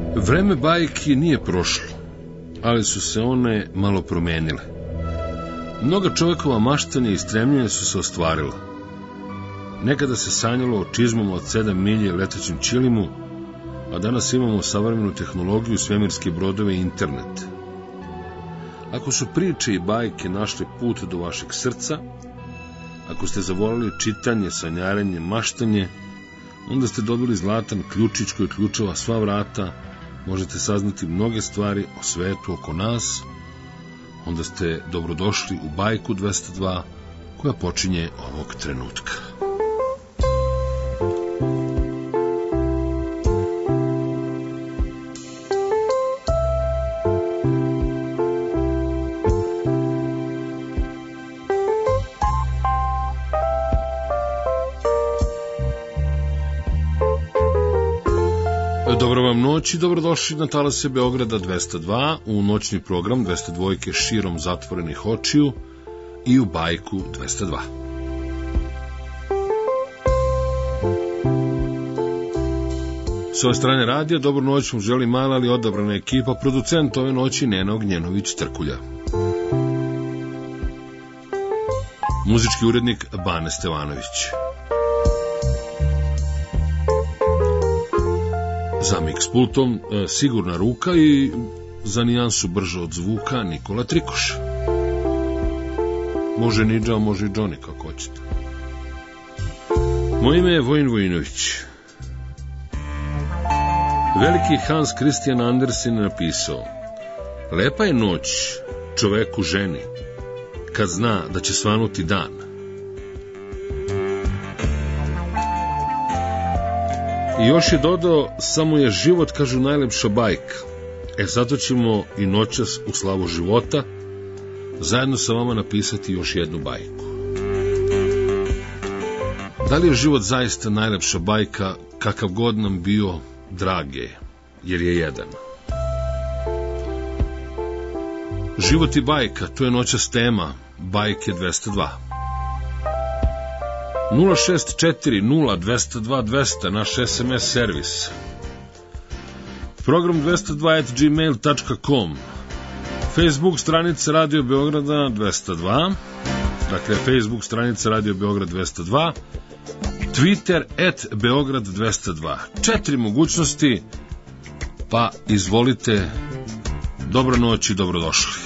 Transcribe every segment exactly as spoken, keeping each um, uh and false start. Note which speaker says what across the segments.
Speaker 1: Vreme bajki nije prošlo, ali su se one malo promenile. Mnoga čovekova maštanja i stremljenja su se ostvarila. Nekada se sanjalo o čizmama od sedam milje i letećem čilimu, a danas imamo savremenu tehnologiju, svemirske brodove i internet. Ako su priče i bajke našle put do vašeg srca, ako ste zavolili čitanje, sanjarenje, maštanje, onda ste dobili zlatan ključić koji ključava sva vrata, možete saznati mnoge stvari o svetu oko nas, onda ste dobrodošli u bajku dvesta dva koja počinje ovog trenutka. Dobro vam noć i dobrodošli na talase Beograda dvesta dva, u noćni program dvesta dva širom zatvorenih očiju i u bajku dvesta dva. S ove strane radija, dobro noć vam želi mala ali odabrana ekipa, producent ove noći Nena Ognjenović-Trkulja. Muzički urednik Bane Stevanović. Za mix pultom e, Sigurna ruka i za nijansu brže od zvuka Nikola Trikoš. Može Nidža, može i Johnny, kako hoćete. Moje ime je Vojin Vojinović. Veliki Hans Christian Andersen je napisao: lepa je noć čoveku ženi kad zna da će svanuti dan. I još je dodao, samo je život, kažu, najlepša bajka. E, zato ćemo i noćas u slavu života zajedno sa vama napisati još jednu bajku. Da li je život zaista najlepša bajka, kakav god nam bio, drage, jer je jedan. Život i bajka, to je noćas tema bajke dvesta dva. nula šest četiri nula dvesta dva dvesta, naš es em es servis. Program dvesta dva at gmail dot com. Facebook stranica Radio Beograda dvesta dva. Dakle, Facebook stranica Radio Beograd dvesta dva. Twitter at Beograd dvesta dva. Četiri mogućnosti, pa izvolite. Dobro noć i dobrodošli.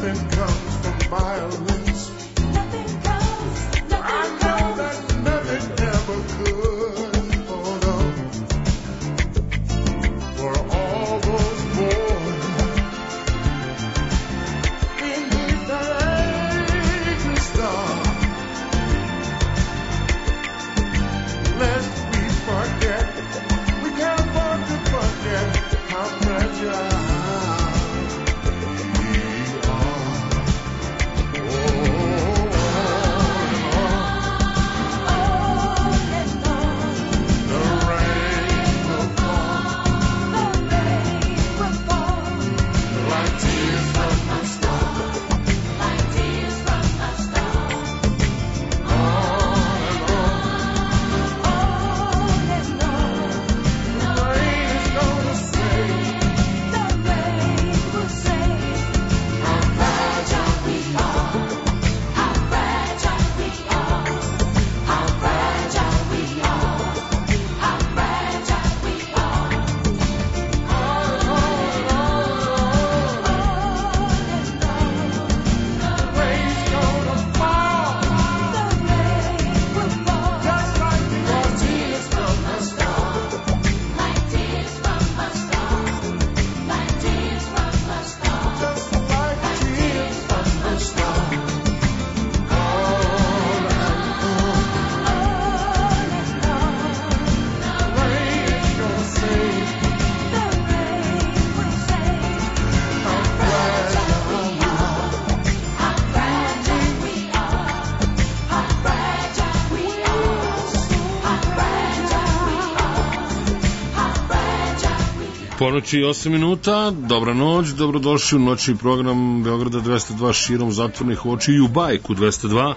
Speaker 1: Ponoći i osam minuta, dobra noć, dobrodošli u noćni program Beograda dvesta dva širom zatvornih oči i u bajku dvesta dva.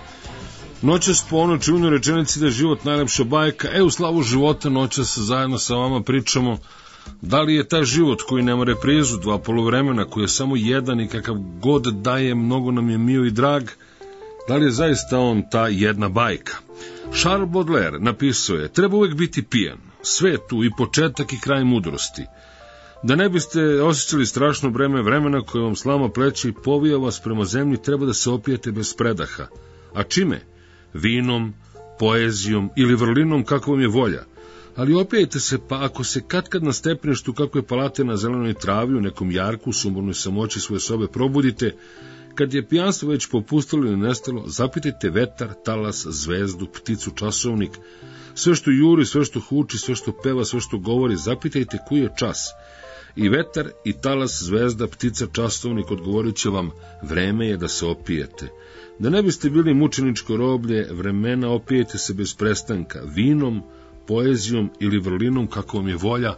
Speaker 1: Noćas ponoći u jednoj rečenici da je život najlepša bajka, e u slavu života noćas zajedno sa vama pričamo da li je taj život koji nema reprizu, dva poluvremena, koji je samo jedan i kakav god daje, mnogo nam je mio i drag, da li je zaista on ta jedna bajka. Charles Baudelaire napisao je: treba uvek biti pijan, sve tu i početak i kraj mudrosti. Da ne biste osjećali strašno breme vremena koje vam slama pleće i povija vas prema zemlji, treba da se opijete bez predaha. A čime? Vinom, poezijom ili vrlinom kako vam je volja. Ali opijajte se, pa ako se katkad na stepeništu kako je palate na zelenoj travi u nekom jarku u sumornoj samoći svoje sobe probudite, kad je pijanstvo već popustilo ili nestalo, zapitajte vetar, talas, zvezdu, pticu, časovnik, sve što juri, sve što huči, sve što peva, sve što govori, zapitajte koji je čas. I vetar, i talas, zvezda, ptica, časovnik odgovorit će vam: vreme je da se opijete. Da ne biste bili mučeničko roblje vremena, opijete se bez prestanka, vinom, poezijom ili vrlinom kako vam je volja.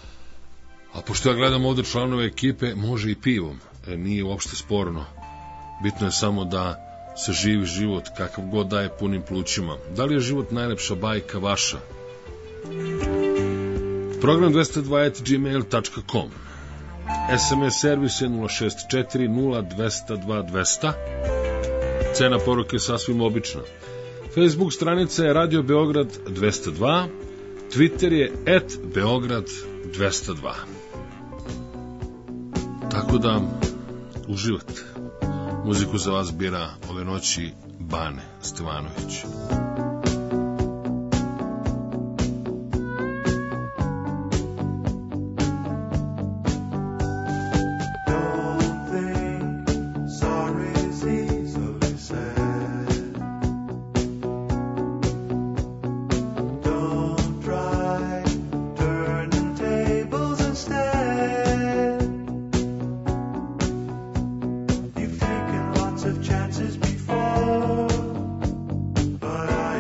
Speaker 1: A pošto ja gledam ovde članove ekipe, može i pivom, e, nije uopšte sporno. Bitno je samo da se živi život kakav god daje punim plućima. Da li je život najlepša bajka vaša? Program dvesta dva at gmail dot com. S M S servis je nula šest četiri nula dva nula dva dva nula. Cena poruke je sasvim obična. Facebook stranica je Radio Beograd dvesta dva. Twitter je et Beograd dvesta dva. Tako da uživate. Muziku za vas bira ove noći Bane Stevanović.
Speaker 2: Chances before, but I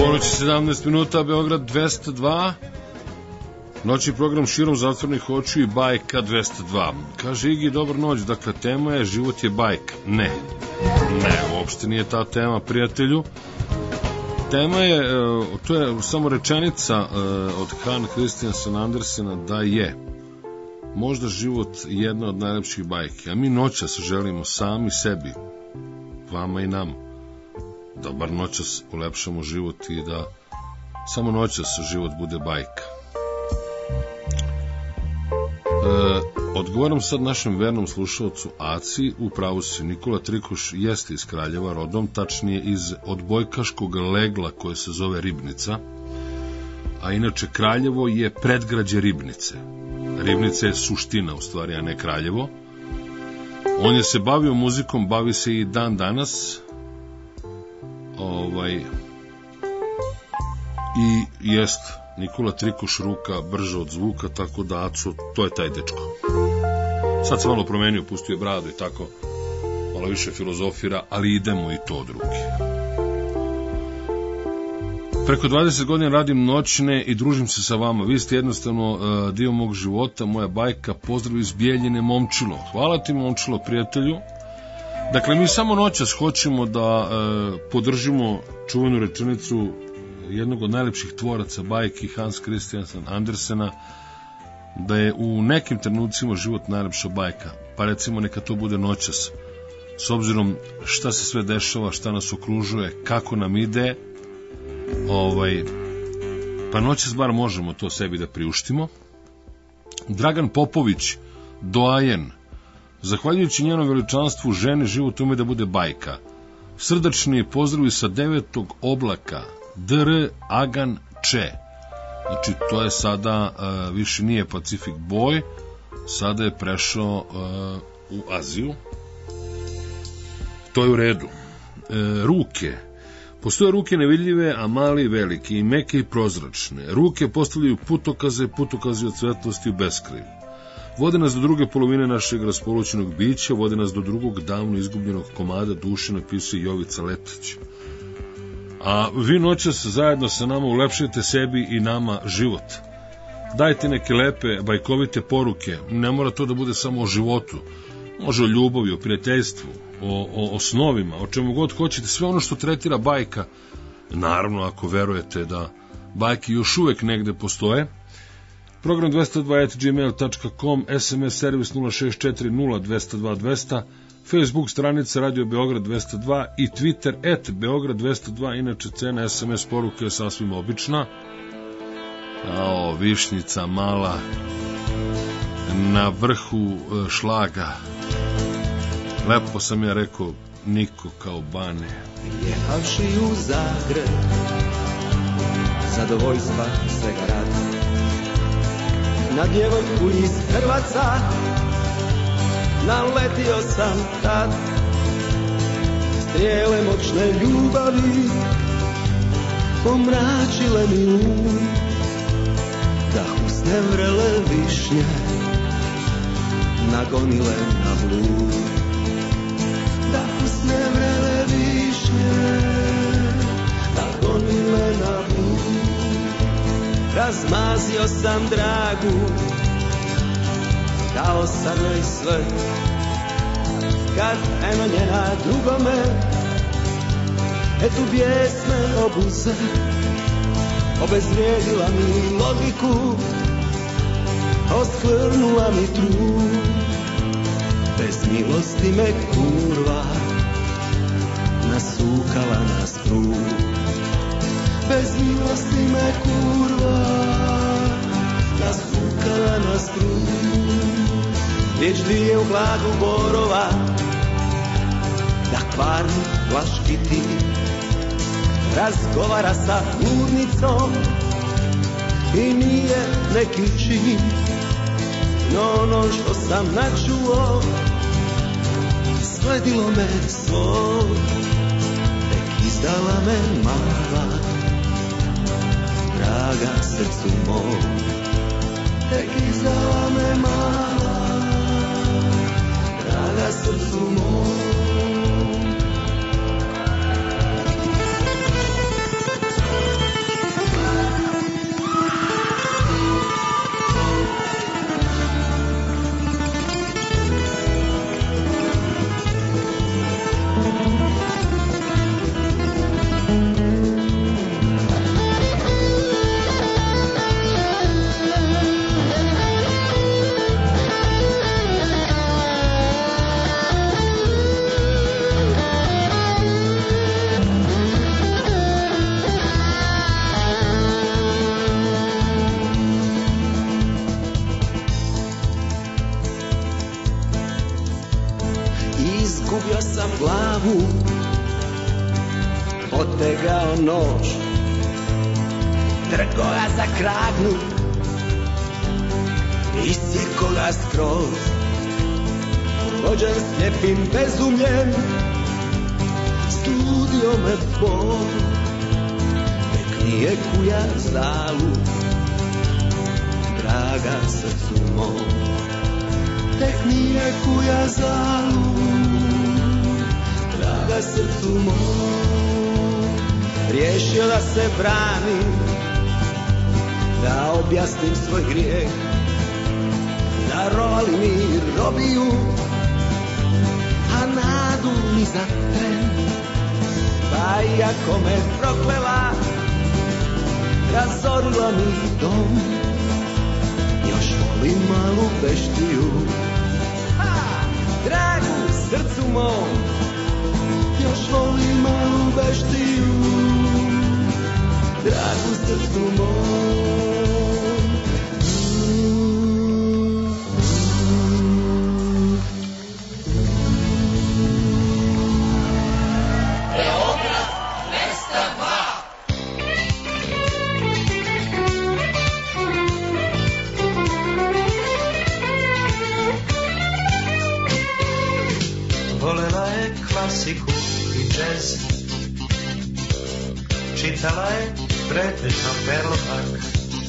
Speaker 1: Ponoć sedamnaest minuta, Beograd dvesta dva, noćni program Širom zatvornih očiju i bajka dvesta dva. Kaže Igi, dobar noć, dakle tema je život je bajka. Ne, ne, uopšte nije ta tema, prijatelju. Tema je, to je samo rečenica od Hans Christian Andersena da je možda život jedna od najlepših bajki, a mi noćas želimo sami sebi, vama i nama, da bar noćas ulepšamo život i da samo noćas život bude bajka. E, odgovaram sad našem vernom slušalcu Aci, u pravu si, Nikola Trikuš jeste iz Kraljeva rodom, tačnije iz odbojkaškog legla koje se zove Ribnica, a inače Kraljevo je predgrađe Ribnice. Ribnica je suština, u stvari, a ne Kraljevo. On je se bavio muzikom, bavi se i dan danas. Ovaj i jest Nikola Trikuš ruka brže od zvuka, tako da Aco, to je taj dečko. Sad se malo promenio, pustio je bradu i tako, malo više filozofira, ali idemo i to, drugi. Preko dvadeset godina radim noćne i družim se sa vama. Vi ste jednostavno uh, dio mog života, moja bajka. Pozdrav iz Bijeljine, Momčilo. Hvala ti, Momčilo, prijatelju. Dakle, mi samo noćas hoćemo da uh, podržimo čuvenu rečenicu jednog od najlepših tvoraca bajki, Hans Christian Andersena, da je u nekim trenucima život najlepša bajka. Pa recimo neka to bude noćas. S obzirom šta se sve dešava, šta nas okružuje, kako nam ide, ovaj, pa noćas bar možemo to sebi da priuštimo. Dragan Popović, doajen, zahvaljujući njenom veličanstvu žene, život ume da bude bajka. Srdačni pozdravi sa devetog oblaka, dr. Agan Če. Znači, to je sada, uh, više nije Pacific Boy, sada je prešao uh, u Aziju. To je u redu. E, ruke. Postoje ruke nevidljive, a mali i velike, i meke i prozračne. Ruke postavljaju putokaze, putokaze od svetlosti u beskraj. Vode nas do druge polovine našeg raspolućenog bića, vode nas do drugog davno izgubljenog komada duše, napisuje Jovica Letić. A vi noćas zajedno sa nama ulepšajte sebi i nama život. Dajte neke lepe, bajkovite poruke. Ne mora to da bude samo o životu. Može o ljubavi, o prijateljstvu, o, o, o snovima, o čemu god hoćete, sve ono što tretira bajka. Naravno, ako verujete da bajke još uvek negde postoje. Program dvesta dva at gmail dot com, S M S servis nula šest četiri nula dvesta dva dvesta, Facebook stranica Radio Beograd dvesta dva i Twitter at Beograd dvesta dva, inače cena S M S poruke je sasvim obična. Ao, višnjica mala na vrhu šlaga. Lepo sam ja rekao, niko kao Bane.
Speaker 2: Jehavši u Zagreb, zadovoljstva svega rada, na djevojku iz Hrvaca naletio sam tad. Strijele moćne ljubavi pomračile mi um, da usne vrele višnje nagonile na blud. Da usne vrele višnje nagonile na blud. Razmazio sam dragu, dao sam joj sve, kad eno njena drugome etu bijesme obuze, obezvrijedila mi logiku, oskvrnula mi trud. Bez milosti me kurva nasukala na sprud. Bez milosti me kurva nasukala na sprud. Riječ dvije u hladu borova, da kvarni vlaški ti razgovara sa ludnicom i nije neki čin. No ono što sam načuo sledilo me svoj, tek izdala me mala, draga srcu moj. Tek izdala me mala, draga srcu moj. noć, trgo ga za kragnu, isjeko ga skroz, vođen slijepim bezumljem, studio me bol, nek nije kuja zalu, draga srcu mom, tek nije kuja zalu, draga srcu mom. Riješio da se branim, da objasnim svoj grijeh, darovali mi robiju, a nadu mi za tren. Pa iako me proklela, razorila mi dom, još volim malu veštiju, ha, dragu srcu mom, još volim malu veštiju, dragu srcu mom.
Speaker 3: Klasiku i džez, čitala je pretežno Perlopak,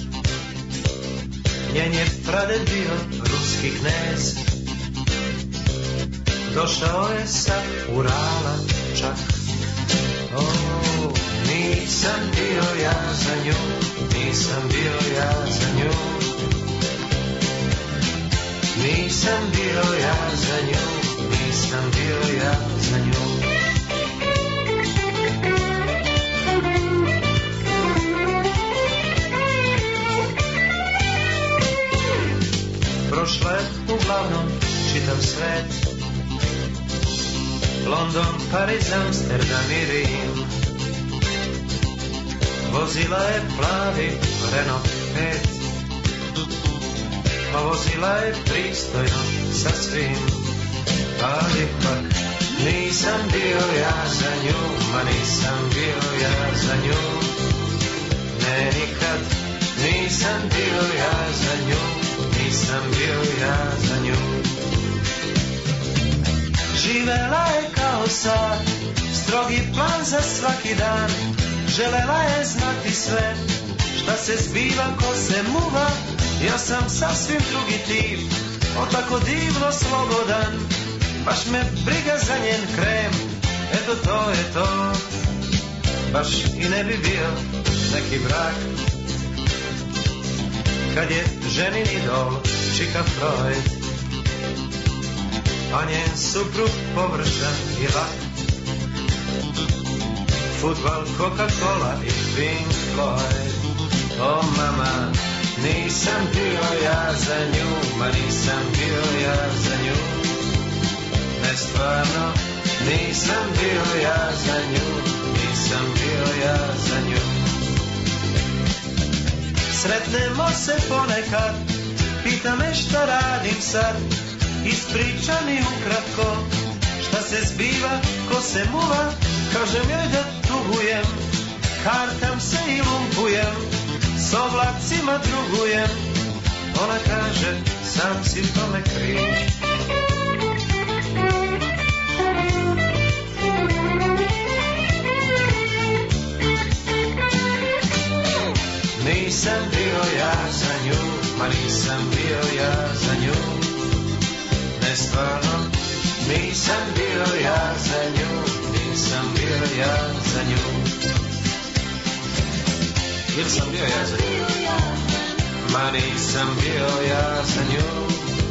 Speaker 3: njen je praded bio ruski knez, došao je sa Urala čak. O, nisam bio ja za nju, nisam bio ja za nju, nisam bio ja za nju, nisam bio ja za nju. Prošla je uglavnom čitav svet, London, Pariz, Amsterdam i Rim. Vozila je plavi Renault pet, a vozila je pristojno sa svim. Ali pak nisam bio ja za nju, ma nisam bio ja za nju, ne nikad nisam bio ja za nju, nisam bio ja za nju. Živela je kao sad, strogi plan za svaki dan, želela je znati sve, šta se zbiva ko se muva, ja sam sasvim drugi tip, o tako divno slobodan. Baš me briga za njen krem, eto to je to, baš i ne bi bio neki brak, kad je ženin idol Čika Freud, a njen suprug površan i lak. Futbal, Coca-Cola i Pink Floyd. O mama, nisam bio ja za nju, ma nisam bio ja za nju, ne stvarno, nisam bio ja za nju, nisam bio ja za nju. Sretnemo se ponekad, pita me šta radim sad, ispriča mi ukratko, šta se zbiva, ko se muva, kažem joj da tugujem, kartam se i lumpujem, s oblacima drugujem, ona kaže, sam si tome kriv. Nisam bio ja za nju, ma nisam bio ja za nju, ne stvarno, nisam bio ja za nju, nisam bio ja za nju. Ili sam bio ja za nju, ma nisam bio ja za nju,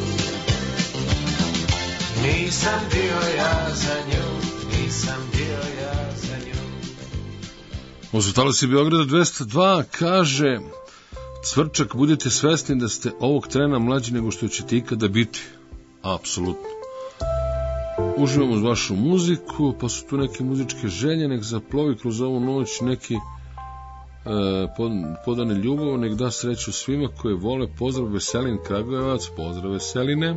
Speaker 3: nisam bio ja za nju, nisam bio ja za nju.
Speaker 1: Ovo si Beograda dvesta dva, kaže Cvrčak, budite svesni da ste ovog trena mlađi nego što ćete ikada biti. Apsolutno. Uživamo uz vašu muziku, pa su tu neke muzičke želje, nek zaplovi kroz ovu noć neki e, podane ljubav, nek da sreću svima koje vole. Pozdrav Veselin Kragujevac, pozdrav Veseline.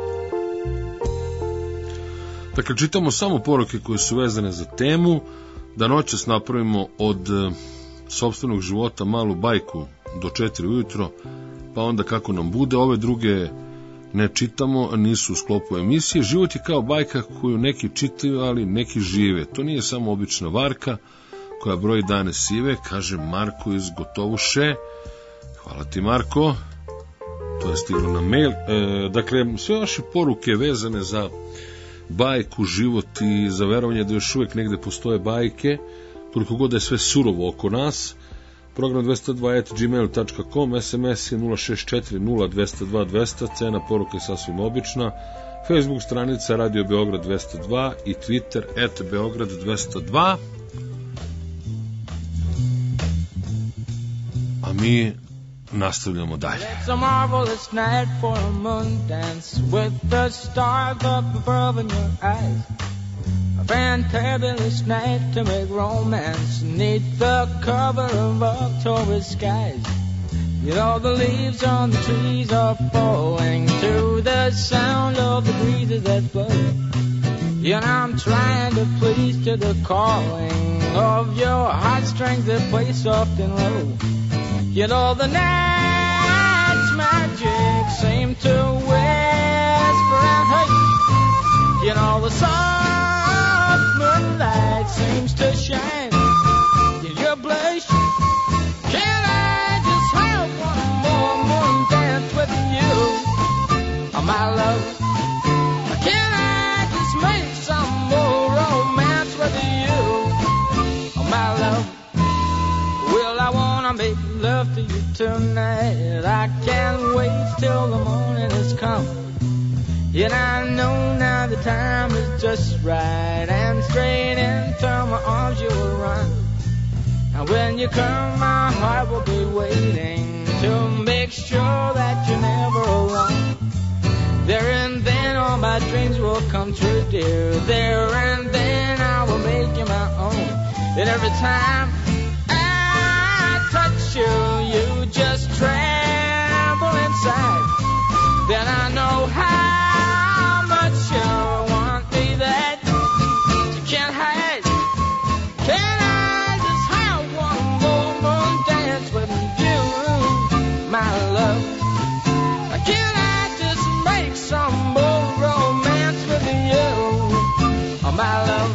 Speaker 1: Dakle, čitamo samo poruke koje su vezane za temu. da noćas napravimo od e, sopstvenog života malu bajku do četiri ujutro, pa onda kako nam bude. Ove druge ne čitamo, nisu u sklopu emisije. Život je kao bajka koju neki čitaju, ali neki žive. To nije samo obična varka koja broji dane sive, kaže Marko iz Gotovuše. Hvala ti, Marko. To je stiglo na mail. E, dakle, sve vaše poruke vezane za bajku, život i za verovanje da još uvijek negde postoje bajke, koliko god je sve surovo oko nas. Program dvesta dva at gmail dot com, sms je nula šest četiri nula dvesta dva dvesta, cena poruke je sasvim obična, Facebook stranica Radio Beograd dvesta dva i Twitter at Beograd dvesta dva. A mi nastavljamo dalje.
Speaker 4: It's a marvelous night for a moon dance with the stars up above in your eyes. A fantabulous night to make romance neath the cover of October skies. You know the leaves on the trees are falling to the sound of the breezes that blow. And I'm trying to please to the calling of your heartstrings that play soft and low. You know the night's magic seem to whisper and hush. You know the soft moonlight seems to shine in your blush. Can I just have one more moon dance with you, oh, my love? Can I just make some more romance with you, oh, my love? Well, I wanna make love to you tonight. I can't wait till the morning has come. And I know now the time is just right, and straight into my arms you will run. And when you come, my heart will be waiting to make sure that you're never alone. There and then all my dreams will come true, dear. There and then I will make you my own. And every time you, you just tremble inside. Then I know how much you want me that you can't hide. Can I just have one more moon dance with you, my love? Can I just make some more romance with you, oh, my love?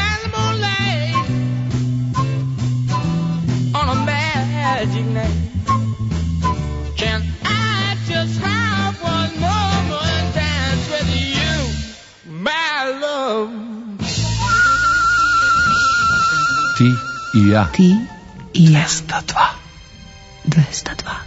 Speaker 5: Magic night. I ja.
Speaker 6: Ti i ja.
Speaker 5: dvesta dva.
Speaker 6: dvesta dva.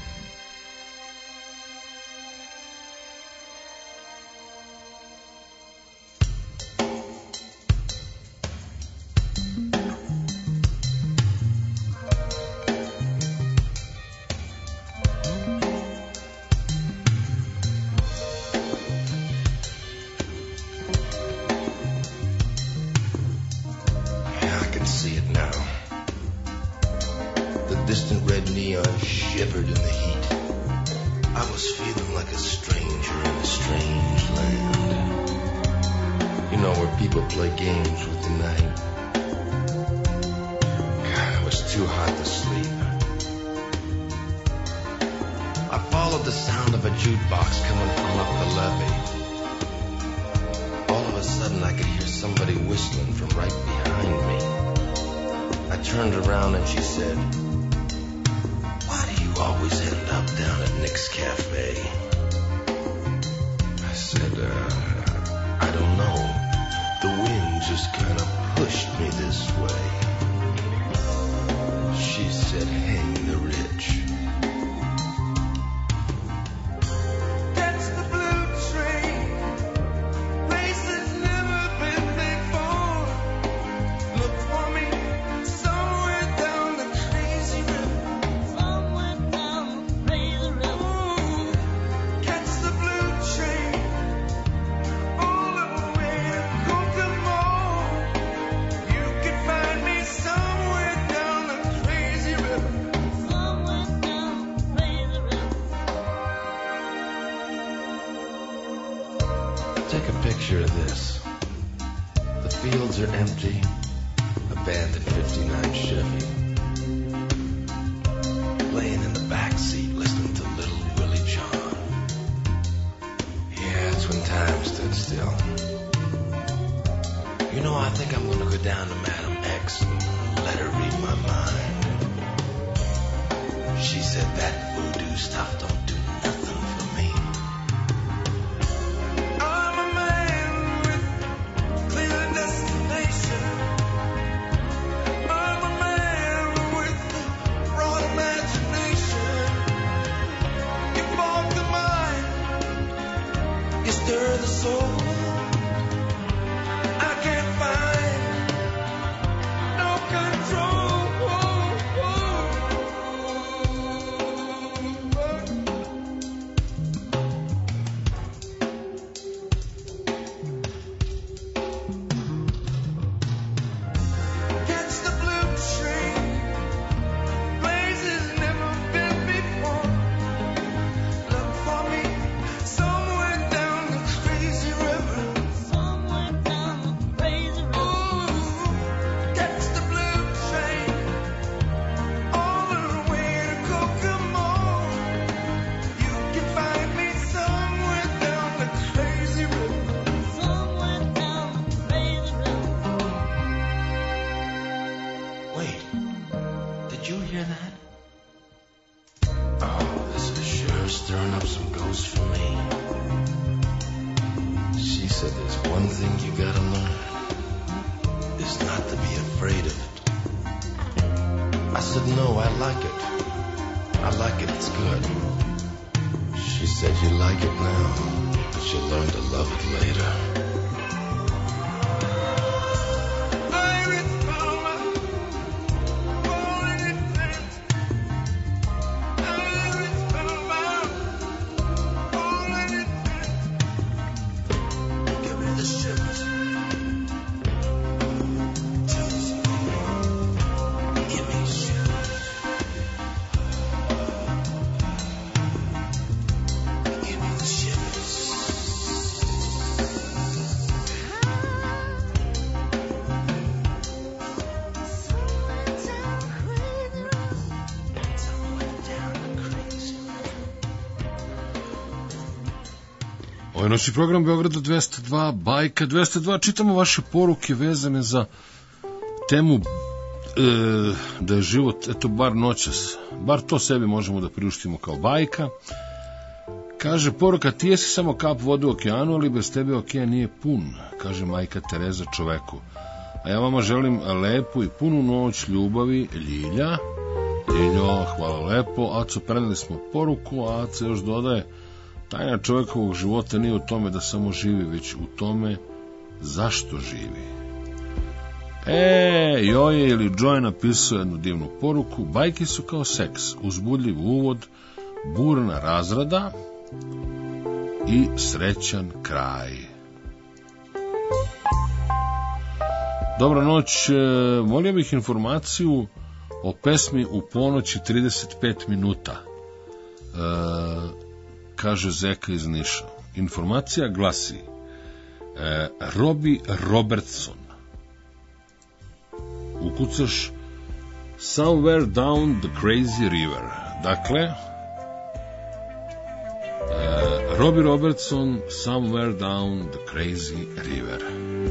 Speaker 1: Ovo je noćni program Beograda dvesta dva, Bajka dvesta dva. Čitamo vaše poruke vezane za temu e, da je život, eto, bar noćas, bar to sebi možemo da priuštimo kao bajka. Kaže poruka, ti jesi samo kap vode u okeanu, ali bez tebe okean nije pun, kaže majka Tereza čoveku. A ja vama želim lepu i punu noć ljubavi, Ljilja. Ljiljo, hvala lepo. Aco, preneli smo poruku, a Aco još dodaje: tajna čovjekovog života nije u tome da samo živi, već u tome zašto živi. E, Joje ili Joy napisao jednu divnu poruku: bajke su kao seks, uzbudljiv uvod, burna razrada i srećan kraj. Dobra noć, molio bih informaciju o pesmi U ponoći trideset pet minuta, e, kaže Zeka iz Niša. Informacija glasi: e, Robbie Robertson. Ukucaš Somewhere Down the Crazy River. Dakle, e, Robbie Robertson, Somewhere Down the Crazy River.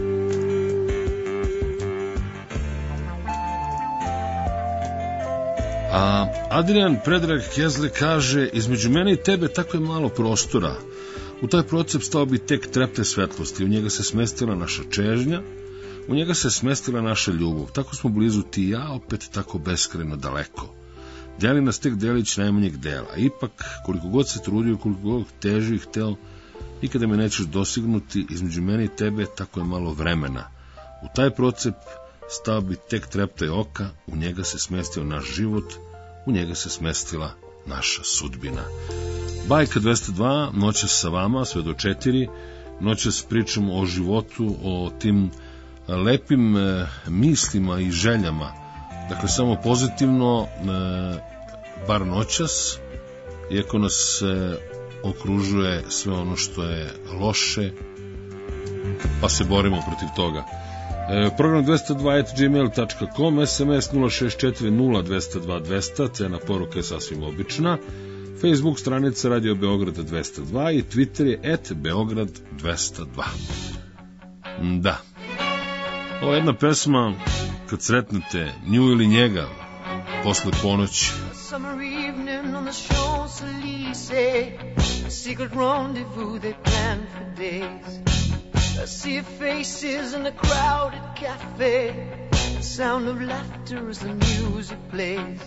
Speaker 1: A Adrian Predrag Kezle kaže: između mene i tebe tako je malo prostora. U taj procep stao bi tek trepte svetlosti, u njega se smestila naša čežnja, u njega se smestila naša ljubav. Tako smo blizu ti i ja, opet tako beskrajno daleko. Deli nas tek delić najmanjeg dela. Ipak, koliko god se trudio, koliko god težio i hteo, nikada me nećeš dosignuti. Između mene i tebe tako je malo vremena. U taj procep stao bi tek treptaj oka, u njega se smestio naš život, u njega se smestila naša sudbina. Bajka dvesta dva, noćas sa vama, sve do četiri, noćas pričamo o životu, o tim lepim e, mislima i željama, dakle samo pozitivno, e, bar noćas, iako nas e, okružuje sve ono što je loše, pa se borimo protiv toga. E, program dvesta dva at gmail dot com, sms nula šest četiri nula dvesta dva dvesta, cena poruka je sasvim obična, Facebook stranica Radio Beograd dvesta dva i Twitter je at Beograd dvesta dva. Da, ovo je jedna pesma kad sretnete nju ili njega posle ponoći.
Speaker 5: Summer evening on the Champs-Élysées, a secret rendezvous they planned for days. I see faces in a crowded cafe, the sound of laughter as the music plays.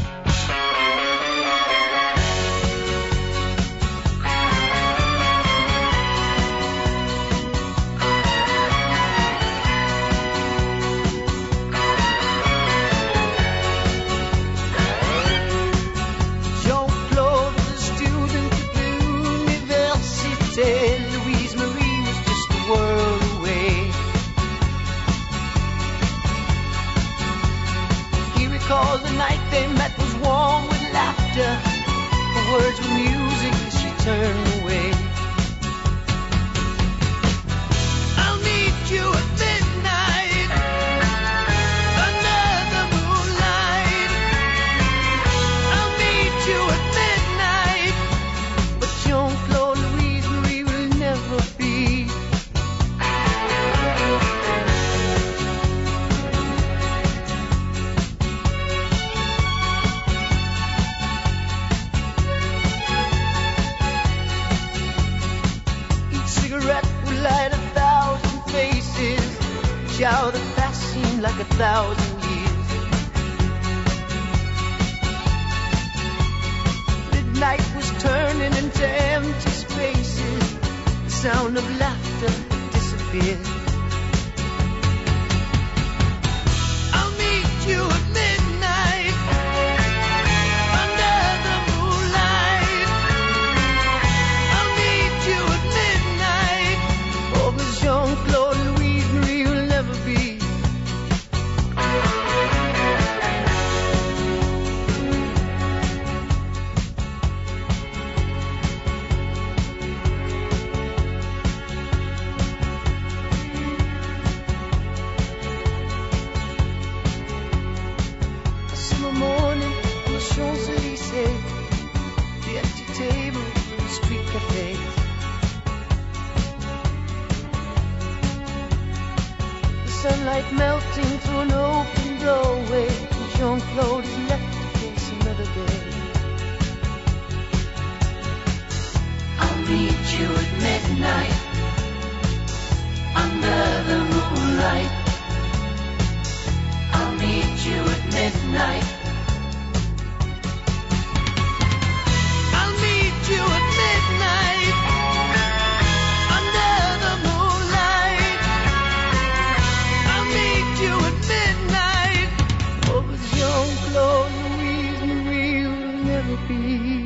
Speaker 5: Jean-Claude was a student at the Université. Louise Marie was just a world away. He recalled the night they met was warm with laughter. The words were music as she turned away. I'll meet you at midnight under the moonlight. I'll meet you at midnight, but Jean-Claude Louise Marie will never be. Each cigarette will light a thousand faces, each hour that passed seemed like a thousand years. Midnight was turning into empty spaces, the sound of laughter disappeared. I'll meet you at midnight under the moonlight. I'll meet you at midnight. Oh, but Jean-Claude Louise Marie will never be. A summer morning on the Champs-Élysées, the empty table, the street cafes. The sunlight melting through an open doorway, and Jean-Claude is left to face another day.
Speaker 6: I'll meet you at midnight under the moonlight. you at midnight.
Speaker 5: I'll meet you at midnight under the moonlight. I'll meet you at midnight. Oh, but Jean-Claude, Louise Marie will never be.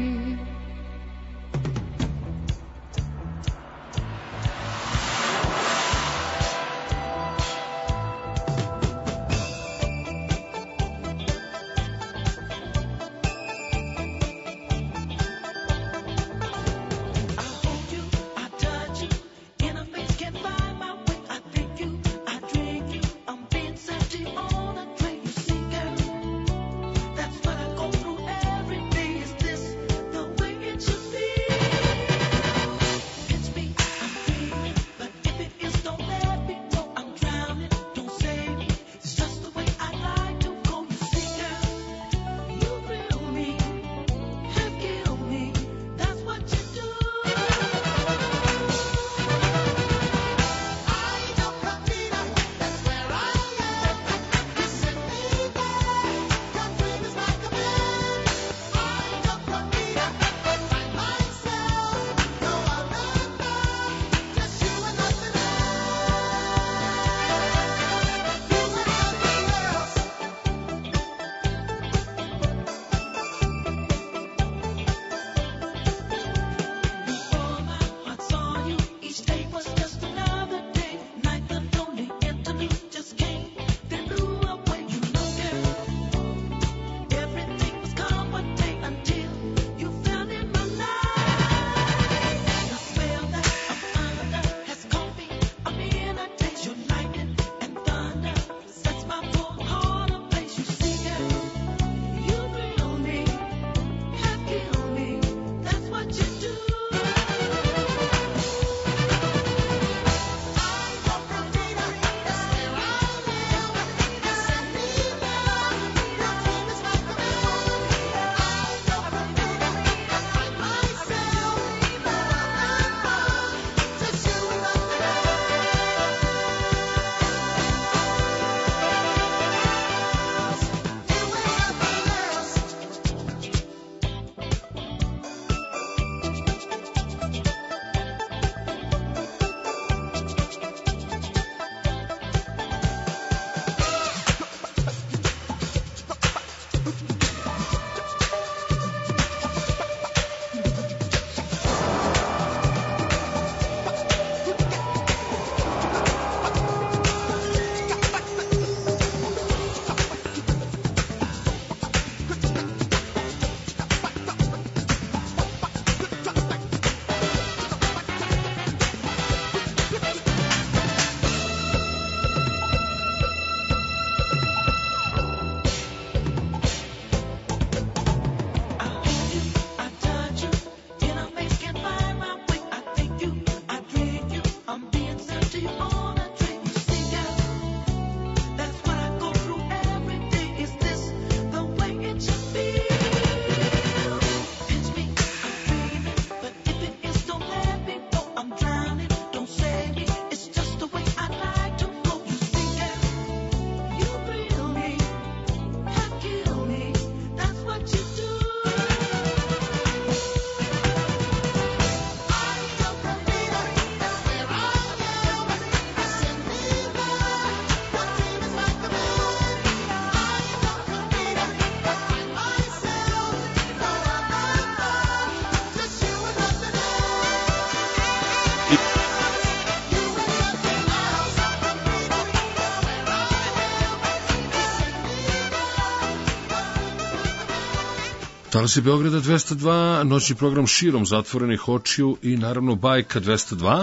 Speaker 1: Talasi Beograda dvesta dva, noćni program širom zatvorenih očiju i naravno Bajka dvesta dva.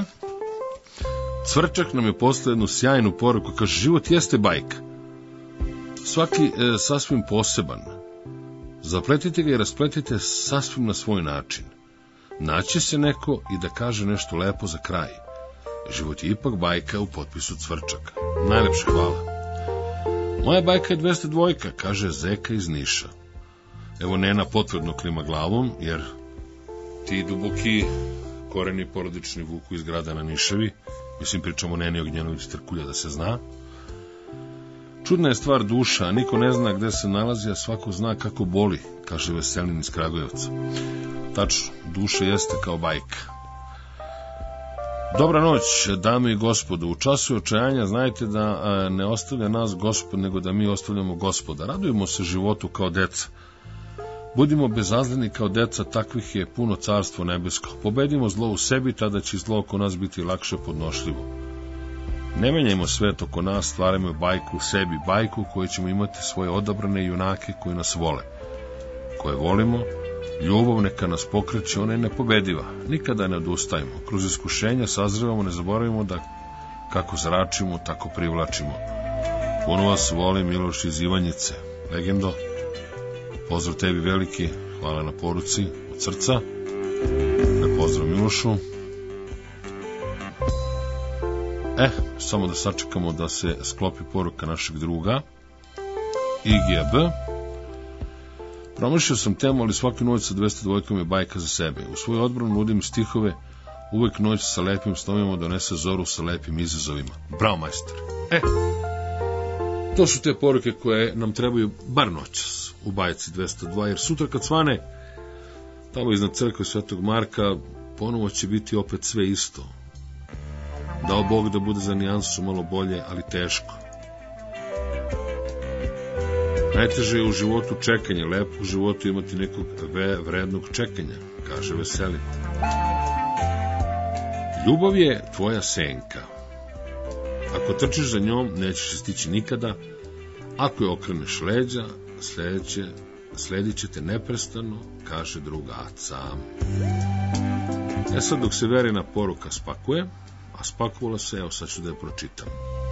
Speaker 1: Cvrčak nam je poslao jednu sjajnu poruku, kaže, život jeste bajka. Svaki e, sasvim poseban. Zapletite ga i raspletite sasvim na svoj način. Naći se neko i da kaže nešto lepo za kraj. Život je ipak bajka u potpisu Cvrčaka. Najlepše hvala. Moja bajka je dvesta dva, kaže Zeka iz Niša. Evo Nena potvrdno klima glavom, jer ti duboki koreni porodični vuku iz grada na Niševi. Mislim, pričamo o Neni Ognjanović Trkulja, da se zna. Čudna je stvar duša, niko ne zna gde se nalazi, a svako zna kako boli, kaže Veselin iz Kragujevca. Tačno, duša jeste kao bajka. Dobra noć, dame i gospodo. U času očajanja znajte da ne ostavlja nas Gospod, nego da mi ostavljamo Gospoda. Radujemo se životu kao deca. Budimo bezazleni kao deca, takvih je puno carstvo nebesko. Pobedimo zlo u sebi, tada će zlo oko nas biti lakše podnošljivo. Ne menjajmo svet oko nas, stvarajmo bajku u sebi, bajku u kojoj ćemo imati svoje odabrane junake koji nas vole, koje volimo. Ljubav neka nas pokreće, ona je nepobediva. Nikada ne odustajemo. Kroz iskušenja sazrevamo, ne zaboravimo da kako zračimo, tako privlačimo. Puno vas voli Miloš iz Ivanjice. Legendo, pozdrav tebi veliki, hvala na poruci od srca. Ne pozdrav Milošu. Eh, samo da sačekamo da se sklopi poruka našeg druga I G B. Promašio sam temu, ali svaki noć sa dvesta dvojkom je bajka za sebe. U svoju odbranu nudim stihove, uvek noć sa lepim snovima donese zoru sa lepim izazovima. Bravo, majster. E, to su te poruke koje nam trebaju bar noćas u bajci dvesta dva, jer sutra kad svane tamo iznad crkve Svetog Marka ponovo će biti opet sve isto. Dao Bog da bude za nijansu malo bolje, ali teško. Najteže je u životu čekanje, lepo u životu imati nekog vrednog čekanja, kaže Veselin. Ljubav je tvoja senka. Ako trčiš za njom, nećeš stići nikada. Ako je okreneš leđa, sledeće, sledit će te neprestano, kaže drugaca. E sad, dok se Verina poruka spakuje, a spakovala se, evo sad ću da je pročitam.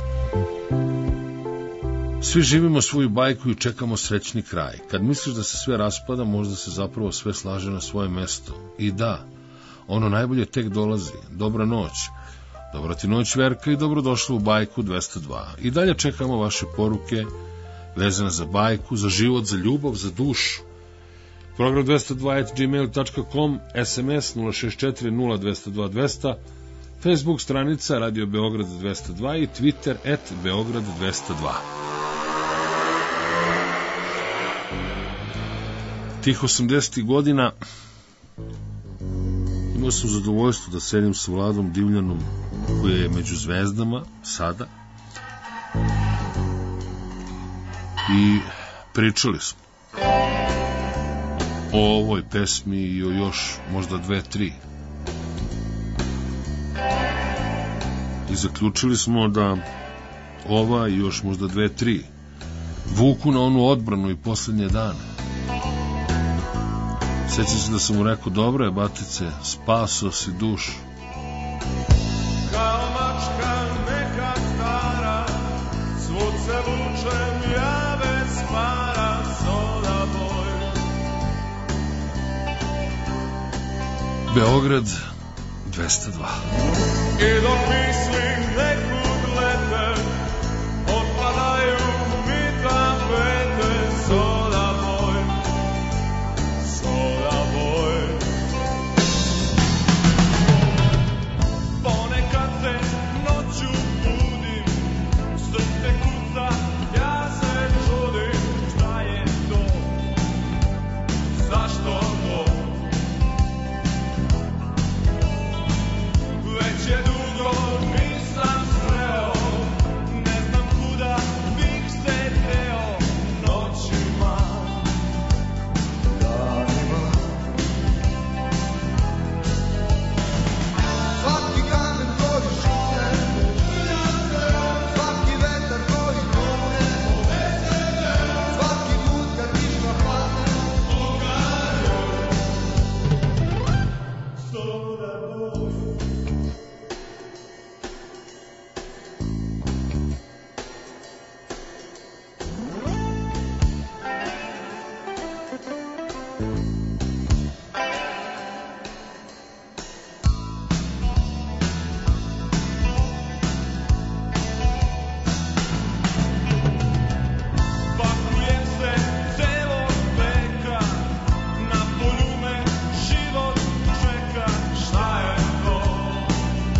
Speaker 1: Svi živimo svoju bajku i čekamo srećni kraj. Kad misliš da se sve raspada, možda se zapravo sve slaže na svoje mesto. I da, ono najbolje tek dolazi. Dobra noć. Dobra ti noć, Verka, i dobrodošla u bajku dvesta dva. I dalje čekamo vaše poruke vezane za bajku, za život, za ljubav, za dušu. Program dvesta dva at gmail dot com, S M S nula šest četiri nula dvesta dva dvesta, Facebook stranica Radio Beograd dvesta dva i Twitter at Beograd dvesta dva. Tih osamdesetih godina imao sam zadovoljstvo da sedim sa Vladom Divljanom, koji je među zvezdama sada, i pričali smo o ovoj pesmi i o još možda dve, tri. I zaključili smo da ova i još možda dve, tri vuku na onu odbranu i posljednje dane. Sjećam se da sam mu rekao, dobro je, batice, spaso si dušu.
Speaker 7: Kao mačka neka stara, svud se vučem ja bez para, soda boj.
Speaker 1: Beograd dvesta dva.
Speaker 7: I dok mislim nekud lete, otpadaju mi tapete, soda boj, soda boj. Ponekad se noću budim, srce kuca, ja se čudim, šta je to, zašto to? Već je dugo nisam sreo, ne znam kuda bih se teo, noćima, danima.
Speaker 2: Svaki kamen koji šutne, svaki vetar koji dune, svaki put kad kiša padne,
Speaker 7: Soda boj. Pakujem se celog veka, na polju me život čeka, šta je to,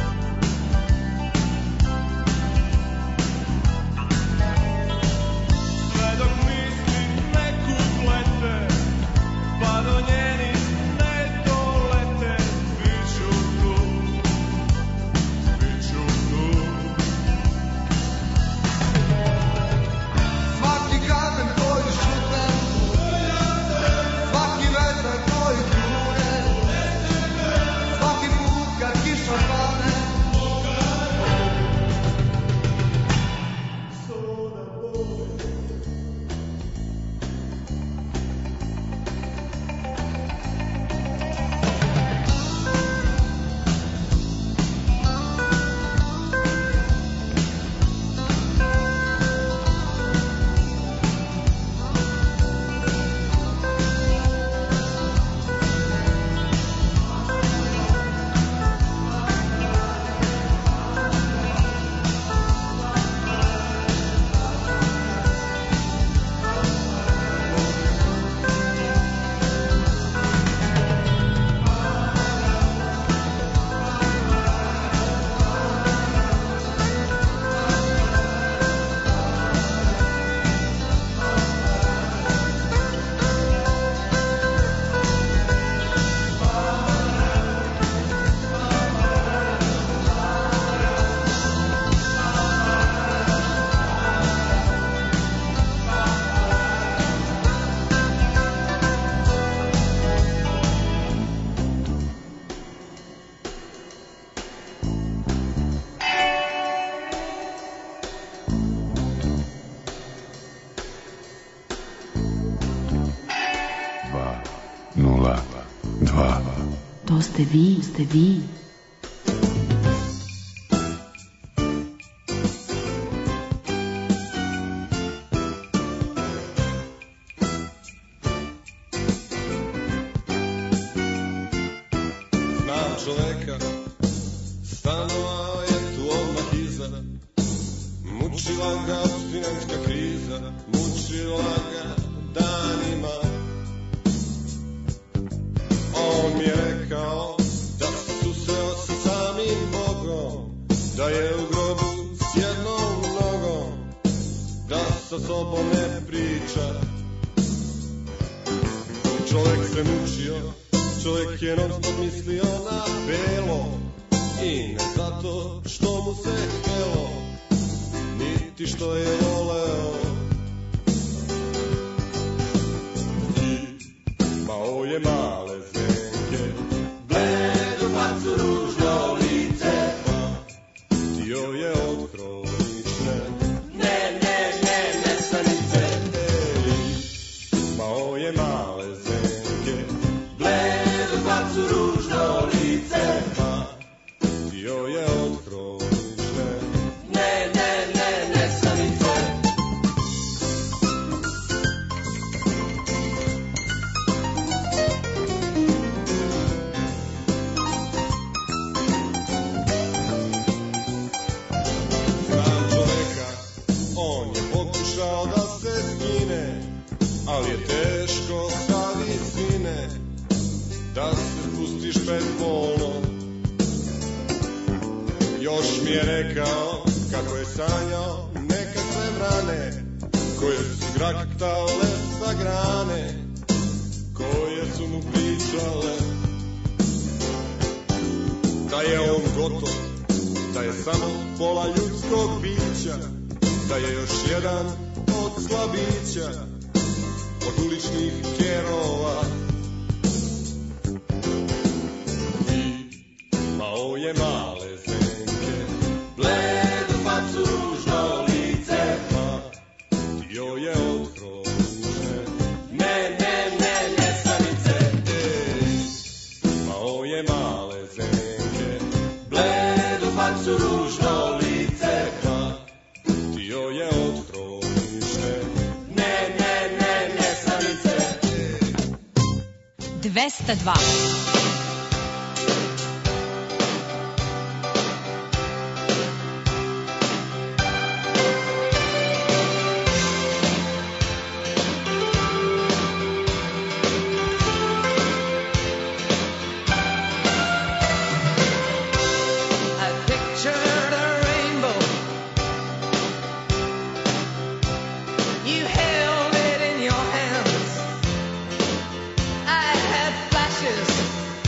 Speaker 8: ste vi, ste vi.
Speaker 7: Znam čoveka, stanovao je tu odmah iza, mučila ga abstinentska kriza, mučila ga danima. On mi je rekao da se susreo sa samim Bogom, da je u grobu s jednom nogom, da sa sobom ne priča. Čovjek se mučio, čovjek je non stop mislio na belo, i ne zato što mu se htelo, niti što je voleo. Imao je male zvenke, bledu facu, ružno lice, htio je od kronične, ne, ne, ne, nesanice. Imao je male zvenke, bledu facu, ružno lice, htio je od kronične, ne, ne, ne, nesanice. Ali je teško sa visine da se spustiš bezbolno. Još mi je rekao kako je sanjao neke sve vrane koje su graktale sa grane, koje su mu pričale da je on gotov, da je samo pola ljudskog bića, da je još jedan od slabića, od uličnih kjerova. Imao je male zvenke, bledu facu, ružno lice, htio je od kronične, ne, ne, ne, nesanice. Imao je male zvenke, bledu facu, ružno lice, htio je od kronične, ne, ne, ne, nesanice.
Speaker 9: dvesta dva.
Speaker 5: Flashes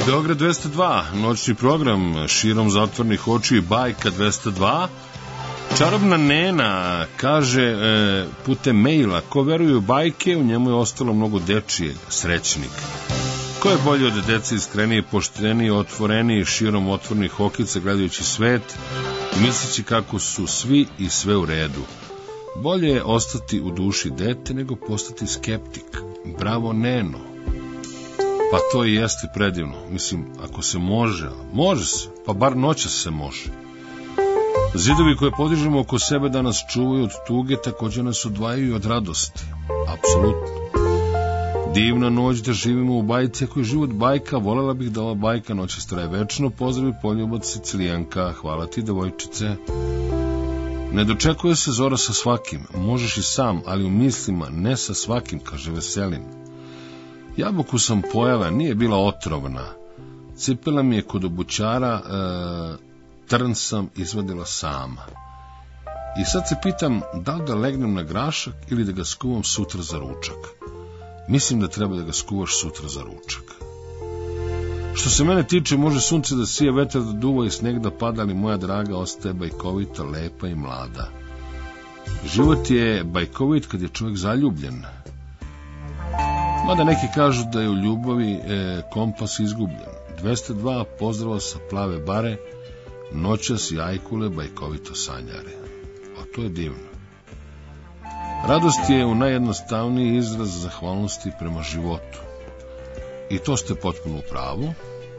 Speaker 1: Beograd dvesta dva, noćni program širom zatvornih očiju i bajka dvesta dva. Čarobna Nena kaže e, putem maila, ko veruje u bajke, u njemu je ostalo mnogo dečijeg, srećnik. Ko je bolje od dece, iskreniji, pošteniji, otvoreniji, širom otvornih okica, gledajući svet, misleći kako su svi i sve u redu. Bolje je ostati u duši dete nego postati skeptik. Bravo Neno. Pa to i jeste predivno. Mislim, ako se može, može se, pa bar noćas se može. Zidovi koje podižemo oko sebe da nas čuvaju od tuge, također nas odvajaju od radosti. Apsolutno. Divna noć da živimo u bajci, ako je život bajka, volela bih da ova bajka noćas traje večno. Pozdravi poljubac Sicilijanka, hvala ti devojčice. Ne dočekuje se zora sa svakim, možeš i sam, ali u mislima ne sa svakim, kaže Veselin. Jabuku sam pojela, nije bila otrovna. Cipela mi je kod obućara, e, trn sam izvadila sama. I sad se pitam da li da legnem na grašak ili da ga skuvam sutra za ručak. Mislim da treba da ga skuvaš sutra za ručak. Što se mene tiče, može sunce da sije, vetar da duva i sneg da pada, ali moja draga ostaje bajkovita, lepa i mlada. Život je bajkovit kad je čovjek zaljubljen. Mada neki kažu da je u ljubavi e, kompas izgubljen. dvesta dva, pozdrava sa plave bare, noćas i ajkule bajkovito sanjare. A to je divno. Radost je u najjednostavniji izraz zahvalnosti prema životu. I to ste potpuno u pravu.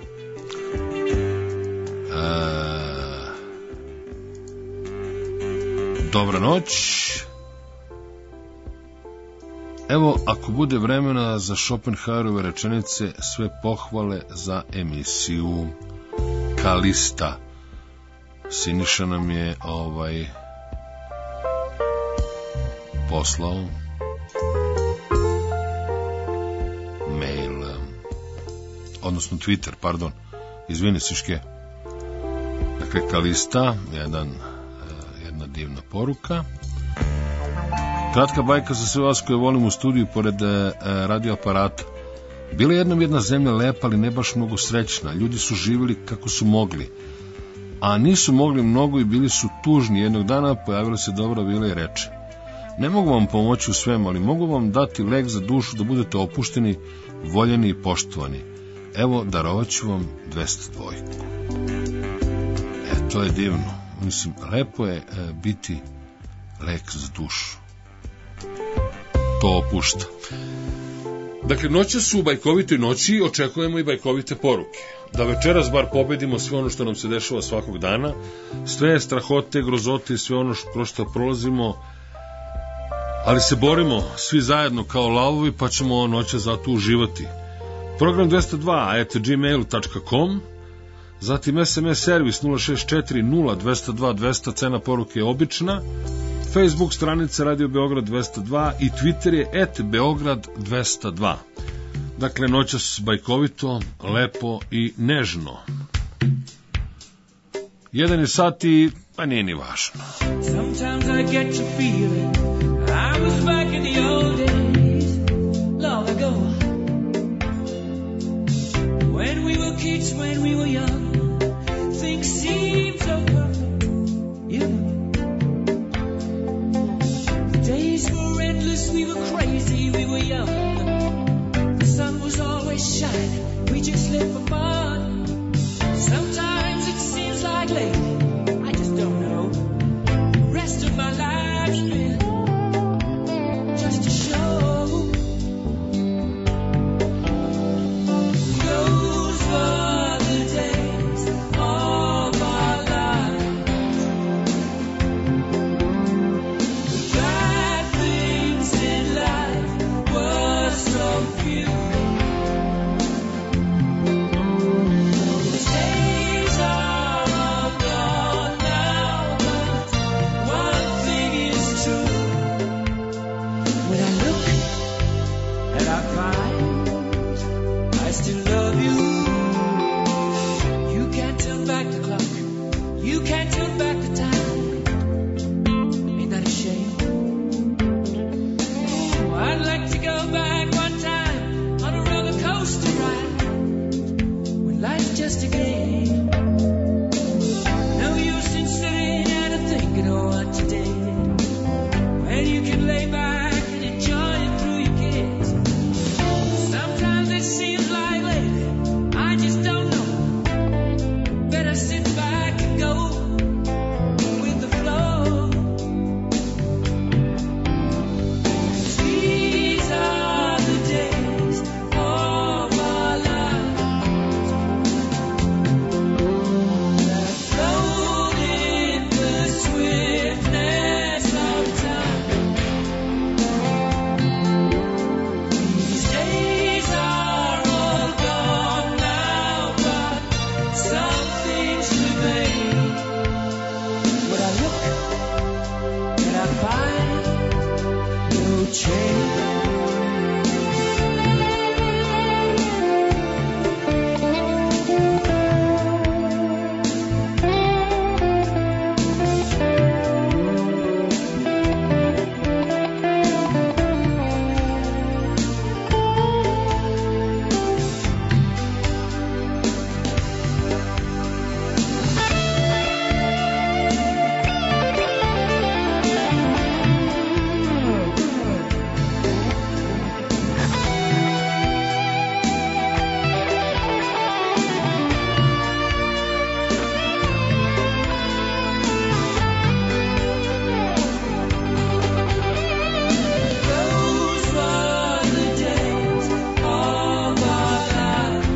Speaker 1: E, dobra noć. Evo, ako bude vremena za Schopenhauerove rečenice, sve pohvale za emisiju Kalista. Siniša nam je ovaj poslao mail, odnosno Twitter, pardon, izvini Siške. Dakle, Kalista, jedan, jedna divna poruka. Kratka bajka za sve vas koje volim u studiju pored e, radioaparata. Bila je jednom jedna zemlja lepa, ali ne baš mnogo srećna. Ljudi su živjeli kako su mogli, a nisu mogli mnogo i bili su tužni. Jednog dana pojavila se dobra vila i reče: ne mogu vam pomoći u svemu, ali mogu vam dati lek za dušu da budete opušteni, voljeni i poštovani. Evo, darovat ću vam dvesta dva. E, to je divno. Mislim, lepo je e, biti lek za dušu. To opušta. Dakle, noće su u bajkovitoj noći, očekujemo i bajkovite poruke. Da večeras bar pobedimo sve ono što nam se dešava svakog dana, sve strahote, grozote i sve ono što, što prolazimo, ali se borimo svi zajedno kao lavovi, pa ćemo noće zato uživati. Program dvesta dva at gmail dot com, zatim es em es servis nula šest četiri nula dvesta dva dvesta, cena poruke je obična, Facebook stranica Radio Beograd dvesta dva i Twitter je at Beograd dvesta dva. Dakle, noćas bajkovito, lepo i nežno. Jedan je sat i pa nije ni važno.
Speaker 8: Sometimes I get to feeling I was back in the old days, long ago, when we were kids, when we were young, things seemed so perfect, you know. The days were endless, we were crazy, we were young. The sun was always shining, we just lived for fun. Sometimes it seems like lately, I just don't know. The rest of my life's been just a show. Those were the days. just a game. No use in sitting and thinking of what you did, when you can lay back and enjoy it through your kids. Sometimes it seems like lately, I just don't know. Better sit back and go with the flow. These are the days of our lives that float in the swiftness of time. These days are all gone now, but some things remain. When I look and I find no change. Those were the days of our lives.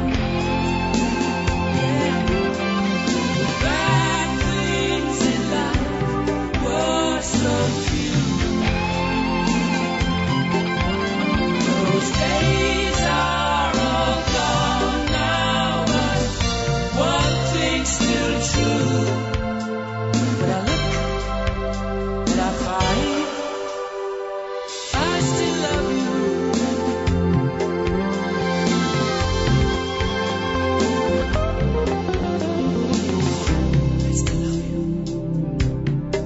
Speaker 8: Yeah. The bad things in life were so few. Those days are all gone now, but one thing's still true. When I look and I find I still love you. I still love you.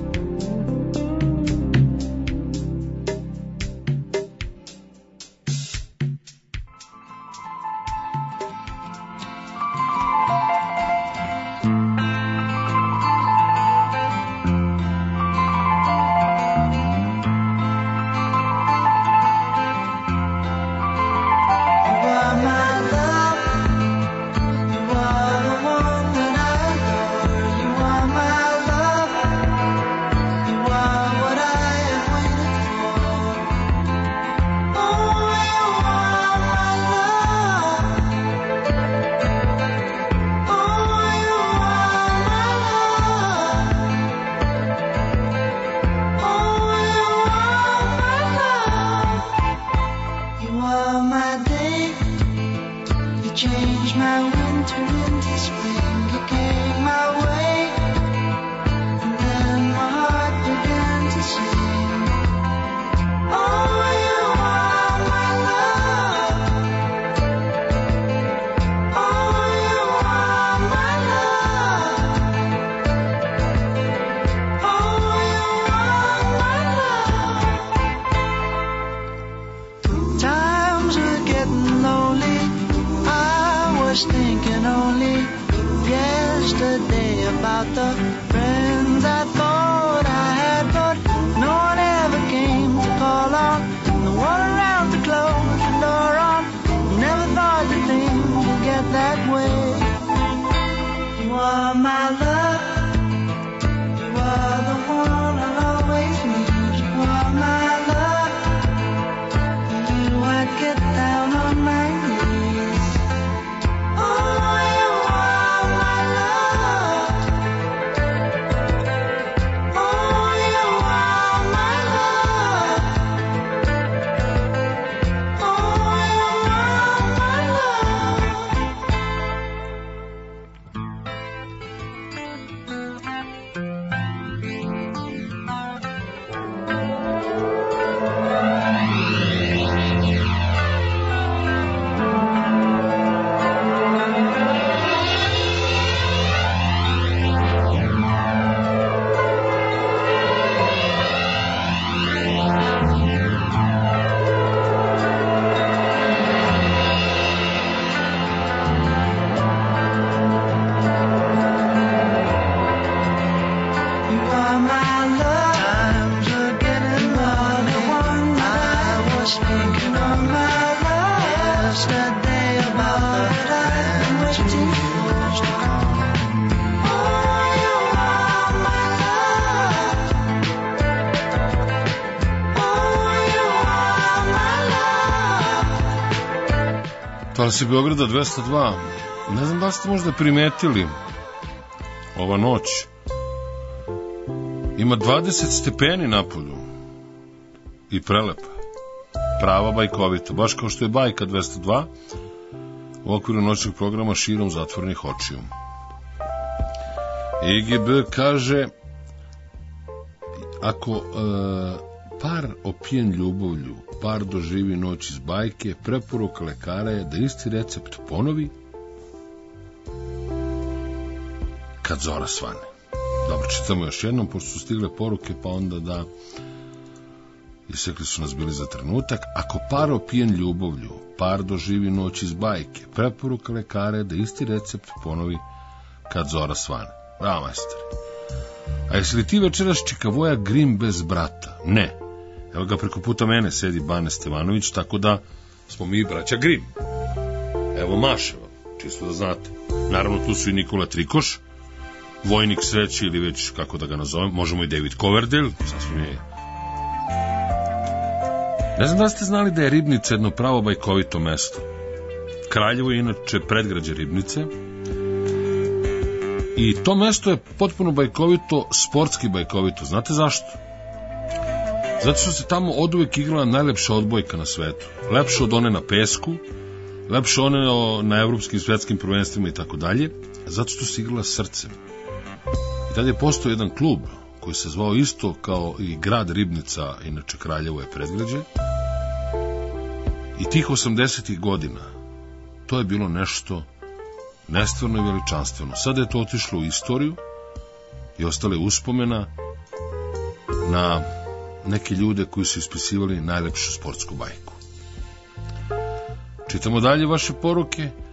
Speaker 2: You are my love. You are the one that I adore. You are my love. You are what I have waited for. Oh, you are my love. Oh, you are my love. Oh, you are my love. You are my day. You changed my winter into spring. You came my way, and then my heart began to sing. Oh, you are my love. Oh, you are my love. Oh, you are my love. Times were getting lonely. I was thinking only yesterday about the friends I thought I had, but no one ever came to call on. No one around to close the door on. Never thought that things would get that way. You are my love. You are the one I'll always need. You are my love. For you I'd get down on my knees. Oh, you are my love. what you did first. Oh, you are my love. Oh, you are my love.
Speaker 1: Talasi Beograda dvesta dva. Ne znam da li ste možda primetili, ova noć ima dvadeset stepeni napolju i prelepa, prava bajkovita, baš kao što je bajka dvesta dva u okviru noćnog programa Širom zatvorenih očiju. I G B kaže, ako e, par opijen ljubavlju, par doživi noć iz bajke, preporuka lekara je da isti recept ponovi kad zora svane. Dobro, čitamo još jednom, pošto su stigle poruke, pa onda da isekli su nas bili za trenutak. Ako par opijen ljubavlju, par doživi noć iz bajke, preporuka lekara je da isti recept ponovi kad zora svane. Bravo, majstore. A jesi li ti večeras čikavoja Grim bez brata? Ne. Evo ga, preko puta mene sedi Bane Stevanović, tako da smo mi braća Grim. Evo Maševa, čisto da znate. Naravno, tu su i Nikola Trikoš, vojnik sreće ili već kako da ga nazovem, možemo i David Coverdale, sasvim je. Ne znam da ste znali da je Ribnica jedno pravo bajkovito mesto. Kraljevo je inače predgrađe Ribnice i to mesto je potpuno bajkovito, sportski bajkovito. Znate zašto? Zato što se tamo oduvek igrala najlepša odbojka na svetu. Lepša od one na pesku, lepša one na evropskim svetskim prvenstvima i tako dalje, zato što se igrala srcem. I tada je postao jedan klub koji se zvao isto kao i grad Ribnica, inače Kraljevo je predgrađe. I tih osamdesetih godina to je bilo nešto nestvarno i veličanstveno. Sada je to otišlo u istoriju i ostale uspomena na neke ljude koji su ispisivali najlepšu sportsku bajku. Čitamo dalje vaše poruke. E,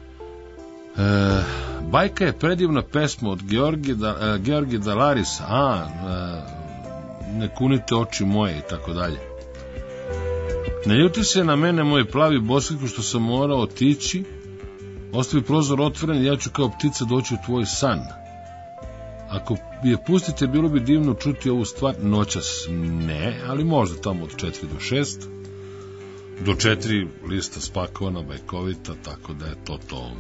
Speaker 1: bajka je predivna pesma od Georgije da, e, Georgije Dalarisa, a e, ne kunite oči moje i tako dalje. Ne ljuti se na mene moj plavi bosliku što sam morao otići, ostavi prozor otvoren i ja ću kao ptica doći u tvoj san. Ako je pustite, bilo bi divno čuti ovu stvar noćas. Ne, ali možda tamo od četiri do šest. Do četiri lista spakovana, bajkovita, tako da je to to.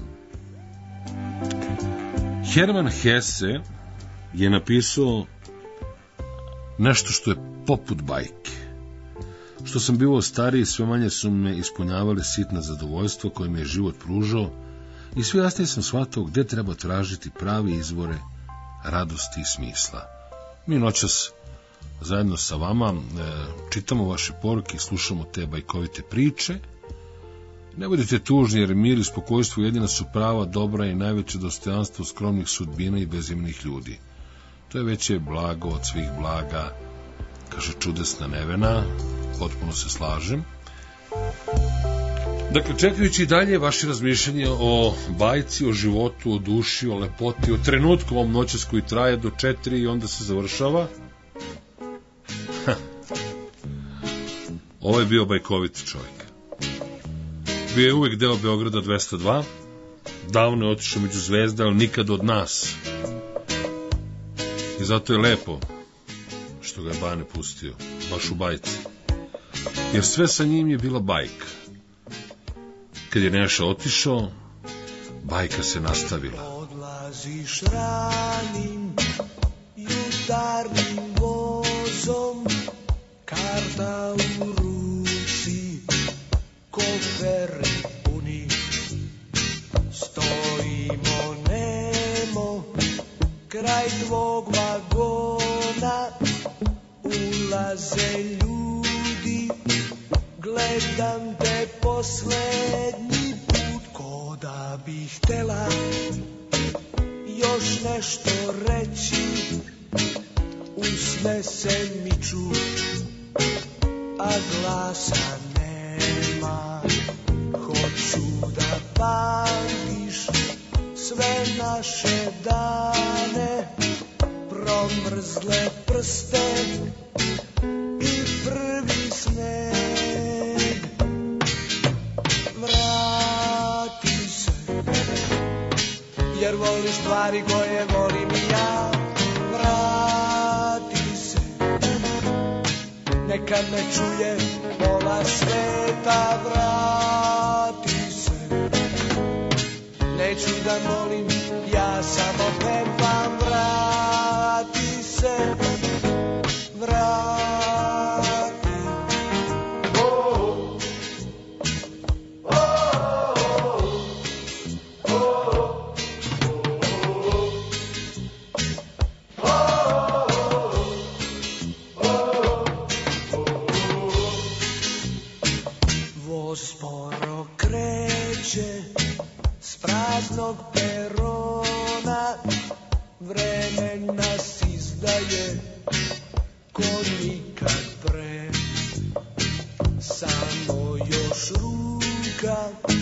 Speaker 1: Herman Hesse je napisao nešto što je poput bajke. Što sam bivao stariji, sve manje su me ispunjavale sitna zadovoljstva koje mi je život pružao i sve jasnije sam shvatao gde treba tražiti pravi izvore radosti i smisla. Mi noćas zajedno sa vama e, čitamo vaše poruke i slušamo te bajkovite priče. Ne budite tužni, jer mir i spokojstvo jedina su prava, dobra i najveće dostojanstvo skromnih sudbina i bezimnih ljudi. To je veće blago od svih blaga, kaže čudesna Nevena, potpuno se slažem. Dakle, čekajući dalje vaše razmišljanje o bajci, o životu, o duši, o lepoti, o trenutku ovom noćas koji traje do četiri i onda se završava. Ha. Ovo je bio bajkoviti čovjek. Bio je uvijek deo Beograda dvesta dva, davno je otišao među zvezde, ali nikad od nas. I zato je lepo što ga je Bane pustio, baš u bajci. Jer sve sa njim je bila bajka. Kad je Neša otišao, bajka se nastavila.
Speaker 9: Odlaziš ranim jutarnjim vozom, karta u ruci, koferi puni. Stojimo nemo kraj tvog vagona, ulaze ljudi, gledam te poslednji put, ko da bih htela još nešto reći, usne se miču, a glasa nema. Hoću da pamtiš sve naše dane, promrzle prste i prvi sneg. Vrati se jer voliš stvari koje volim i ja. Vrati se, neka me čuje pola sveta. Vrati se, neću da molim, ja samo pevam. Vrati se, vrati. Sporo kreće s praznog perona, vreme nas izdaje ko nikad pre. Samo još ruka,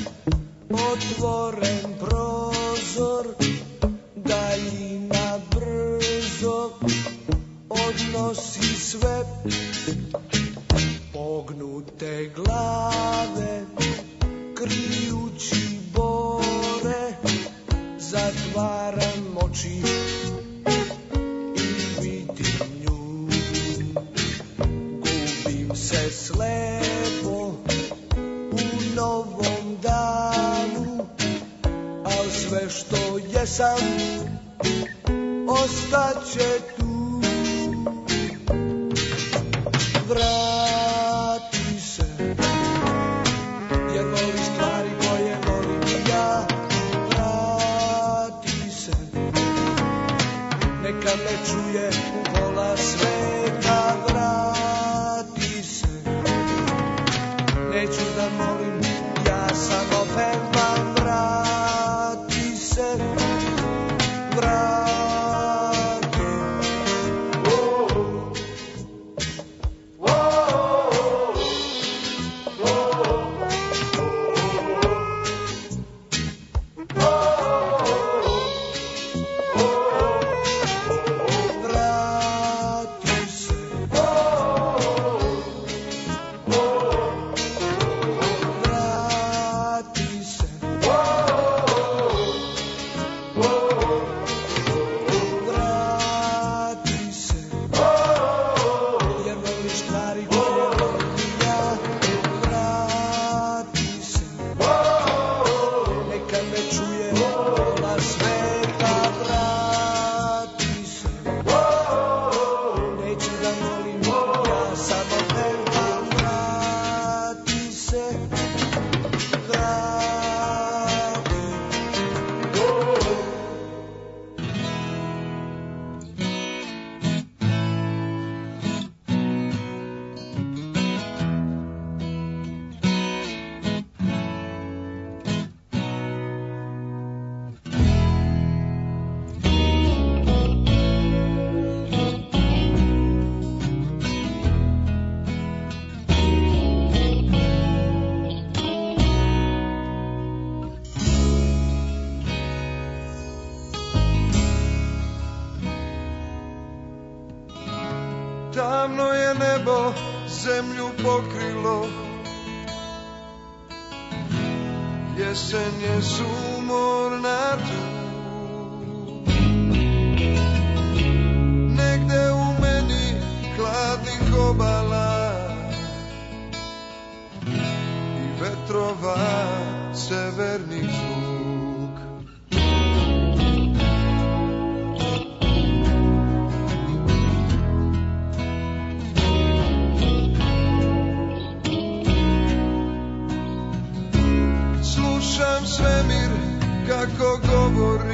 Speaker 9: otvoren prozor, daljina brzo odnosi sve. Pognute glave, krijući bore, zatvaram oči i vidim nju. Gubim se slepo u novom danu, al sve što jesam ostaće tu. Vrati se, jer voliš stvari koje volim i ja. Vrati se, neka me čuje pola sveta. Vrati se, neću da molim, ja samo pevam. Vrati se, vrati.
Speaker 7: Tamno je nebo zemlju pokrilo, jesen je sumorna tu. Negde u meni hladnih obala i vetrova severnih zvuk. Slušam svemir kako govori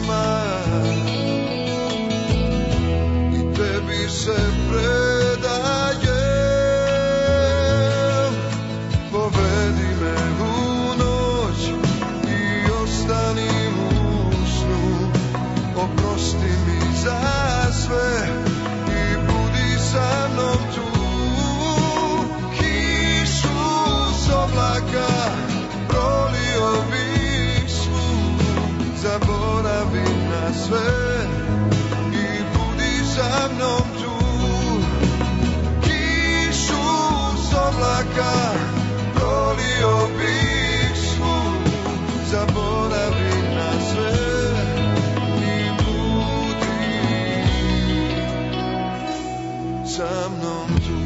Speaker 7: ima i tebi se predajem. Povedi me u noć i ostani u snu, oprosti mi za sve i budi sa mnom tu. Kišu s oblaka prolio bih svu, zaboravi na sve i budi sa mnom tu. Kišu s oblaka prolio bih svu, zaboravi na sve i budi sa mnom tu.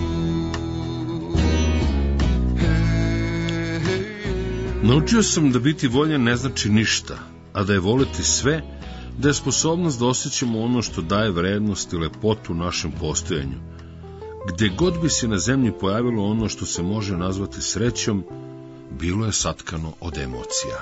Speaker 7: Hey, hey.
Speaker 1: Naučio sam da biti voljen ne znači ništa, a da je voleti sve, da je sposobnost da osjećamo ono što daje vrednost i lepotu našem postojanju. Gde god bi se na zemlji pojavilo ono što se može nazvati srećom, bilo je satkano od emocija.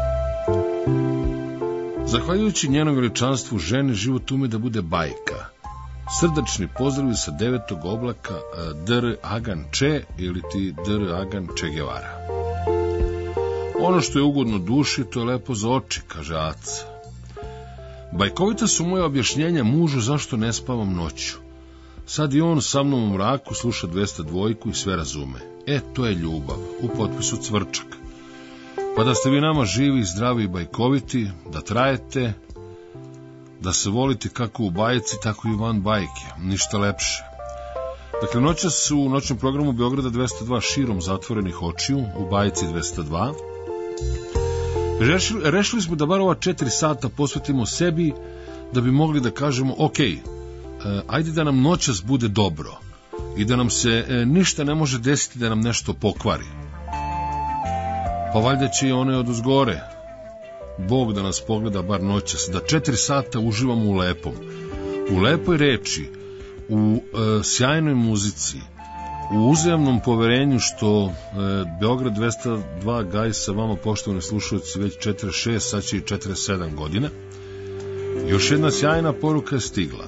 Speaker 1: Zahvaljujući njenom veličanstvu žene, život ume da bude bajka. Srdačni pozdravi sa devetog oblaka dr. Agan Če ili ti dr. Agan Če Guevara. Ono što je ugodno duši, to je lepo za oči, kaže Aca. Bajkovita su moje objašnjenja mužu zašto ne spavam noću. Sad i on sa mnom u mraku sluša dvesta dva i sve razume. E, to je ljubav, u potpisu Cvrčak. Pa da ste vi nama živi, zdravi i bajkoviti, da trajete, da se volite kako u bajci, tako i van bajke, ništa lepše. Dakle, noćas u noćnom programu Beograda dvesta dva širom zatvorenih očiju, u bajci dvesta dva. Rešili, rešili smo da bar ova četiri sata posvetimo sebi, da bi mogli da kažemo, ok, e, ajde da nam noćas bude dobro i da nam se e, ništa ne može desiti da nam nešto pokvari. Pa valjda će i one od uzgore, Bog da nas pogleda bar noćas, da četiri sata uživamo u lepom, u lepoj reči, u e, sjajnoj muzici, u uzajamnom poverenju što e, Beograd dvesta dva gaji sa vama, poštovani slušalci, već četrdeset šest, sad će i četrdeset sedam godina. Još jedna sjajna poruka je stigla.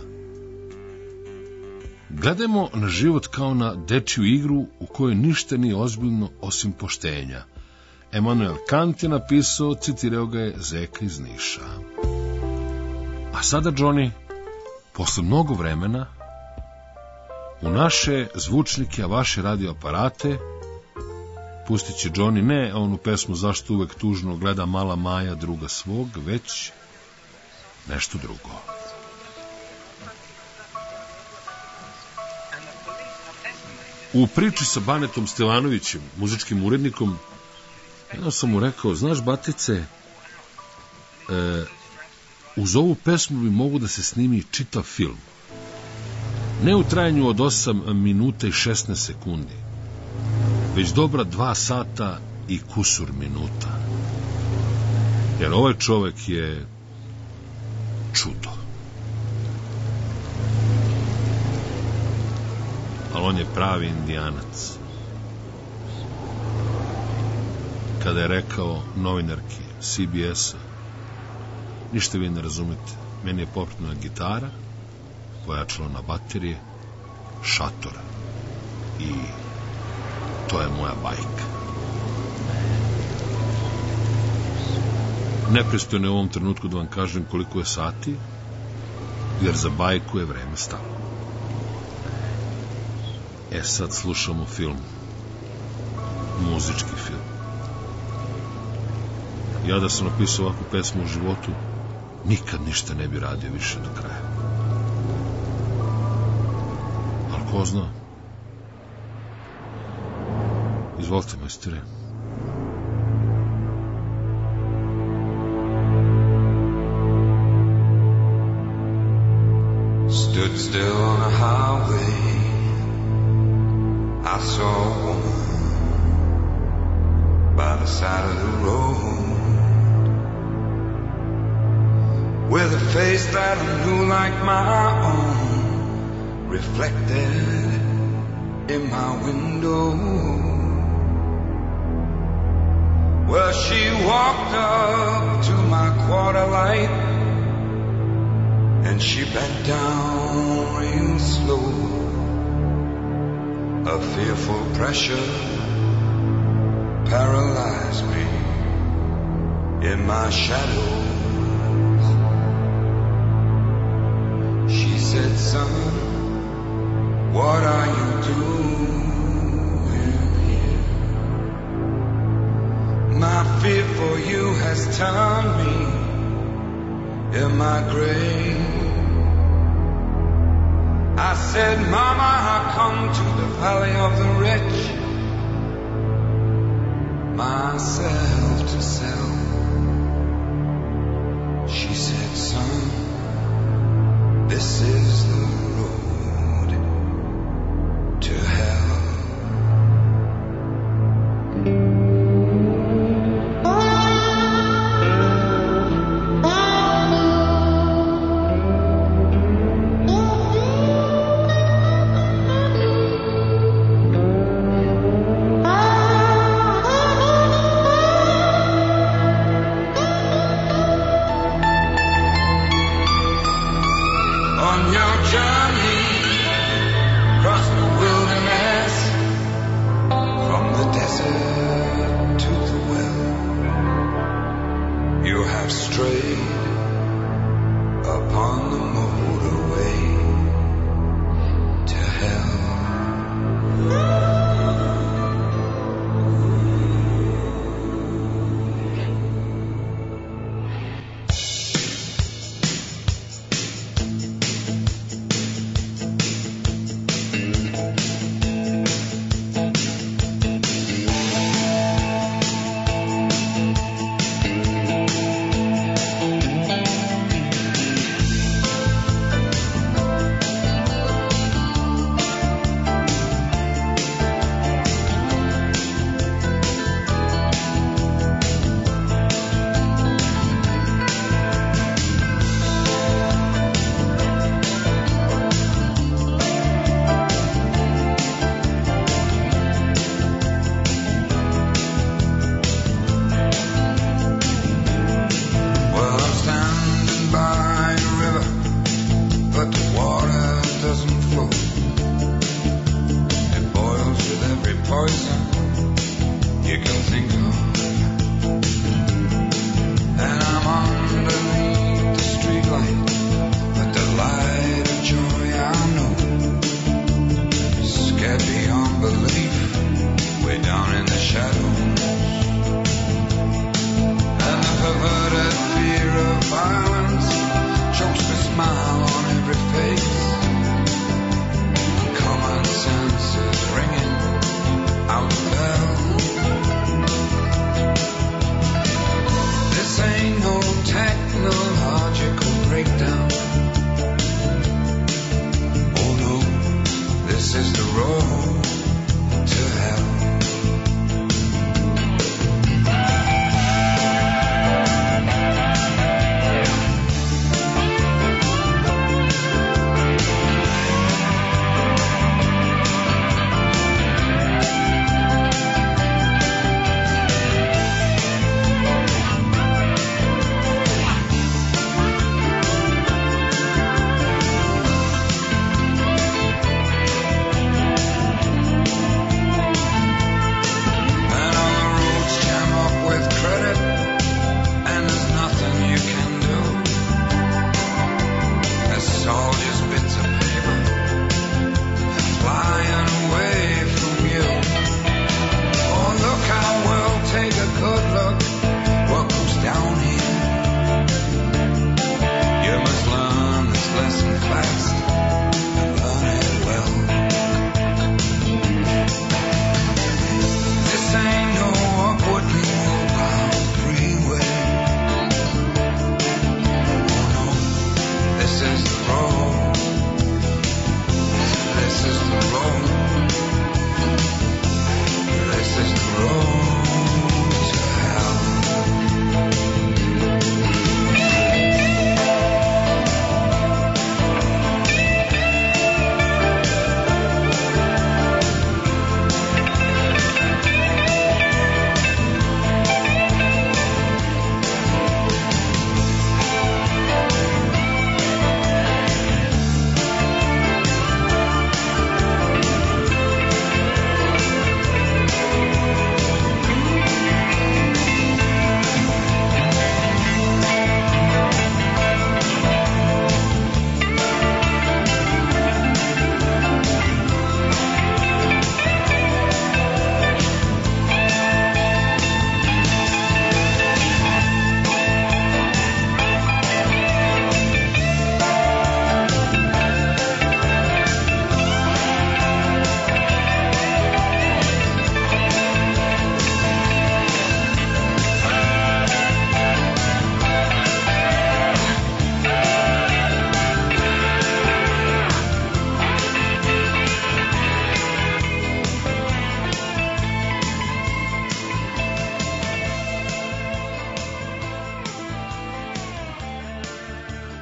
Speaker 1: Gledajmo na život kao na dečju igru u kojoj ništa nije ozbiljno osim poštenja. Emanuel Kant je napisao, citirao ga je Zeka iz Niša. A sada, Johnny, posle mnogo vremena, u naše zvučnike, a vaše radioaparate, pustit će Johnny ne onu pesmu Zašto uvek tužno gleda mala Maja druga svog, već nešto drugo. U priči sa Banetom Stevanovićem, muzičkim urednikom, jedno sam mu rekao, znaš, Batice, e, uz ovu pesmu bi mogu da se snimi čitav film. Ne u trajanju od osam minuta i šesnaest sekundi, već dobra dva sata i kusur minuta. Jer ovaj čovek je čudo. Ali on je pravi indijanac. Kada je rekao novinarki C B S-a, ništa vi ne razumete, meni je popretna gitara, pojačalo na baterije, šator i to je moja bajka. Nepristojno je u ovom trenutku da vam kažem koliko je sati, jer za bajku je vreme stalo. E sad slušamo film, muzički film. Ja da sam napisao ovakvu pesmu u životu, nikad ništa ne bi radio više do kraja. Ali ko zna? Izvolite, majstore.
Speaker 10: Stood still on a highway, I saw a woman by the side of the road with a face that I knew like my own, reflected in my window. Well, she walked up to my quarter light and she bent down real slow. A fearful pressure paralyzed me in my shadows. She said, son, what are you doing here? My fear for you has turned me in my grave. I said, Mama, I come to the valley of the rich, myself to sell. She said, son, this is the road to hell.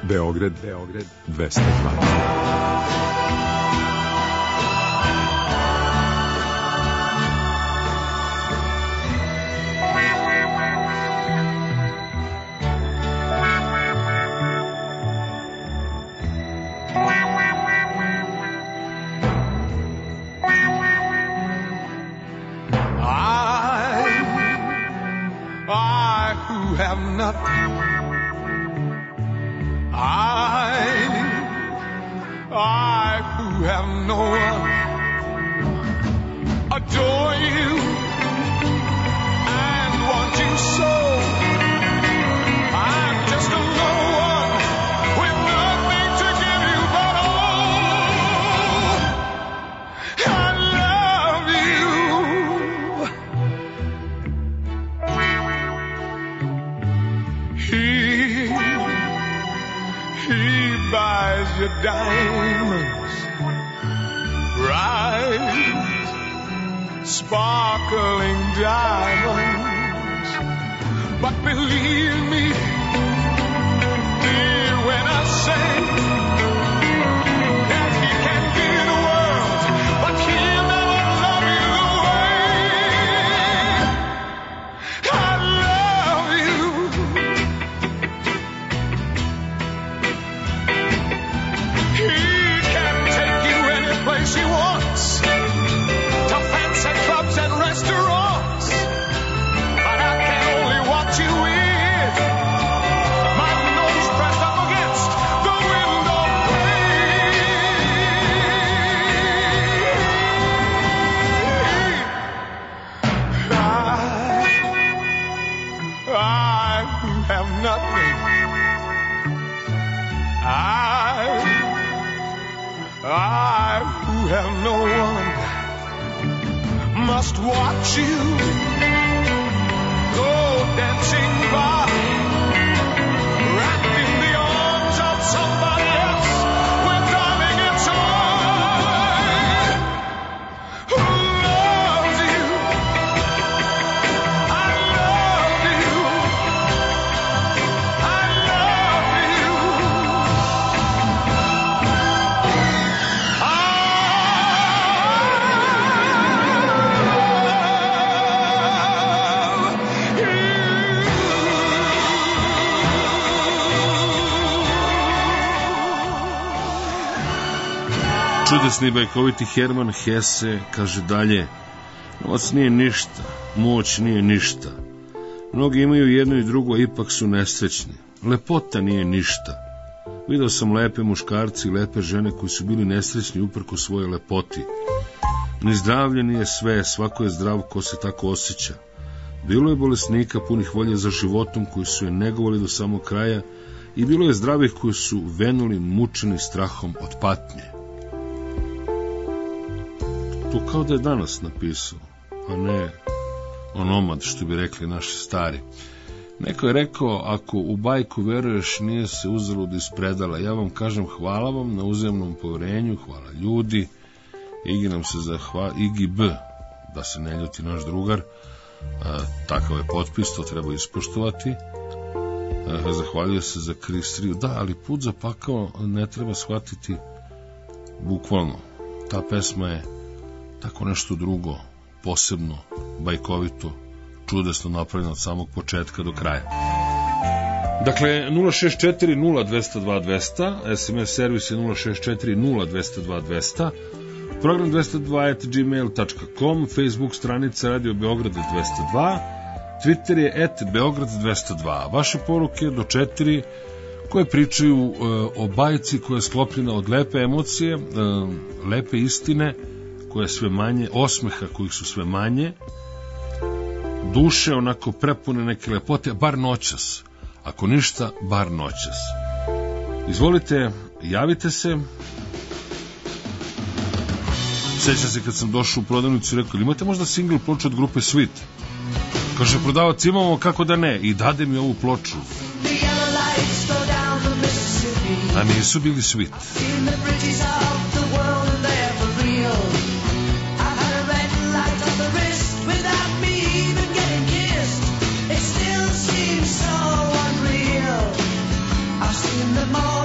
Speaker 11: Beograd, Beograd dvesta dva.
Speaker 1: Čudesni bajkoviti Herman Hesse kaže dalje: novac nije ništa, moć nije ništa. Mnogi imaju jedno i drugo, a ipak su nesrećni. Lepota nije ništa. Video sam lepe muškarci i lepe žene koji su bili nesrećni uprko svojoj lepoti. Ni zdravlje nije sve, svako je zdrav ko se tako osjeća. Bilo je bolesnika punih volje za životom koji su je negovali do samog kraja i bilo je zdravih koji su venuli mučeni strahom od patnje. To kao da je danas napisao, a ne onomad, što bi rekli naši stari. Neko je rekao, ako u bajku veruješ, nije se uzalud ispredala. Ja vam kažem hvala vam na uzajamnom poverenju, hvala ljudi. Igi nam se zahvala, Igi B, da se ne ljuti naš drugar, a, takav je potpis, to treba ispoštovati. A, zahvalio se za Kristriju. Da, ali put za pakao ne treba shvatiti bukvalno. Ta pesma je tako nešto drugo, posebno, bajkovito, čudesno napravljeno od samog početka do kraja. Dakle, nula šest četiri nula dvesta dva dvesta, es em es servis je nula šest četiri nula dvesta dva dvesta, program dvesta dva at gmail dot com, Facebook stranica Radio Beograd dvesta dva, Twitter je at Beograd dvesta dva. Vaše poruke do četiri koje pričaju uh, o bajci koja je sklopljena od lepe emocije, uh, lepe istine, koje je sve manje, osmeha kojih su sve manje, duše onako prepune neke lepote, bar noćas. Ako ništa, bar noćas. Izvolite, javite se. Sjećam se kad sam došao u prodavnicu i rekao, imate možda single ploču od grupe Sweet? Kaže, prodavac, imamo, kako da ne, i dade mi ovu ploču. A nisu bili Sweet.
Speaker 2: Them all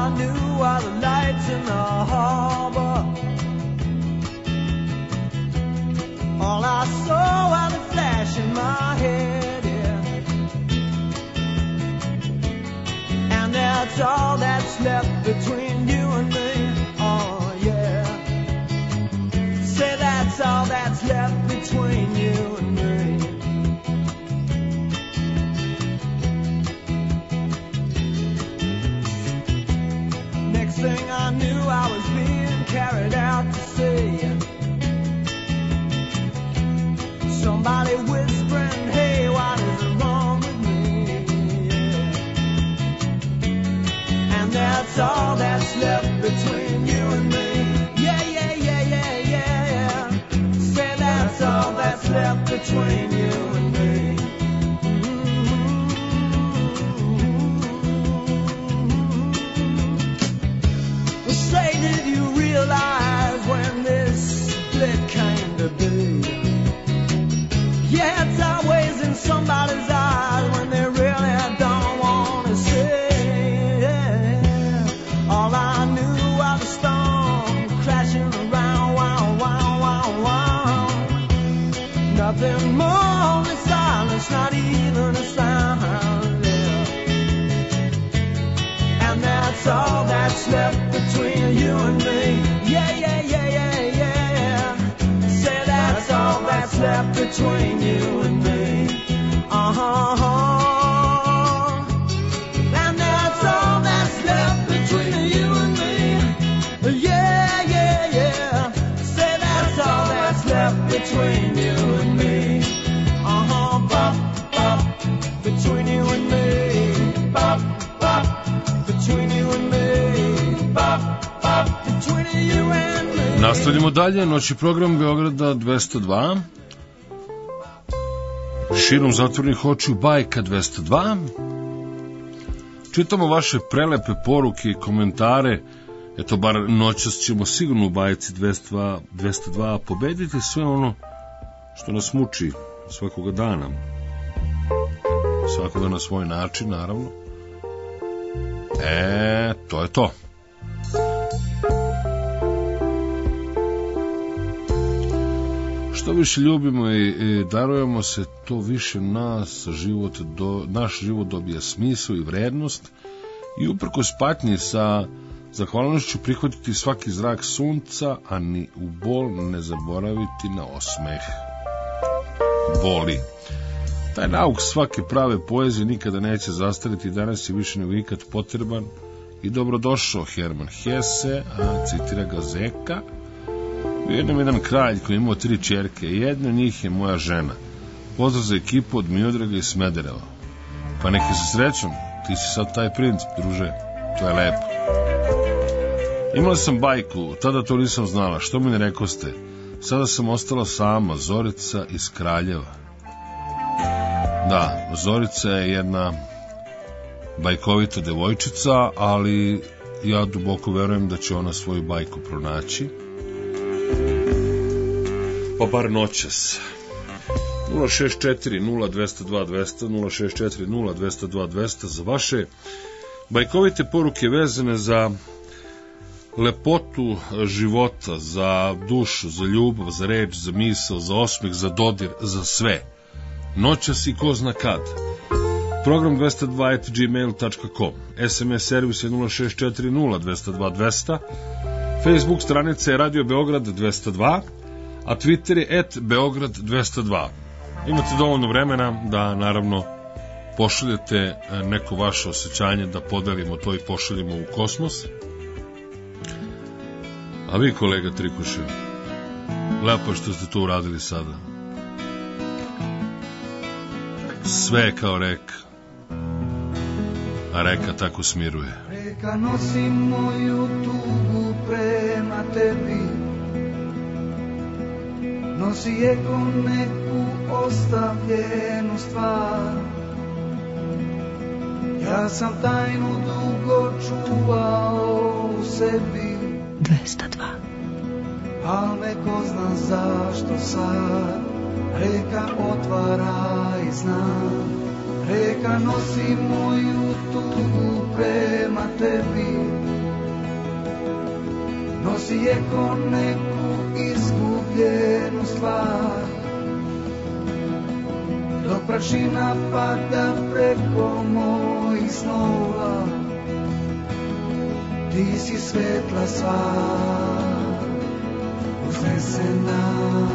Speaker 4: I knew were the lights in the harbor. All I saw were the flash in my head, yeah. And that's all that's left between you and me, oh yeah. Say that's all that's left between you and me. Next thing I knew, I was being carried out to sea. Somebody whispering, hey, what is wrong with me? Yeah. And that's all that's left between you and me. Yeah, yeah, yeah, yeah, yeah, yeah. Say that's all that's left between you and me. Mm-hmm. Well, say, did you realize when this split came to be? Yeah, it's always in somebody's eyes when they really don't want to see. Yeah. All I knew was the storm crashing around, wow, wow, wow, wow. Nothing more, only silence, not even a sound. Yeah. And that's all that's left between you and me. Yeah, yeah, yeah, yeah, yeah, yeah. Say that's all that's left between you and me. Uh-huh. And that's all that's left between you and me. Yeah, yeah, yeah. Say that's all that's left between you and me. Uh-huh. Bop, bop, between you and me. Bop, bop, between you and me. Bop, bop, between you and me.
Speaker 1: Nastavljamo dalje, noći program Beograda dvesta dva. Širom zatvornih očiju bajka dvesta dva. Čitamo vaše prelepe poruke i komentare. Eto, bar noćas ćemo sigurno u bajci dvesta dva pobediti sve ono što nas muči svakoga dana. Svakoga na svoj način, naravno. E, to je to. Što više ljubimo i, i darujemo se, to više nas život do, naš život dobija smisao i vrednost i uprkos patnji sa zahvalnošću prihvatiti svaki zrak sunca, a ni u bol ne zaboraviti na osmeh. Boli. Taj nauk svake prave poezije nikada neće zastariti, danas je više nego ikad potreban i dobrodošao Herman Hesse, a citira ga Zeka. U jednom jedan kralj koji imao tri čerke, jedna od njih je moja žena. Pozdrav za ekipu od Miodraga i Smedereva. Pa neki se srećom, ti si sad taj princ, druže, to je lepo. Imala sam bajku, tada to nisam znala, što mi ne rekoste? Sada sam ostala sama, Zorica iz Kraljeva. Da, Zorica je jedna bajkovita devojčica, ali ja duboko verujem da će ona svoju bajku pronaći. Pa bar noćas. nula šest četiri nula dvesta dva dvesta, nula šest četiri nula dvesta dva dvesta za vaše bajkovite poruke vezane za lepotu života, za dušu, za ljubav, za reč, za misao, za osmeh, za dodir, za sve. Noćas i ko zna kad. Program dvesta dva at gmail dot com, S M S servis je nula šest četiri nula dvesta dva dvesta, Facebook stranica je Radio Beograd dvesta dva, a Twitter je at Beograd dvesta dva. Imate dovoljno vremena da, naravno, pošaljete neko vaše osjećanje, da podelimo to i pošaljemo u kosmos. A vi, kolega Trikuše, lepo što ste to uradili sada. Sve je kao reka, a reka tako smiruje.
Speaker 12: Reka nosi moju tugu prema tebi, nosi je ko neku ostavljenu stvar. Ja sam tajnu dugo čuvao u sebi,
Speaker 13: dvesta dva.
Speaker 12: Al me ko zna zašto sad reka otvara i zna. Reka nosi moju tugu prema tebi, nosi je ko neku izgubljenu stvar, dok prašina pada preko mojih snova, ti si svetla sva, uznesena.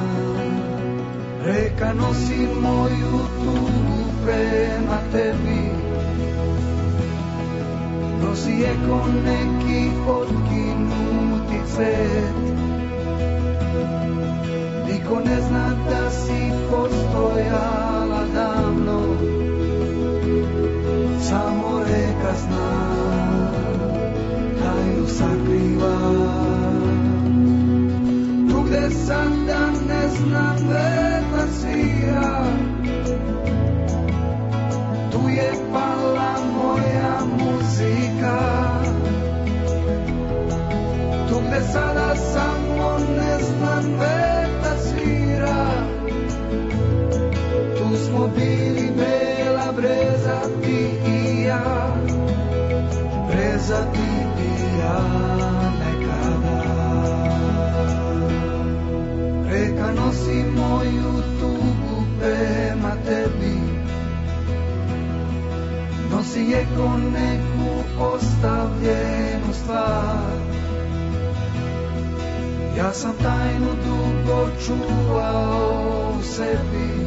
Speaker 12: Reka nosi moju tugu prema tebi, nosi je ko neki otkinuti cvet. Niko ne zna da si postojala davno, samo reka zna, tajnu sakriva. Tu gde sada ne znam vetar svira, tu je pala moja muzika. Tu gde sada samo ne znam vetar svira, tu smo bili bela breza ti i ja, breza ti i ja nekada. Reka nosi moju tugu prema tebi, nosi je ko neku ostavljenu stvar. Ja sam tajnu dugo čuvao u sebi,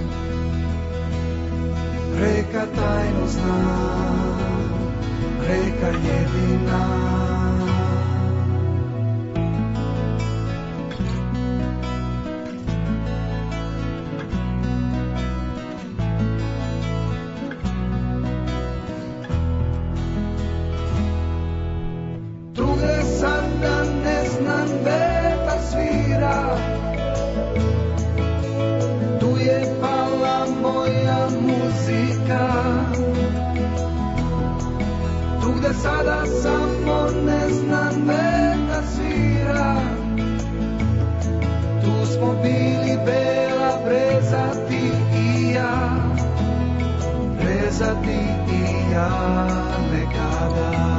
Speaker 12: reka tajnu zna, reka jedina. Druge sada ne znam vetar svira, tu je pala moja muzika. Tu gde sada samo ne znam vetar svira, tu smo bili bela breza ti i ja, breza ti i ja nekada.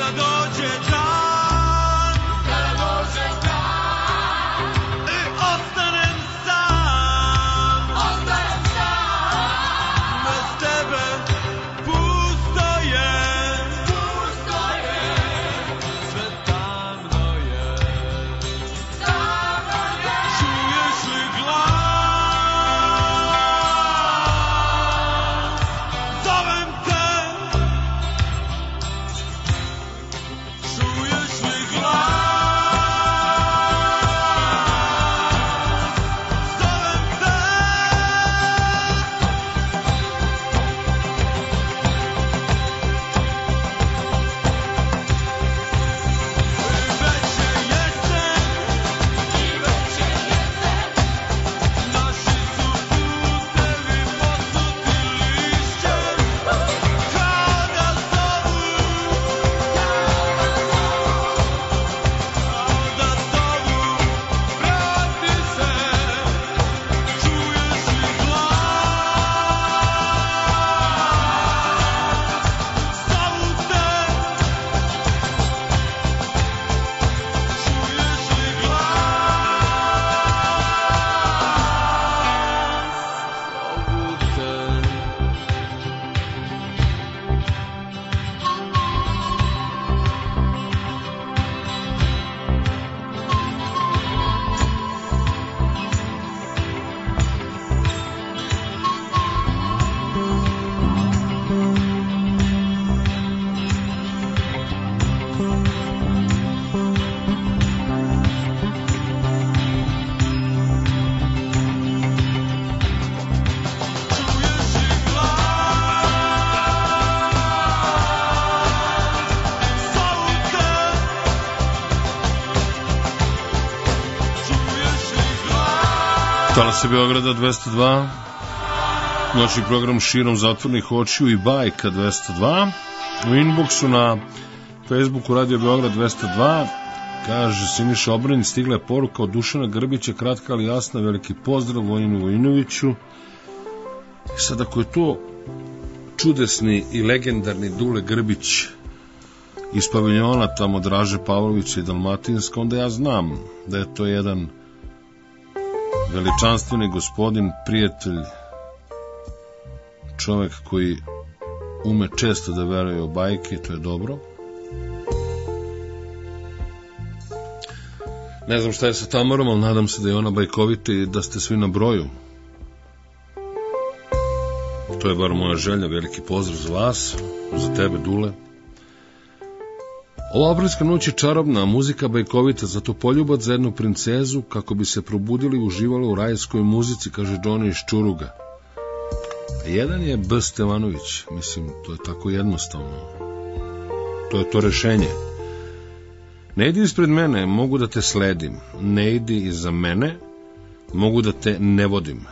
Speaker 1: Talasi Beograda dvesta dva, noćni program širom zatvornih očiju i bajka dvesta dva. U inboxu na Facebooku Radio Beograd dvesta dva kaže Siniša Obranj, stigla je poruka od Dušana Grbića, kratka ali jasna, veliki pozdrav Vojinu Vojinoviću. I sad ako je to čudesni i legendarni Dule Grbić iz paviljona tamo Draže Pavlovića i Dalmatinska, onda ja znam da je to jedan veličanstveni gospodin, prijatelj, čovek koji ume često da veruje u bajke, to je dobro. Ne znam šta je sa Tamarom, ali nadam se da je ona bajkovita i da ste svi na broju. To je bar moja želja, veliki pozdrav za vas, za tebe Dule. Ova aprilska noć je čarobna, muzika bajkovita, zato poljubac za jednu princezu, kako bi se probudili i uživali u rajskoj muzici, kaže Johnny iz Čuruga. Jedan je B. Stevanović, mislim, to je tako jednostavno. To je to rešenje. Ne idi ispred mene, mogu da te sledim. Ne idi iza mene, mogu da te ne vodim.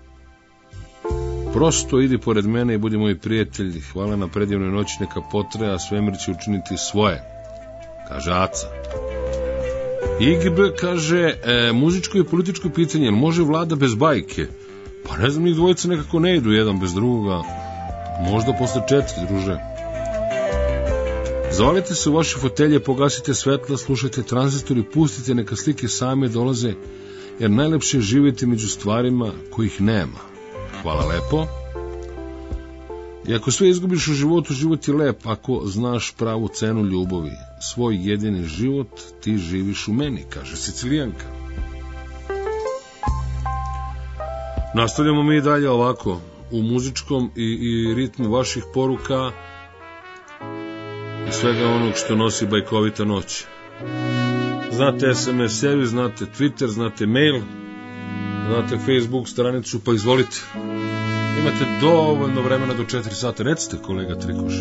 Speaker 1: Prosto idi pored mene i budi moj prijatelj. Hvala na predivnoj noći, neka potraje, a svemir će učiniti svoje, kaže Aca. I G B kaže, e, muzičko i političko pitanje, jel može vlada bez bajke? Pa ne znam, njih dvojica nekako ne idu jedan bez drugoga. Možda posle četiri, druže. Zavalite se u vaše fotelje, pogasite svetla, slušajte tranzistor i pustite neka slike same dolaze, jer najlepše je živjeti među stvarima kojih nema. Hvala lepo. I ako sve izgubiš u životu, život je lep ako znaš pravu cenu ljubavi. Svoj jedini život ti živiš u meni, kaže Sicilijanka. Nastavljamo mi dalje ovako, u muzičkom i, i ritmu vaših poruka i svega onog što nosi bajkovita noć. Znate es em es servis, znate Twitter, znate mail, znate Facebook stranicu, pa izvolite. Imate dovoljno vremena do četiri sata. Recite, kolega Trikoš.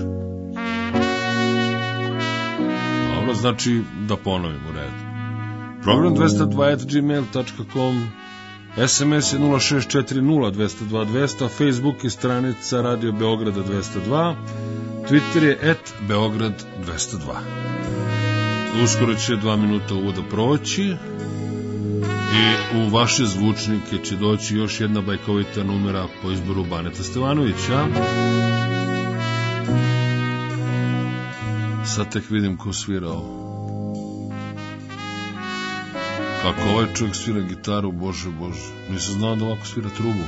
Speaker 1: Dobro, znači da ponovim u redu. Program dvesta dva at gmail dot com, es em es je nula šest četiri nula dvesta dva dvesta, Facebook je stranica Radio Beograda dvesta dva, Twitter je at Beograd dvesta dva. Uskoro će dva minuta uvoda proći i u vaše zvučnike će doći još jedna bajkovita numera po izboru Baneta Stevanovića. Sad tek vidim ko svirao. Kako ovaj čovjek svira gitaru, bože, bože. Nisam znao da ovako svira trubu.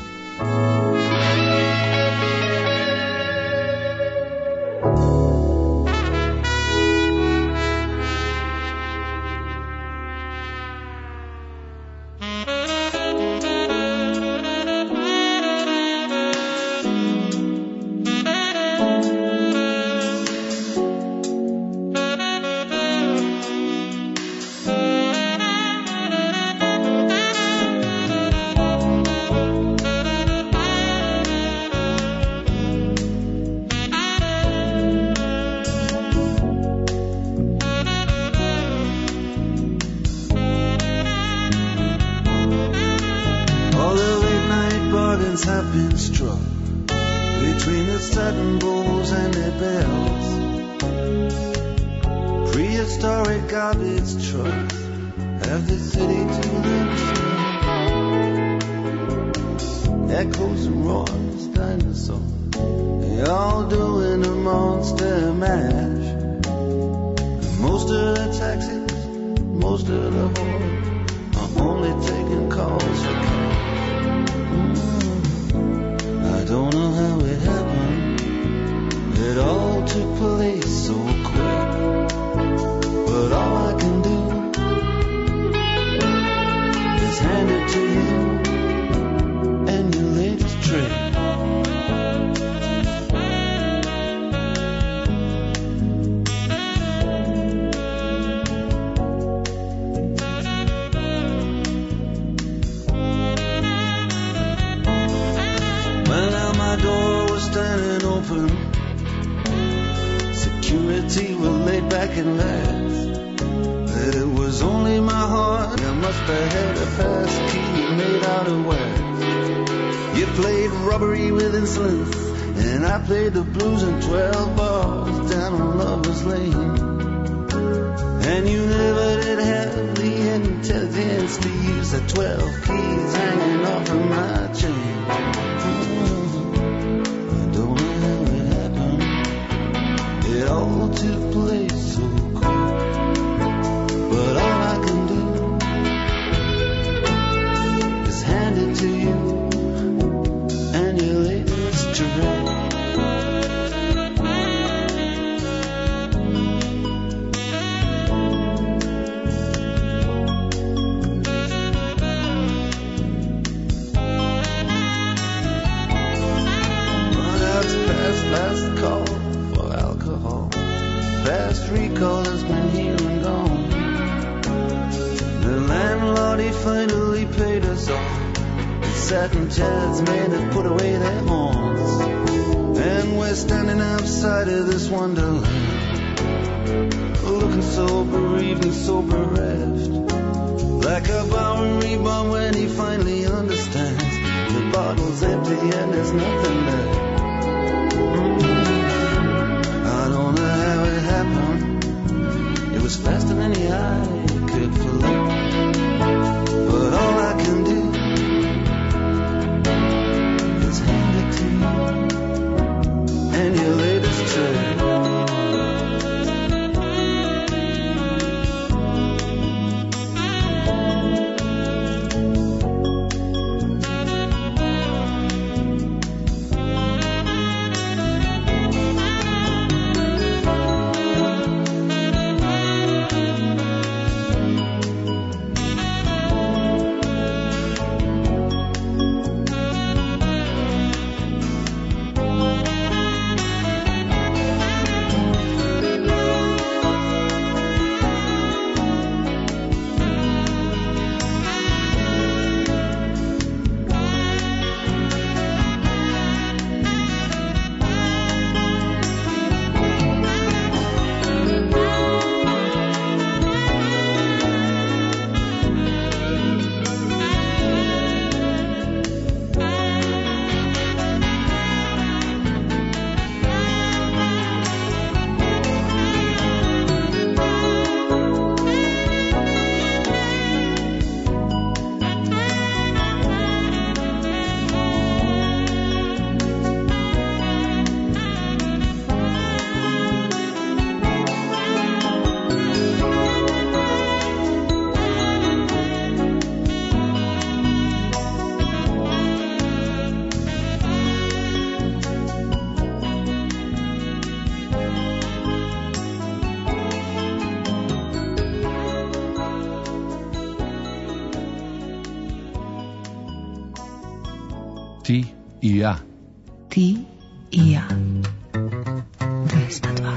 Speaker 11: Ti i ja.
Speaker 13: Ti i ja. dvesta dva.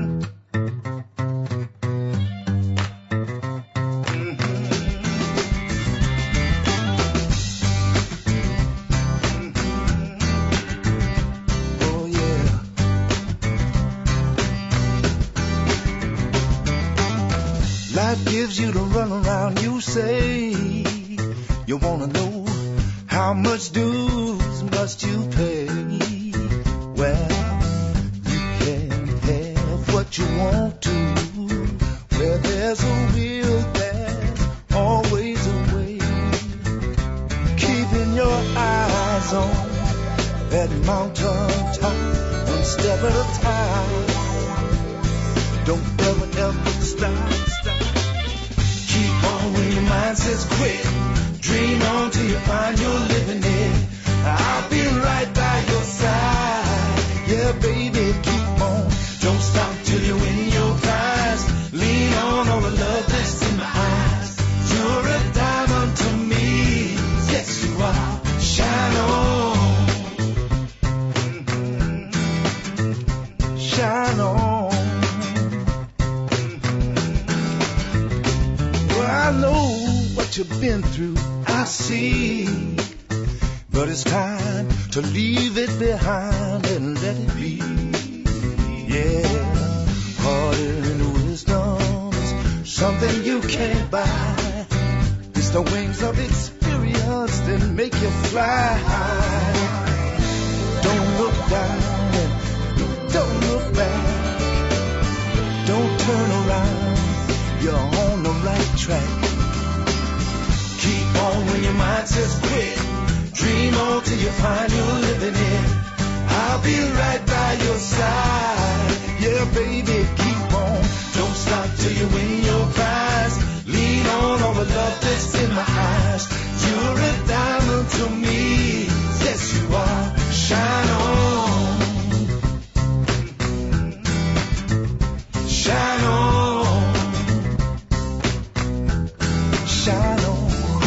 Speaker 12: Gives you to run around, you say you wanna know how much dues must you pay. Well, you can have what you want to. Where there's a will, there's always a way. Keeping your eyes on that mountain top, one step at a time. Don't ever, ever stop. When your mind says quit, dream on till you find you're living it. I'll be right by your side. Yeah, baby, keep on. Don't stop till you win your prize. Lean on all the love that's in my eyes. You're a diamond to me. Yes, you are. Shine on. Mm-hmm. Shine on. I know what you've been through, I see. But it's time to leave it behind and let it be. Yeah, heart and wisdom is something you can't buy. It's the wings of experience that make you fly high. Don't look down and don't look back. Don't turn around, you're on the right track. Keep on when your mind says quit. Dream on till you find you're living it. I'll be right by your side. Yeah, baby, keep on. Don't stop till you win your prize. Lean on all the love that's in my eyes. You're a diamond to me. Yes, you are. Shine on. Shine on. Shine on.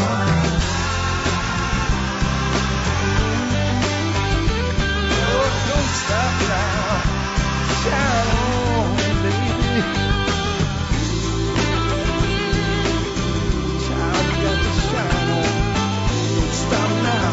Speaker 12: Oh, don't stop now. Shine on, baby. Child, you got to shine on. Don't stop now.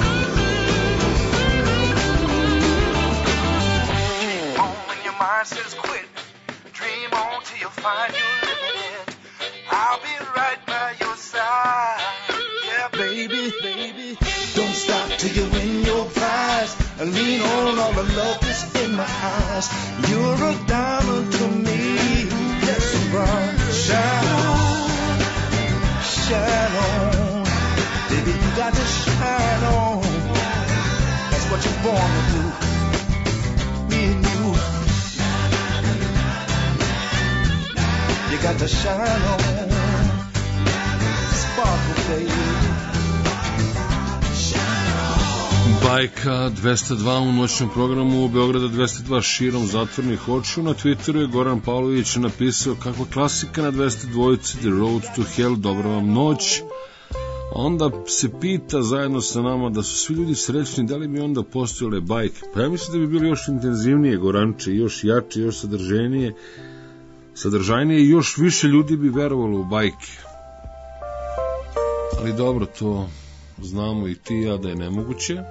Speaker 12: Keep on when your mind says quit. Dream on till you find you're living it. I'll be right by your side. Yeah, baby, baby. Don't stop till you win your prize. And lean on all the love that's in my eyes. You're a diamond to me. Yes, run. Shine on. Shine on. Baby, you got to shine on. That's what you're born to do. Me and you. You got to shine on. Sparkle, baby.
Speaker 1: Bajka dvesta dva u noćnom programu u Beograda dvesta dva širom zatvornih očiju. Na Twitteru je Goran Pavlović napisao kakva klasika na dvesta dva The Road to Hell, dobra vam noć. Onda se pita zajedno sa nama da su svi ljudi srećni, da li bi onda postojale bajke. Pa ja mislim da bi bili još intenzivnije, Goranče, još jače, još sadržajnije, sadržajnije i još više ljudi bi verovalo u bajke. Ali dobro, to znamo i ti i ja da je nemoguće.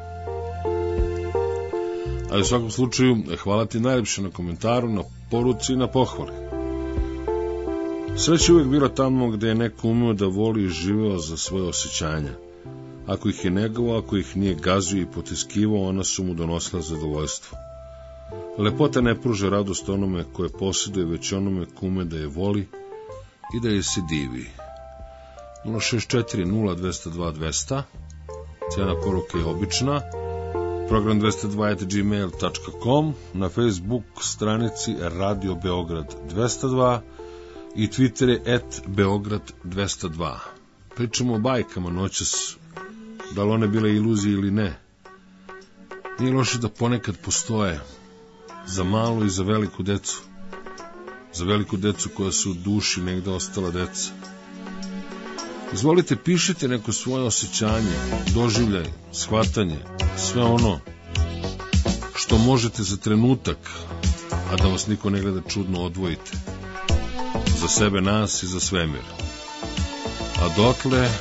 Speaker 1: Ali u svakom slučaju, hvala ti najljepše na komentaru, na poruci i na pohvali. Sreća uvijek bila tamo gde je neko umeo da voli i živeo za svoje osjećanja. Ako ih je negovao, ako ih nije gazio i potiskivao, ona su mu donosila zadovoljstvo. Lepota ne pruža radost onome koje posjeduje, već onome kume da je voli i da je se divi. nula šest četiri nula dvesta dva dvesta, cijena poruka je obična, program dvesta dva at gmail dot com, na Facebook stranici Radio Beograd dvesta dva i Twitter je at Beograd dvesta dva. Pričamo o bajkama noćas, da li one bile iluzije ili ne. Nije loše da ponekad postoje, za malu i za veliku decu, za veliku decu koja su u duši negde ostala deca. Izvolite, pišite neko svoje osjećanje, doživljaj, shvatanje, sve ono što možete za trenutak, a da vas niko ne gleda čudno, odvojite. Za sebe, nas i za svemir. A dotle...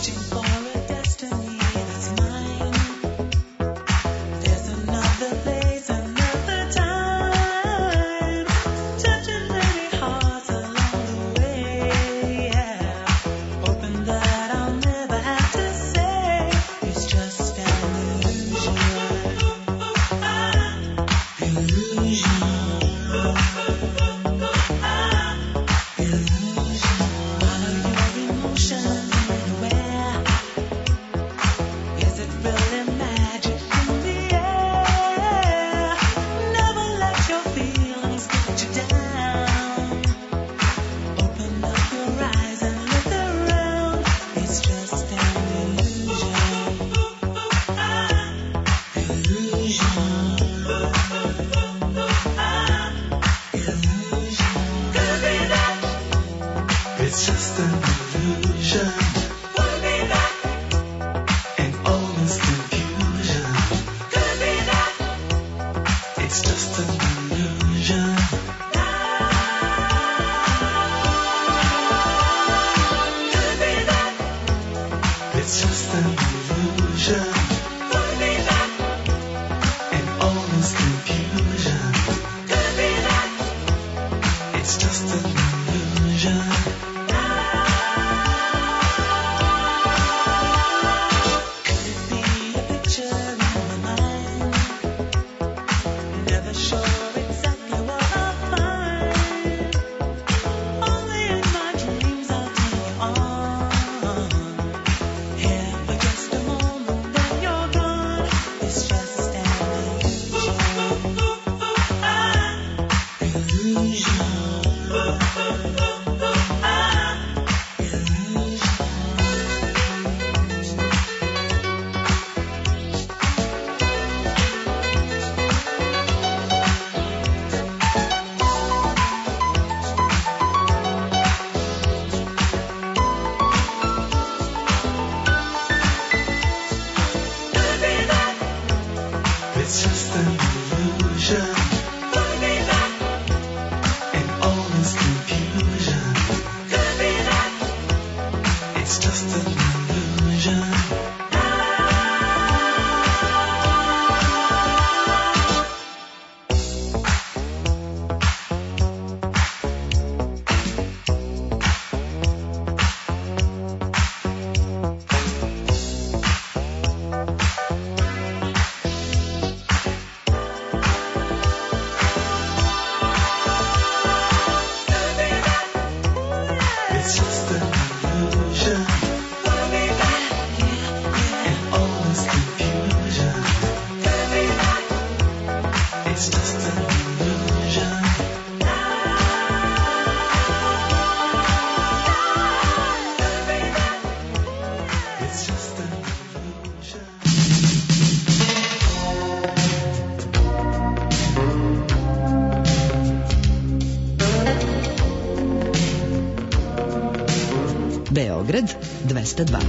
Speaker 14: Beograd dvesta dva.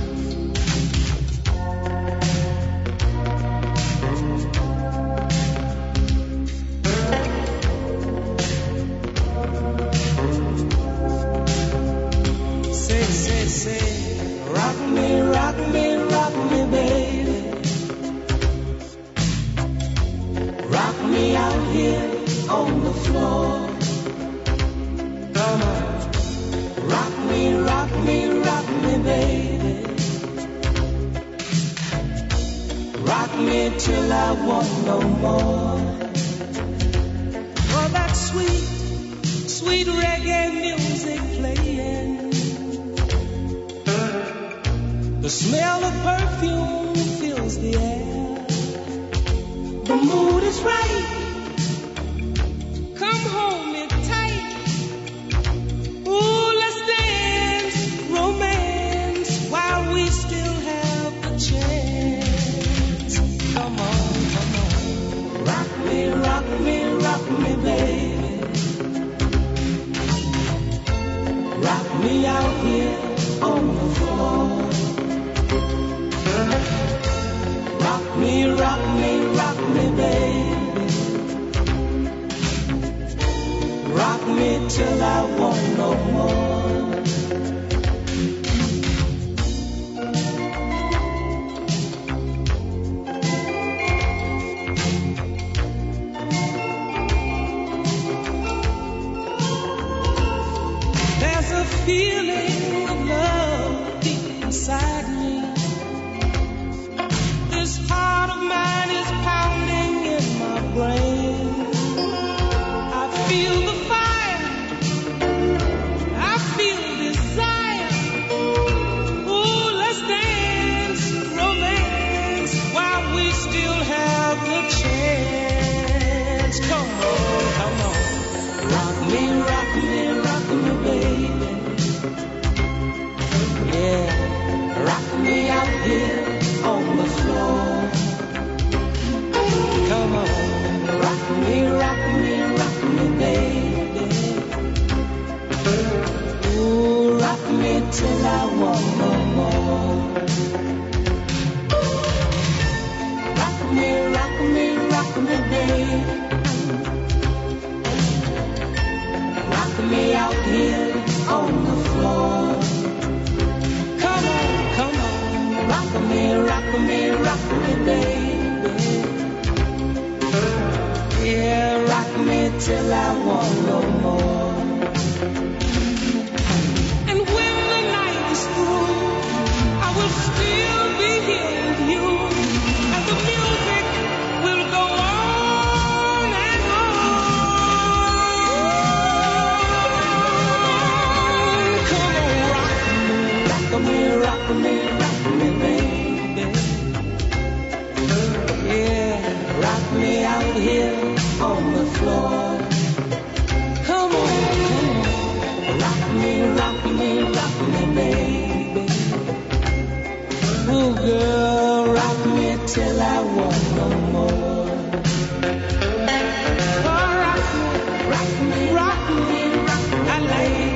Speaker 8: Say, say, say, rock me, rock me, rock me, baby. Rock me out here on the floor. Come on. Rock me, rock me, rock me, baby. Rock me till I want no more. Oh, that sweet, sweet reggae music playing. The smell of perfume fills the air. The mood is right. Come hold me tight. Ooh, let's dance romance while we still have the chance. Come on, come on. Rock me, rock me, rock me, baby. Rock me out here on the floor.
Speaker 4: I want no more. Rock me, rock me, rock me, babe. Rock me out here on the floor. Come on, come on, rock me, rock me, rock me, baby. Yeah, rock me till I want no more. And when the night is through, I will still be here with you, and the music will go on and on. Come on, rock me, rock me, rock me, baby. Yeah, rock me out here on the floor. Come on, come on, rock me, rock me, rock me, baby. Oh, girl, rock me till I want no more. Oh, rock me, rock me, rock me, rock me, lady.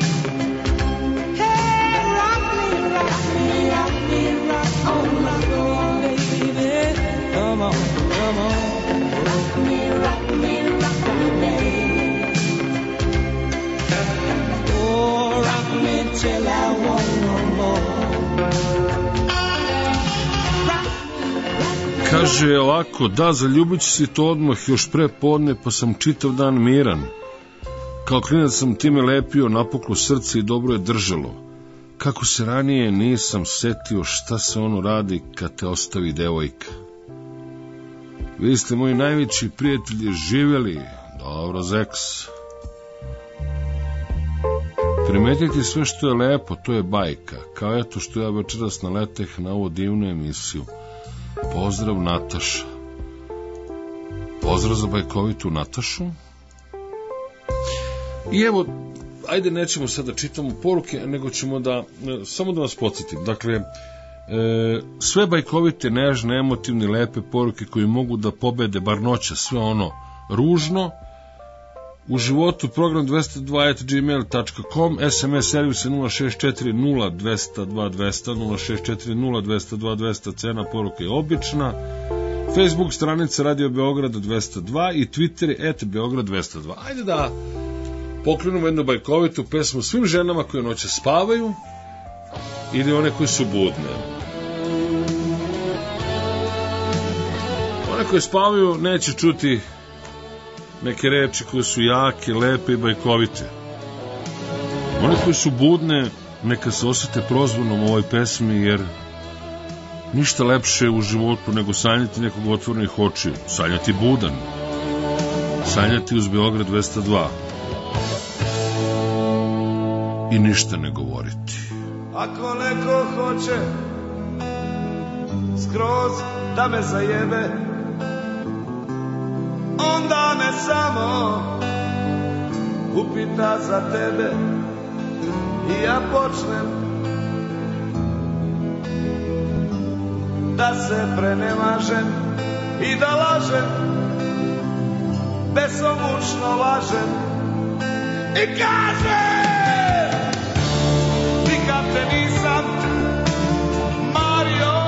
Speaker 4: Hey, rock me, rock me, rock me, rock on my floor, baby. Come on, come on, rock me, rock me, rock me, baby. Oh, rock me till I want no more.
Speaker 1: Kaže ovako, da, zaljubit ću si to odmah još pre podne, pa sam čitav dan miran. Kao klinac sam time lepio napuklo srce i dobro je držalo. Kako se ranije nisam setio šta se ono radi kad te ostavi devojka. Vi ste moji najveći prijatelji, živjeli. Dobro, zeks. Primetiti sve što je lepo, to je bajka. Kao eto što ja večeras naleteh na ovu divnu emisiju. Pozdrav, Nataša. Pozdrav za bajkovitu Natašu. I evo, ajde, nećemo sada čitamo poruke, nego ćemo da, samo da vas podsjetim. Dakle, e, sve bajkovite, nežne, emotivne, lepe poruke koje mogu da pobede bar noća sve ono ružno, u životu program dvesta dva at gmail dot com, S M S servise nula šest četiri nula dvesta dva dvesta, nula šest četiri nula dvesta dva dvesta, cena poruke je obična, Facebook stranica Radio Beograd dvesta dva i Twitter at Beograd dvesta dva. Ajde da pokrenemo jednu bajkovitu pesmu svim ženama koje noće spavaju ili one koje su budne. One koje spavaju neće čuti neke reči koje su jake, lepe i bajkovite. One koje su budne neka se osjete prozvanom u ovoj pesmi, jer ništa lepše u životu nego sanjati nekog otvorenih očiju, sanjati budan, sanjati uz Beograd dvesta dva i ništa ne govoriti.
Speaker 3: Ako neko hoće skroz da me zajebe, onda me samo upita za tebe i ja počnem da se prenemažem i da lažem, besomučno lažem i kažem nikad te nisam mario,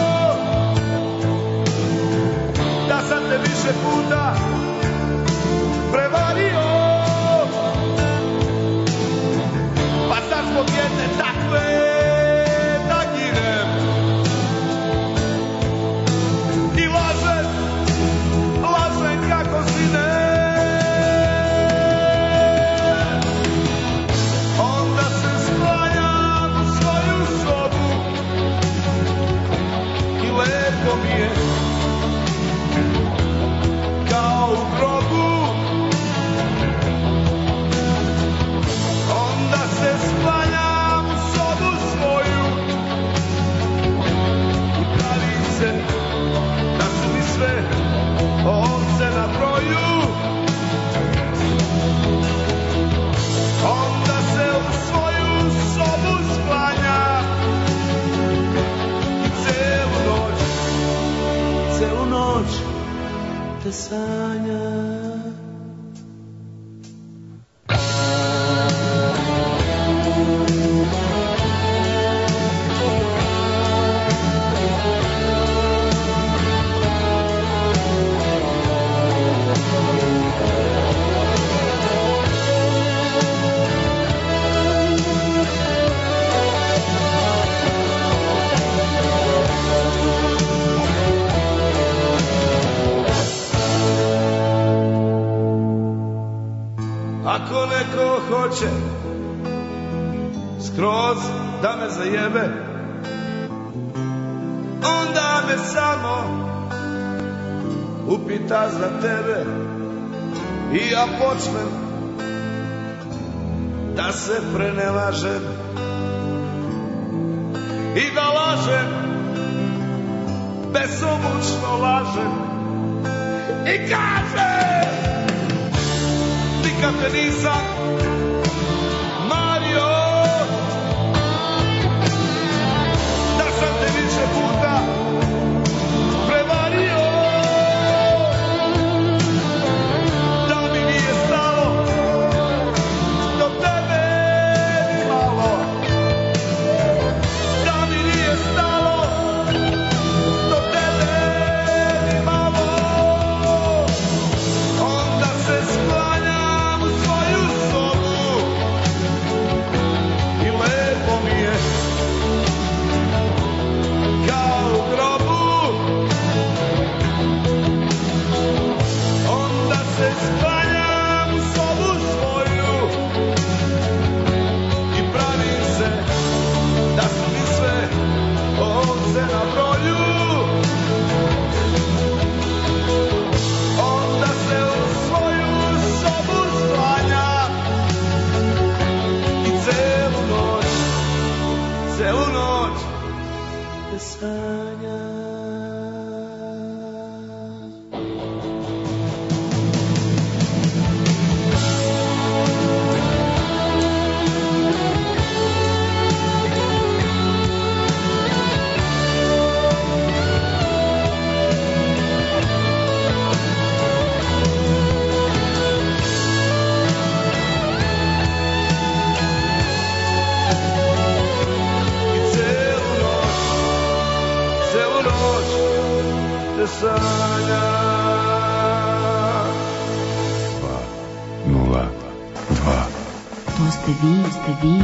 Speaker 3: da sam te više puta prevario, pa sad zbog jedne takve da ginem i lažem, lažem kako zine. Onda se sklanjam u svoju sobu i lepo mi je kao u grobu. Onda se sklanjam u sobu svoju i pravi se da su mi sve ovce na broju. Onda se u svoju sobu sklanjam i celu noć, celu noć te sanjam.
Speaker 15: Ako neko hoće skroz da me zajebe, onda me samo upita za tebe i ja počnem da se prenelažem i da lažem, besomučno lažem i kažem nikad te nisam mario, da sam te više puta prevario, da mi nije stalo do tebe ni malo, da mi nije stalo do tebe ni malo. Onda se sklanjam u svoju sobu i lepo mi je kao u grobu. Onda se sklanjam u sobu svoju i pravim se da su mi sve ovce na broju. Onda se u svoju sobu sklanjam i celu noć, celu noć te sanjam. I celu noć, celu noć te sanjam.
Speaker 11: Nula dva.
Speaker 13: To ste vi, ste vi.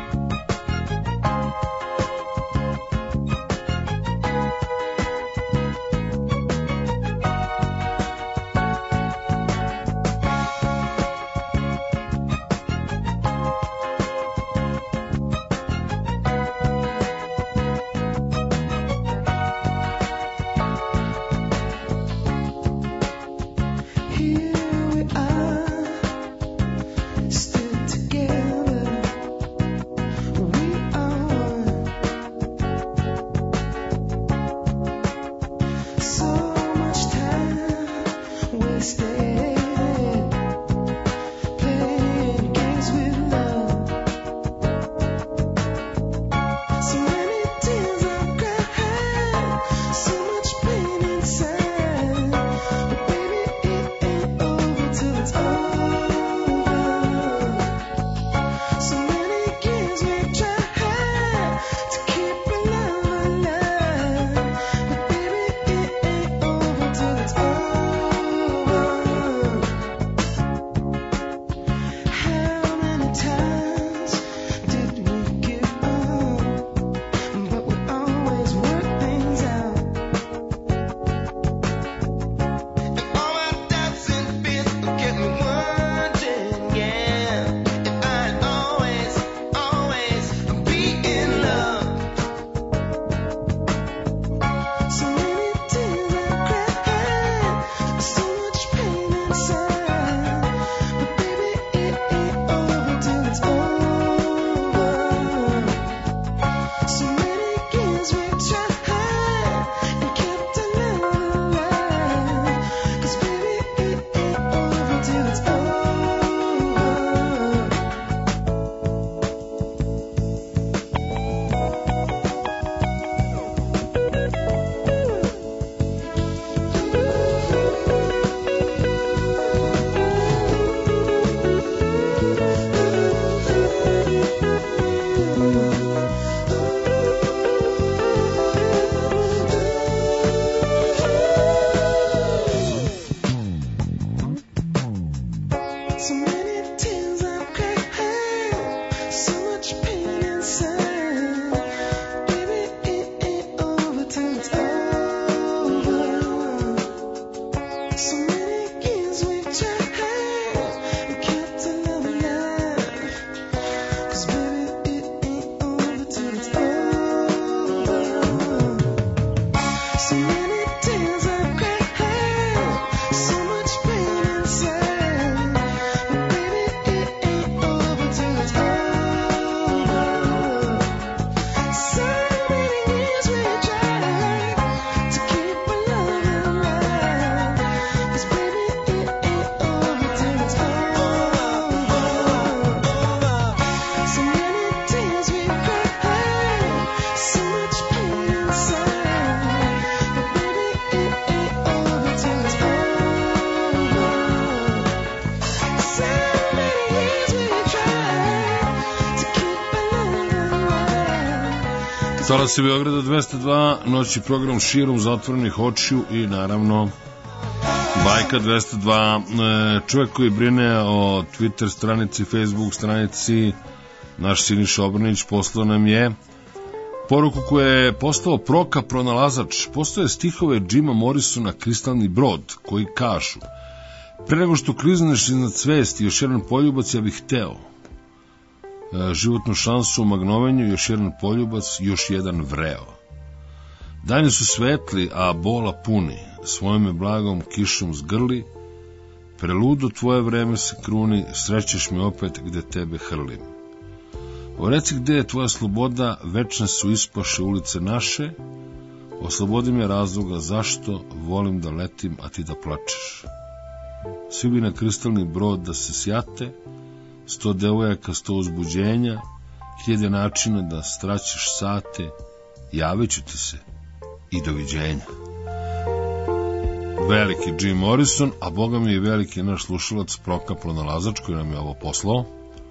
Speaker 5: Here we are, still together. We are one. So much time wasted playing games with love. So many tears I've cried, so much pain inside. But baby, it ain't over till it's over. So many years we tried to keep our love alive. But baby, it ain't over till it's over. How many times did we give up? But we always work things out. And all our doubts and fears get me wondering, yeah, if I'd always, always be in love. So many tears I cried, so much pain inside. But baby, it ain't over till it's over. So many years we tried and kept our love alive. 'Cause baby, it ain't over till it's over. So many tears I've cried, so much pain inside. Baby, it ain't over till it's over. So many years we tried and kept our love alive.
Speaker 1: Talas je Beograda dvesta dva, noći program širom zatvorenih očiju i naravno Bajka dvesta dva, čovjek koji brine o Twitter stranici, Facebook stranici, naš Siniša Obranić poslao nam je poruku koja je postao Proka pronalazač. Postoje stihove Jima Morrisona Kristalni brod koji kažu: pre nego što klizneš iznad svesti još jedan poljubac ja bih hteo, životnu šansu u magnovenju još jedan poljubac, još jedan vreo. Dani su svetli, a bola puni, svojim je blagom kišom zgrli, preludo tvoje vreme se kruni, srećeš mi opet gde tebe hrlim. O reci gde je tvoja sloboda, večne su ispaše ulice naše, oslobodi me razloga zašto volim da letim, a ti da plačeš. Svi bi na kristalni brod da se sjate, sto devojaka, sto uzbuđenja, hiljade načina da straćeš sate, javit ću ti se i doviđenja. Veliki Jim Morrison, a boga mi je veliki naš slušalac Proka pronalazač koji nam je ovo poslao.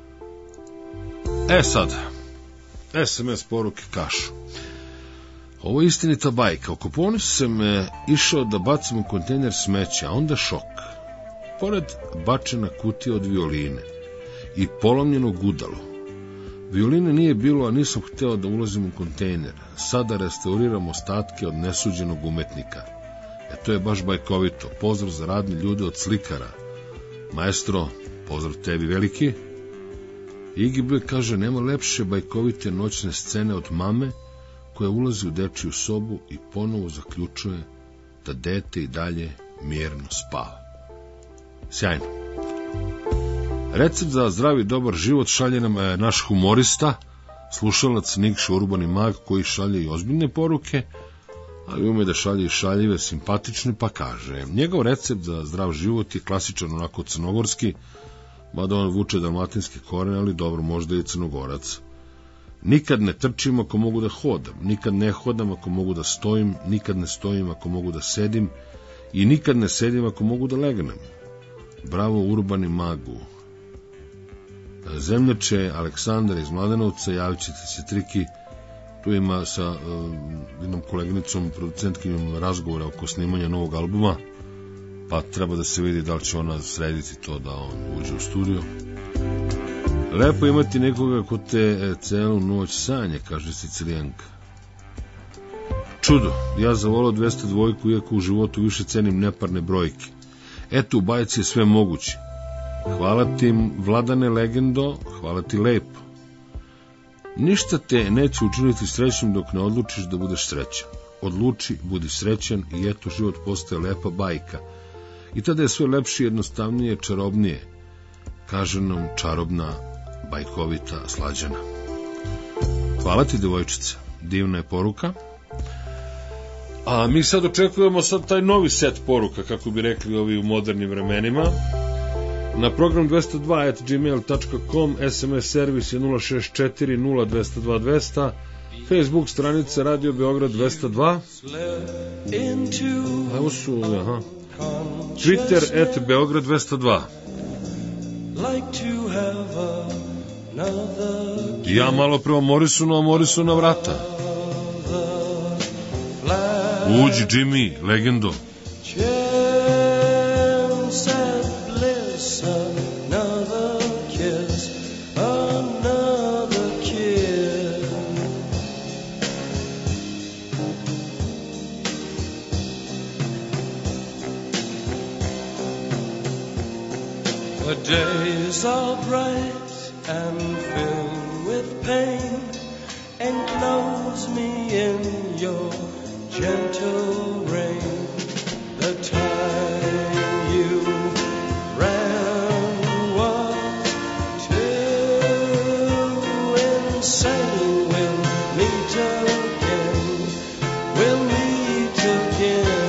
Speaker 1: E sad, es em es poruke kažu: ovo je istinita bajka. U Kopaoniku sam e, išao da bacim u kontejner smeća, a onda šok. Pored bačena kutija od violine i polomljeno gudalo. Violine nije bilo, a nisam hteo da ulazim u kontejner. Sada restauriram ostatke od nesuđenog umetnika. E to je baš bajkovito. Pozdrav za radni ljude od slikara. Maestro, pozdrav tebi veliki. Iggy B kaže: nema lepše bajkovite noćne scene od mame koja ulazi u dečiju sobu i ponovo zaključuje da dete i dalje mirno spava. Sjajno. Recept za zdravi dobar život šalje nam e, naš humorista, slušalac Nikša Urbani Mag, koji šalje i ozbiljne poruke, ali ume da šalje i šaljive, simpatične, pa kaže: njegov recept za zdrav život je klasičan, onako crnogorski, mada on vuče dalmatinske korene, ali dobro, možda i crnogorac. Nikad ne trčim ako mogu da hodam, nikad ne hodam ako mogu da stojim, nikad ne stojim ako mogu da sedim i nikad ne sedim ako mogu da legnem. Bravo Urbani Magu. Zemljače Aleksandar iz Mladenovca, javit ćete se Triki, tu ima sa uh, jednom koleginicom, producentkinjom razgovora oko snimanja novog albuma, pa treba da se vidi da li će ona srediti to da on uđe u studio. Lepo imati nekoga ko te celu noć sanje, kaže Sicilijanka. Čudo, ja zavolao dvesta dva, iako u životu više cenim neparne brojke. Eto, u bajci je sve moguće. Hvala ti, Vladane legendo, hvala ti lepo. Ništa te neće učiniti srećnim dok ne odlučiš da budeš srećan. Odluči, budi srećan i eto, život postaje lepa bajka. I tada je sve lepše, jednostavnije, čarobnije, kaže nam čarobna, bajkovita Slađana. Hvala ti, devojčica, divna je poruka. A mi sad očekujemo sad taj novi set poruka, kako bi rekli ovi u modernim vremenima. Na program dvesta dva at gmail dot com, es em es servis je nula šest četiri nula dvesta dva dvesta, Facebook stranica Radio Beograd dvesta dva. Evo su, aha. Twitter at Beograd dvesta dva. Ja malo prema Morrisonu, a Morrison na vrata. Uđi, Jimmy, legendo.
Speaker 3: The days are bright and filled with pain. Enclose me in your gentle rain. The time you ran was too insane. We'll meet again. We'll meet again.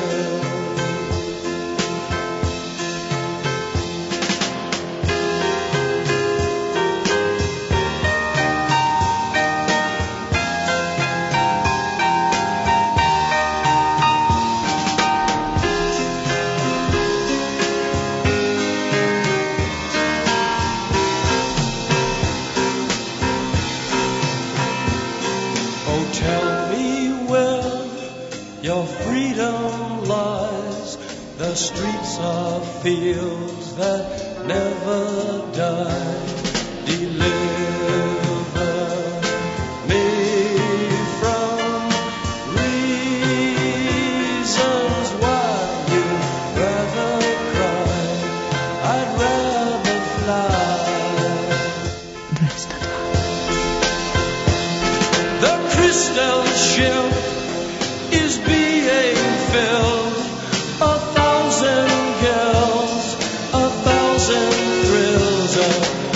Speaker 8: streets are fields that never die. Deliver me from reasons why you'd rather cry. I'd rather fly. The crystal ship is being filled. A thousand girls, a thousand thrills, a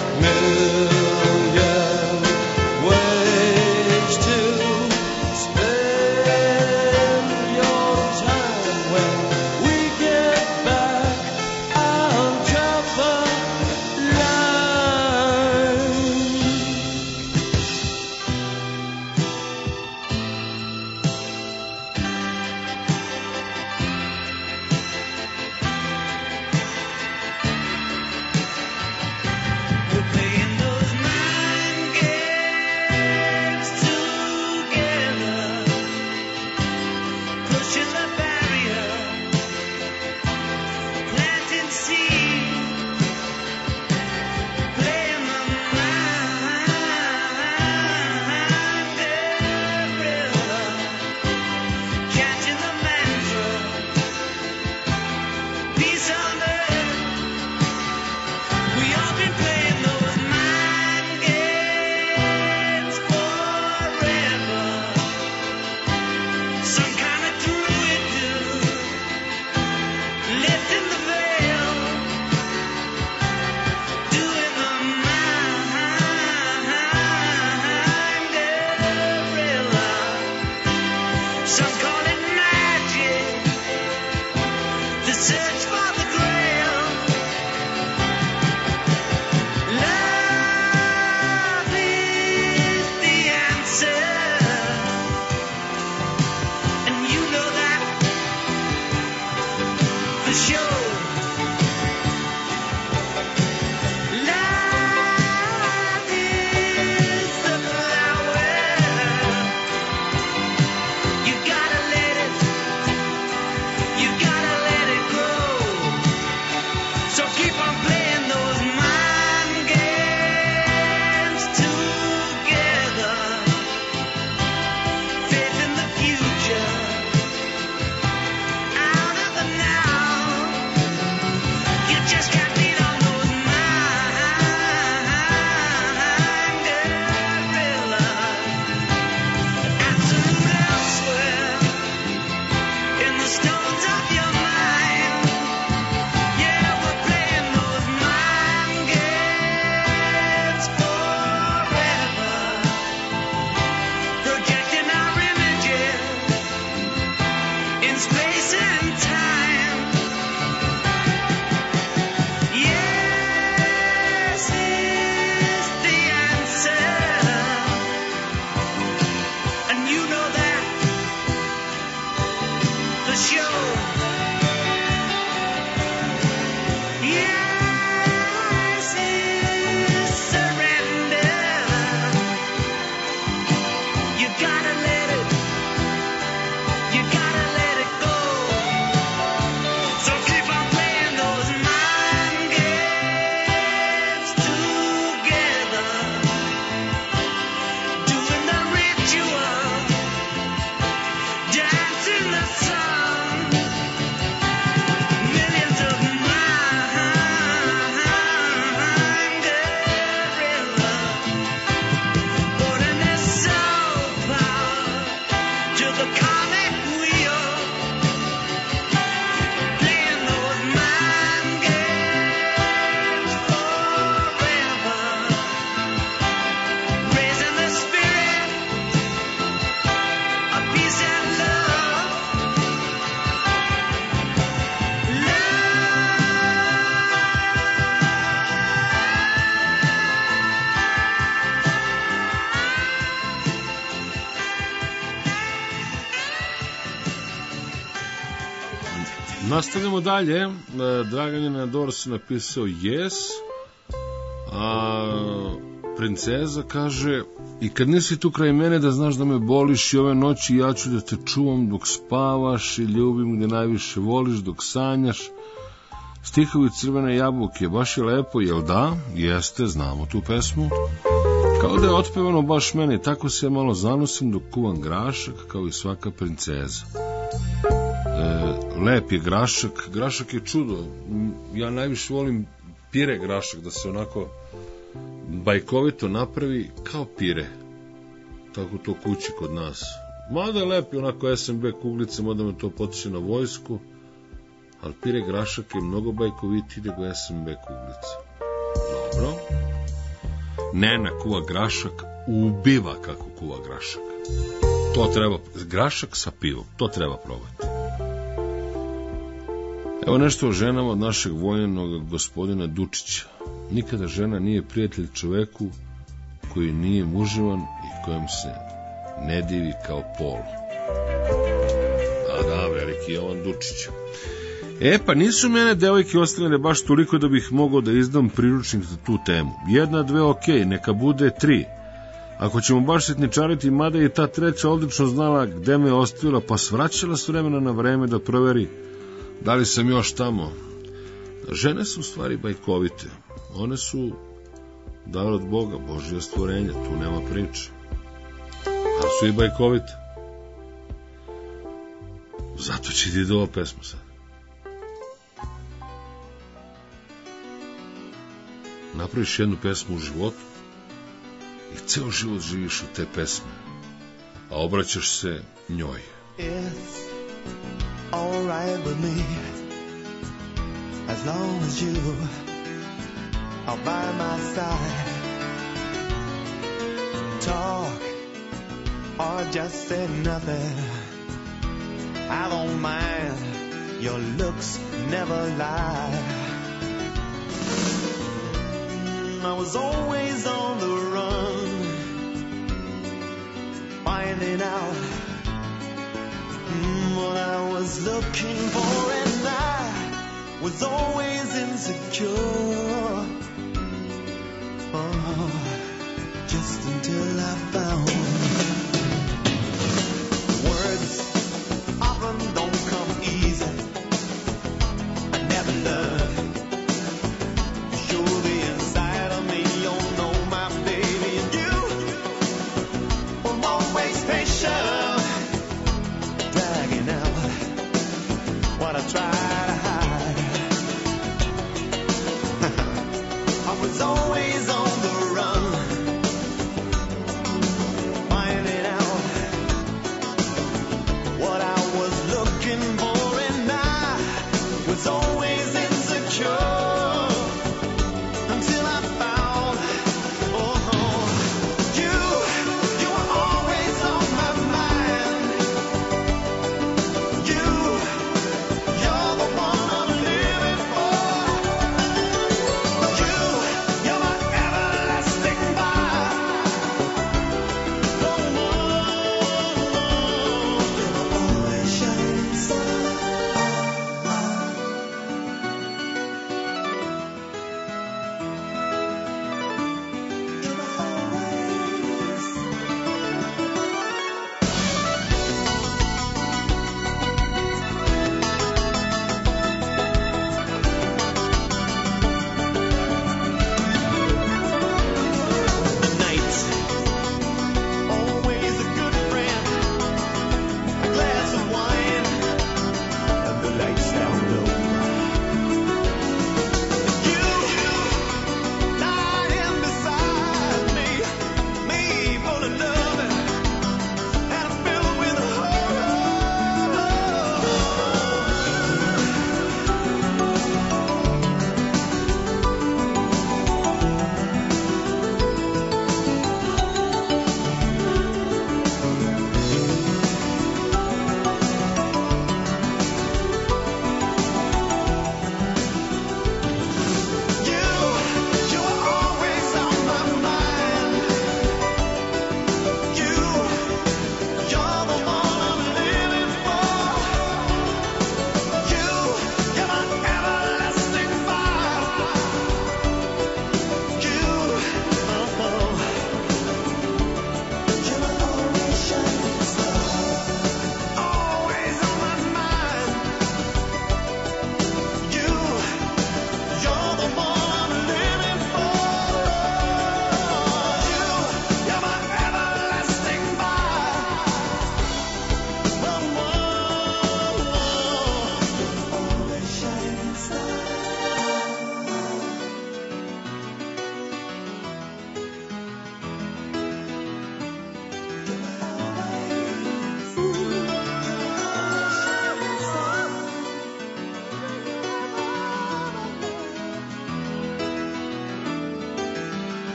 Speaker 8: million ways to spend your time. When we get back, I'll drop a line.
Speaker 3: We're playing those mind games together, pushing the barrier, planting seeds, playing the mind gorilla, catching the mantra, peace on earth. We all been playing those mind games forever. Some kind of druid do, lifting the veil, doing the mind gorilla. Some call it magic, the search for the grail. Love is the answer, and you know that for sure. Love is the flower. You gotta let it, you gotta let it grow. So keep on playing those mind games together. Faith in the future, out of the now. You just can't beat on those mind gorillas. Absolute elsewhere in the stones of your mind. Yeah, we're playing those mind games forever, projecting our images in space and time. Yes is the answer, and you know that for sure. Yes is surrender. You gotta let it, you gotta let it go. So keep on playing those mind games together, doing the ritual, dancing the sun. Millions of mind gorillas, putting their soul power to the comic wheel, playing those mind games forever, raising the spirit of peace and love.
Speaker 1: Nastavljamo dalje. E, Dragan je na Dorsu napisao Yes, a princeza kaže: i kad nisi tu kraj mene da znaš da me boliš i ove noći ja ću da te čuvam dok spavaš i ljubim gde najviše voliš dok sanjaš, Stihovi Crvene jabuke, baš je lepo, jel da? Jeste, znamo tu pesmu. Kao da je otpevano baš meni, tako se malo zanosim dok kuvam grašak, kao i svaka princeza. E, lep je grašak, grašak je čudo. Ja najviše volim pire grašak, da se onako bajkovito napravi kao pire. Tako to kući kod nas. Mada je lep i onako es em be kuglice, mada me to potiče na vojsku, ali pire grašak je mnogo bajkovitiji nego es em be kuglice. Dobro. Nena kuva grašak, ubiva kako kuva grašak. To treba, grašak sa pivom, to treba probati. Evo nešto o ženama od našeg vojenog gospodina Dučića. Nikada žena nije prijatelj čoveku koji nije muživan i kojem se ne divi kao pol. A da, veliki Jovan Dučić. E, pa nisu mene devojke ostavljene baš toliko da bih mogao da izdam priručnik za tu temu. Jedna, dve, okej, neka bude tri. Ako ćemo baš sitničariti, mada i ta treća odlično znala gde me ostavila, pa svraćala s vremena na vreme da proveri da li sam još tamo. Žene su u stvari bajkovite. One su dar od Boga, Božja stvorenja, tu nema priče. Ali su i bajkovite. Zato će ti do ovo pesmu sad. Napraviš jednu pesmu u životu i ceo život živiš u te pesme, a obraćaš se njoj.
Speaker 16: It's all right with me as long as you are by my side. Talk or just say nothing, I don't mind, your looks never lie. I was always on the run, finding out mm, what I was looking for, and I was always insecure. Oh, just until I found words often don't come easy. I never learned to show the inside of me. You know my baby, and you were always patient, dragging out what I tried to hide. I was always on the run, finding out what I was looking for, and I was always insecure until I found, oh, you, you were always on my mind. You, you're the one I'm living for. You, you're my everything.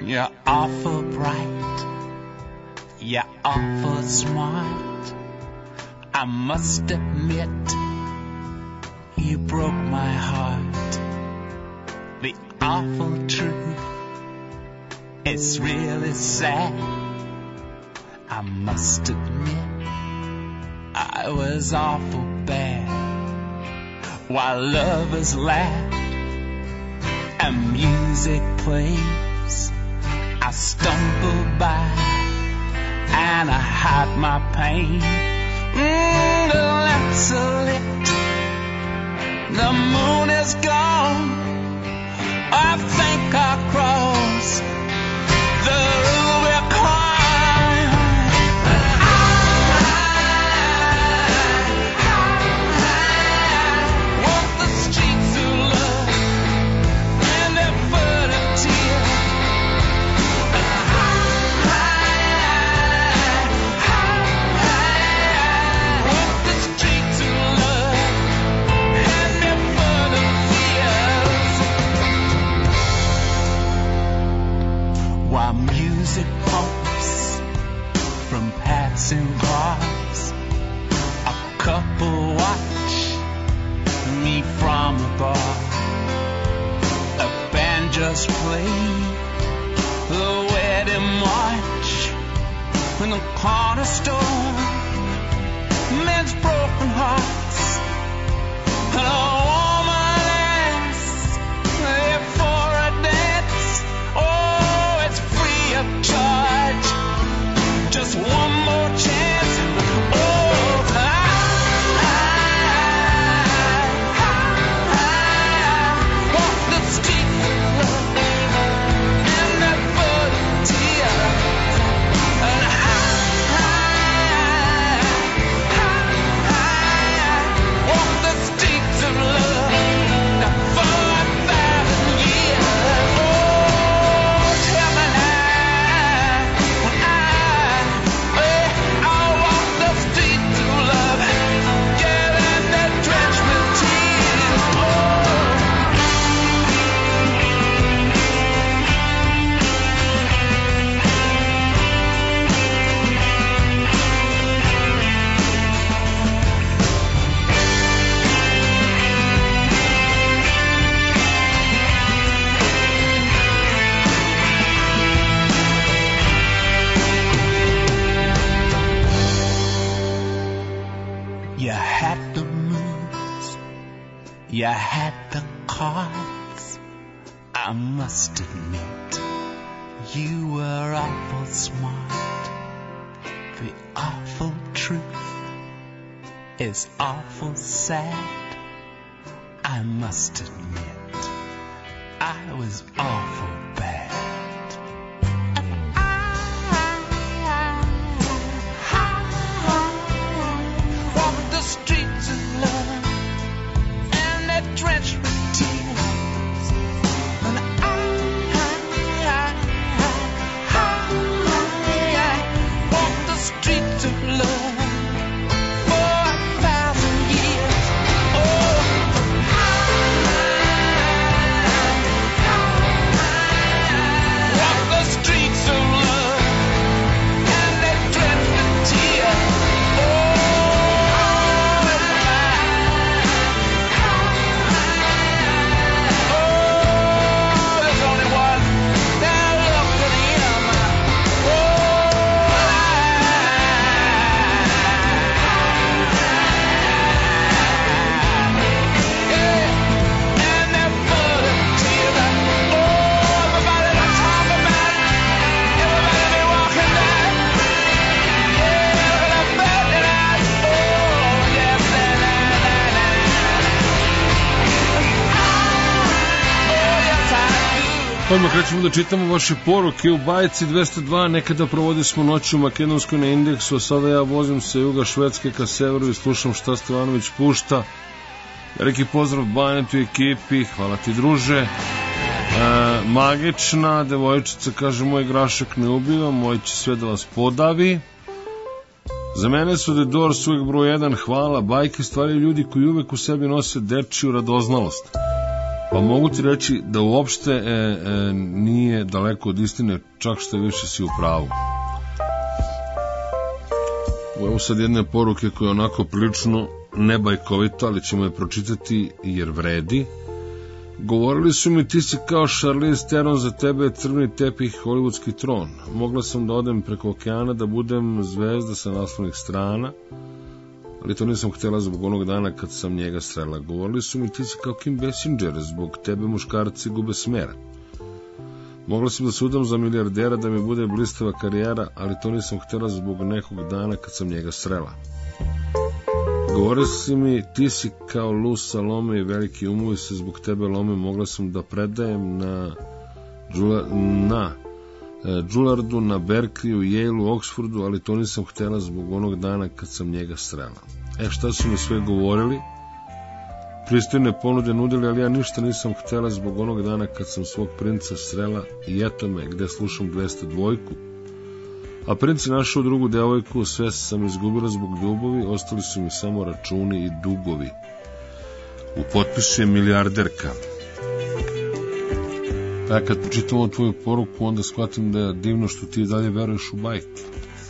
Speaker 17: You're awful bright, you're awful smart. I must admit, you broke my heart. The awful truth, it's really sad. I must admit, I was awful bad. While lovers laugh and music plays, I stumble by and I hide my pain. Mm, the lights are lit, the moon is gone. I think I'll cross the Rubicon. Music pumps from passing cars. A couple watch me from the bar. A band just played the wedding march in the corner store. Men's broken hearts and a woman asks if for a dance. Oh, it's free of charge. Just one more chance. Oh, I, I, I, I walk the streets of love and that blood of tears. And I, I, I walk the streets of love for a thousand years. Oh, tell me now, when I, eh, I'll walk the streets of love, yeah, and that drench with tears. Oh. You had the moves, you had the cards. I must admit, you were awful smart. The awful truth is awful sad. I must admit, I was awful bad. Walk the streets of love and that drenched with tears. And I, I, I, I walk the streets of love for a thousand years. Oh, walk the streets of love and that drenched with tears.
Speaker 1: Odmah krećemo da čitamo vaše poruke u bajci dvesta dva. Nekada provodi smo noć u Makedonskoj na Indeksu, a sada ja vozim se juga Švedske ka severu i slušam šta Stevanović pušta. Veliki pozdrav Banetu i ekipi, hvala ti druže. E, magična devojčica kaže, moj grašak ne ubiva, moj će sve da vas podavi. Za mene su The Doors uvijek broj jedan, hvala. Bajke stvaraju ljudi koji uvek u sebi nose dečiju radoznalost. Pa mogu ti reći da uopšte e, e, nije daleko od istine, čak što više si u pravu. Evo sad jedne poruke koje je onako prilično nebajkovito, ali ćemo je pročitati jer vredi. Govorili su mi, ti si kao Charlize Theron, za tebe je crveni tepih, hollywoodski tron. Mogla sam da odem preko okeana, da budem zvezda sa naslovnih strana, ali to nisam htjela zbog onog dana kad sam njega srela. Govorili su mi, ti si kao Kim Basinger, zbog tebe muškarci gube smjera. Mogla sam da se udam za milijardera, da mi bude blistava karijera, ali to nisam htjela zbog nekog dana kad sam njega srela. Govorili su mi, ti si kao Lou Salome i veliki umovi se zbog tebe lome. Mogla sam da predajem na Džula, na Džulardu, na Berkeliju, Yale-u, Oxfordu, ali to nisam htjela zbog onog dana kad sam njega srela. E, šta su mi sve govorili? Pristojne ponude nudili, ali ja ništa nisam htjela zbog onog dana kad sam svog princa srela i eto me gde slušam dvesta dvojku. A princ je našao drugu devojku, sve sam izgubila zbog ljubavi, ostali su mi samo računi i dugovi. U potpisu je milijarderka. Ja kad pročitam ovu tvoju poruku, onda shvatim da je divno što ti dalje veruješ u bajke.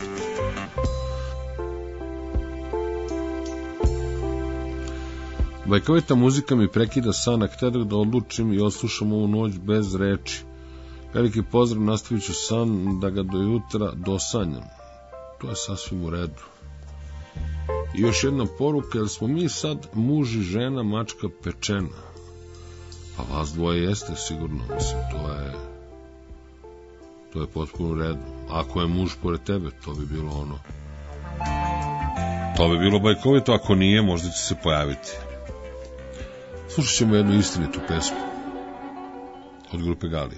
Speaker 1: Bajkovita muzika mi prekida san, a htjedah da odlučim i odslušam ovu noć bez reči. Veliki pozdrav, nastavit ću san da ga do jutra dosanjam. To je sasvim u redu. I još jedna poruka, jer smo mi sad muž i žena, mačka pečena. Pa vas dvoje jeste sigurno, mislim, to je to je potpuno u redu. Ako je muž pored tebe, to bi bilo ono to bi bilo bajkovito, ako nije, možda će se pojaviti. Slušat ćemo jednu istinitu pesmu od grupe Galija.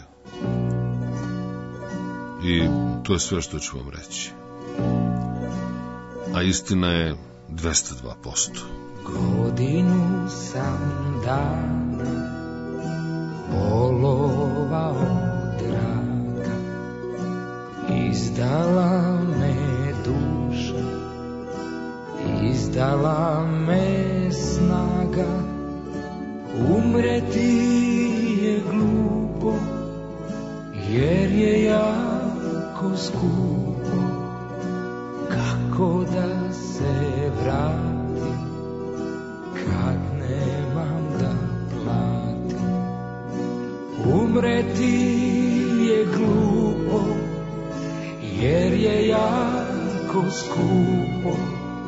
Speaker 1: I to je sve što ću vam reći. A istina je dvesta dva posto.
Speaker 4: Godinu sam dana polovao draga, izdala me duša, izdala me snaga, umreti je glupo, jer je jako skupo. Kako da se vratim kad nemam da platim? Umreti je glupo, jer je jako skupo.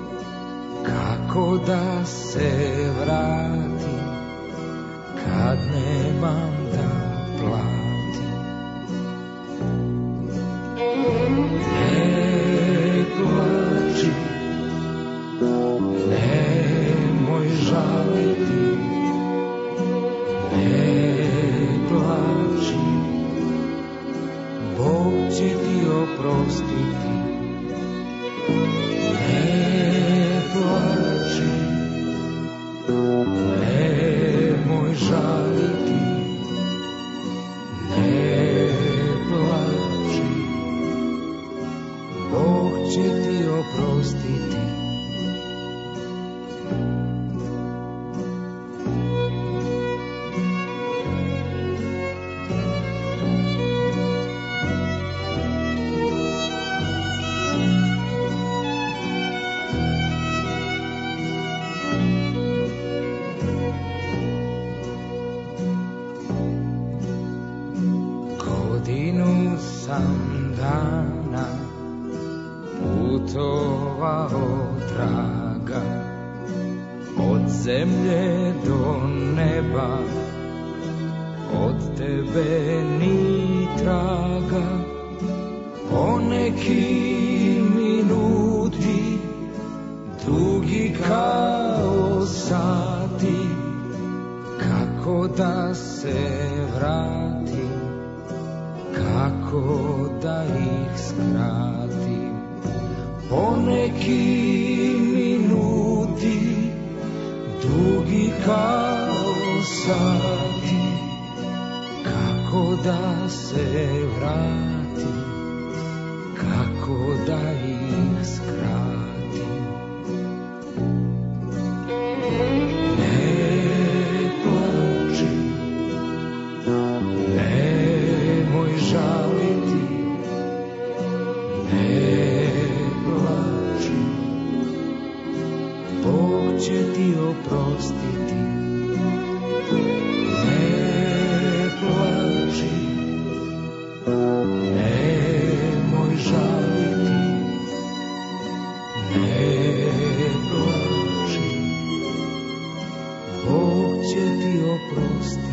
Speaker 4: Kako da se vratim kad nemam da platim? Ne plači, nemoj žaliti, ne plači, Bog će ti oprostiti. Ne plači, nemoj žaliti, ne plači, Bog će ti oprostiti. Godinu sam dana putovao traga, od zemlje do neba, od tebe ni traga. Poneki minuti, dugi kao sati, kako da se vratim, kako da ih skratim. Poneki minuti, dugi kao sati, kako da se vratim, kako da ih skratim. Ne plači,
Speaker 8: oprostiti. Ne plači, nemoj žaliti, ne plači, Bog će ti oprostiti.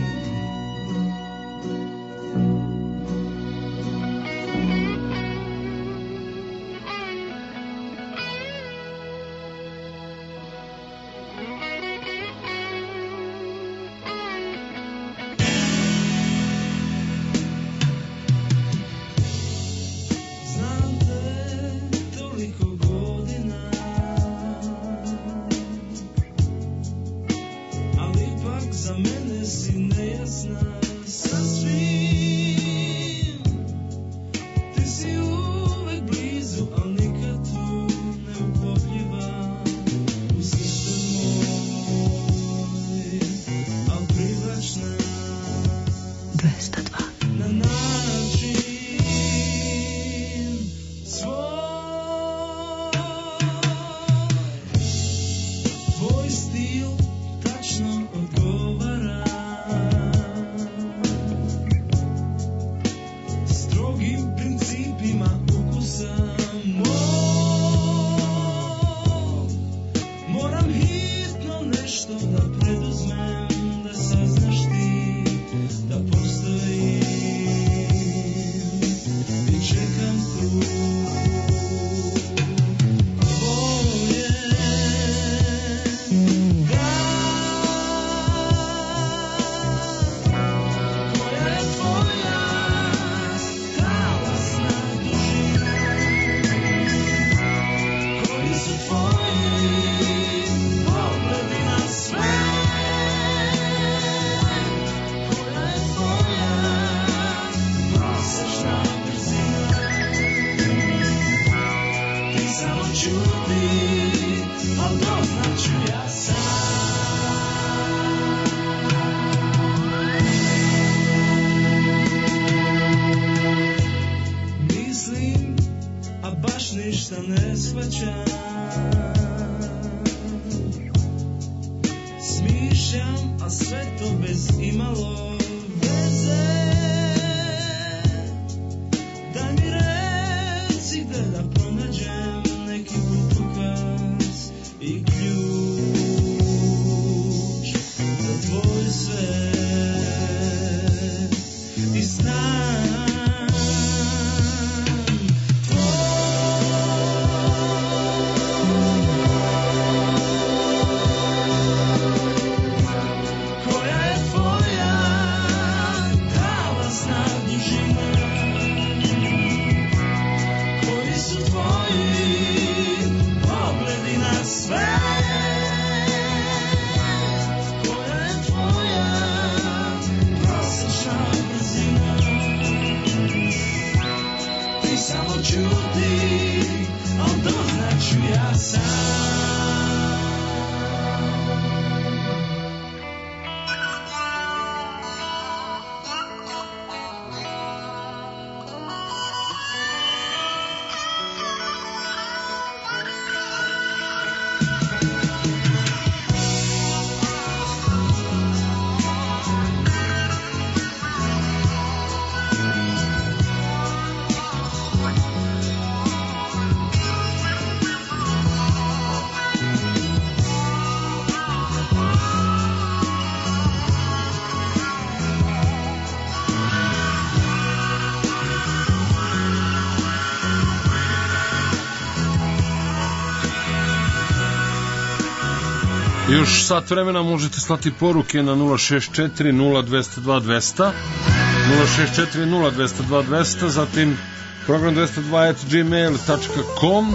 Speaker 1: Još sat vremena možete slati poruke na nula šest četiri nula dva nula dva dva nula nula šest četiri nula dva nula dva dva nula, zatim program dvesta dva at gmail dot com,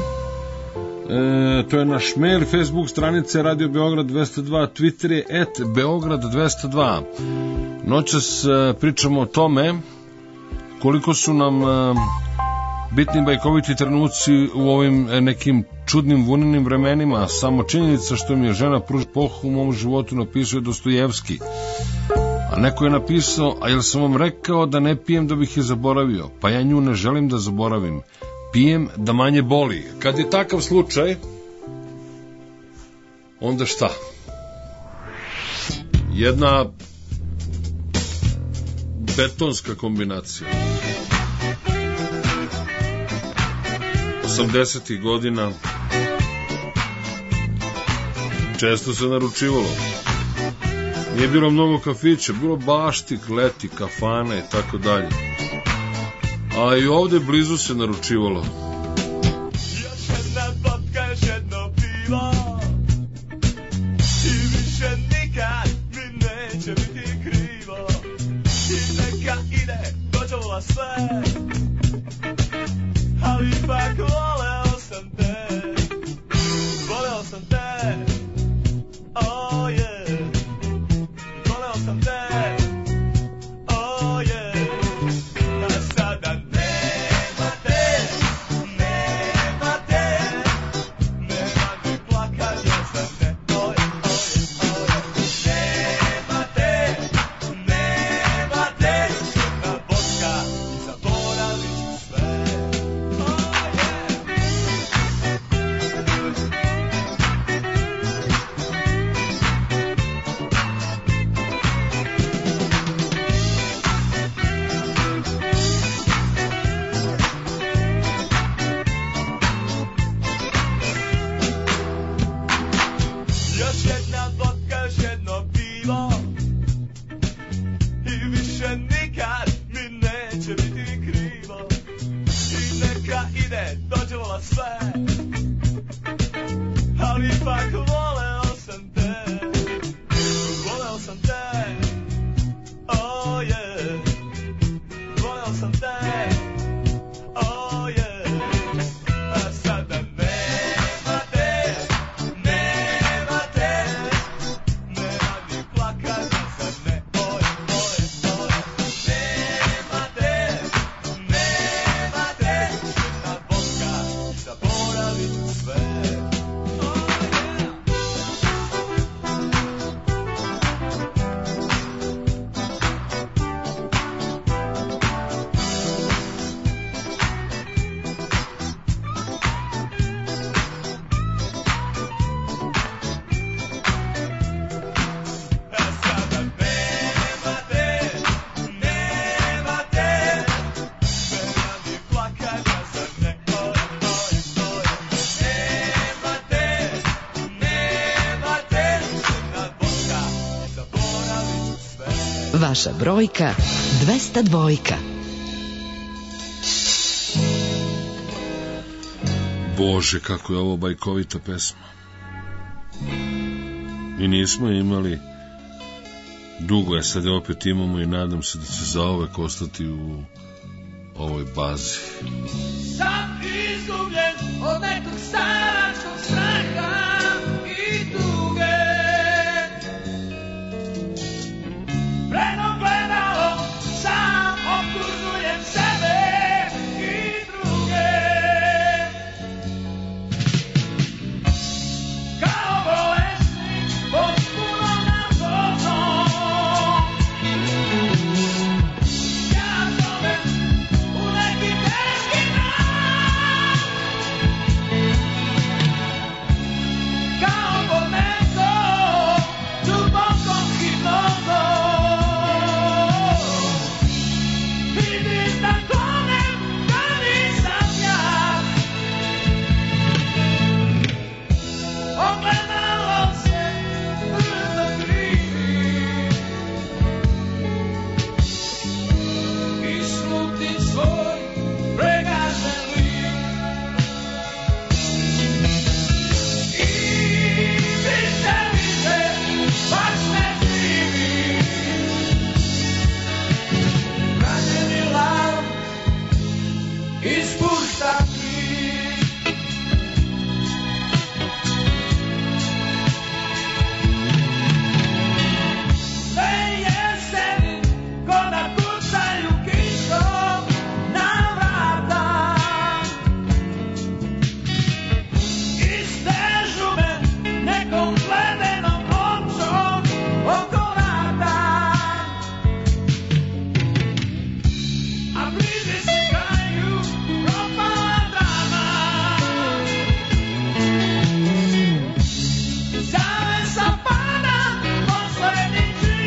Speaker 1: e, to je naš mail, Facebook stranice Radio Beograd dvesta dva, Twitter je at Beograd dvesta dva. Noćas e, pričamo o tome koliko su nam e, bitni bajkoviti trenuci u ovim nekim čudnim vunenim vremenima. Samo činjenica što mi je žena pruž pohu u mom životu napisao Dostojevski. A neko je napisao, a jel sam vam rekao da ne pijem da bih je zaboravio? Pa ja nju ne želim da zaboravim. Pijem da manje boli. Kad je takav slučaj, onda šta? jedna betonska kombinacija. osamdesetih godina često se naručivalo. Nije bilo mnogo kafića, bilo baštik, leti, kafane i tako dalje. A i ovde blizu se naručivalo.
Speaker 16: Još jedna vodka, još jedno pivo i više nikad mi neće biti krivo. I neka ide, dođevola sve, ali ipak voleo sam te, voleo sam te, oh yeah, voleo sam te, oh yeah, a sada nema te, nema te, nema ni plakanja za ne, oh yeah, oh yeah, oh yeah, nema te, nema te, još jedna vodka i zaboravit ću sve. Još jedna vodka, još jedno pivo i više nikad mi neće biti krivo. I neka ide, dođe vola sve, ali ipak voleo sam te, voleo sam te, oh yeah, voleo sam te, oh yeah, a sada nema te, nema te, nema ni plakanja za ne, oj, oj, oj, nema te, nema te, jedna vodka, zaboravit ću sve.
Speaker 14: Vaša brojka dvesta dva.
Speaker 1: Bože, kako je ovo bajkovita pesma. I nismo imali dugo, je sad je opet imamo i nadam se da će zaovek ostati u ovoj bazi.
Speaker 8: Sam izgubljen od nekog staračkog straha i tuge. Predom gledalo, sam optužujem sebe i druge. Kao bolesnik pod punom narkozom, ja zovem u neki teški dan. Kao pod nekom dubokom hipnozom. Vidim da tonem, da nisam ja. Ogledalo se brzo krivi i slutim svoj pregažen lik. I više mi se baš ne živi. Ranjeni lav ispušta krik. Sve jeseni ko da kucaju kišom na vrata. Istežu me nekom ledenom omčom oko vrata. A bliže se kraju propala drama. Zavesa pada, poslednji čin.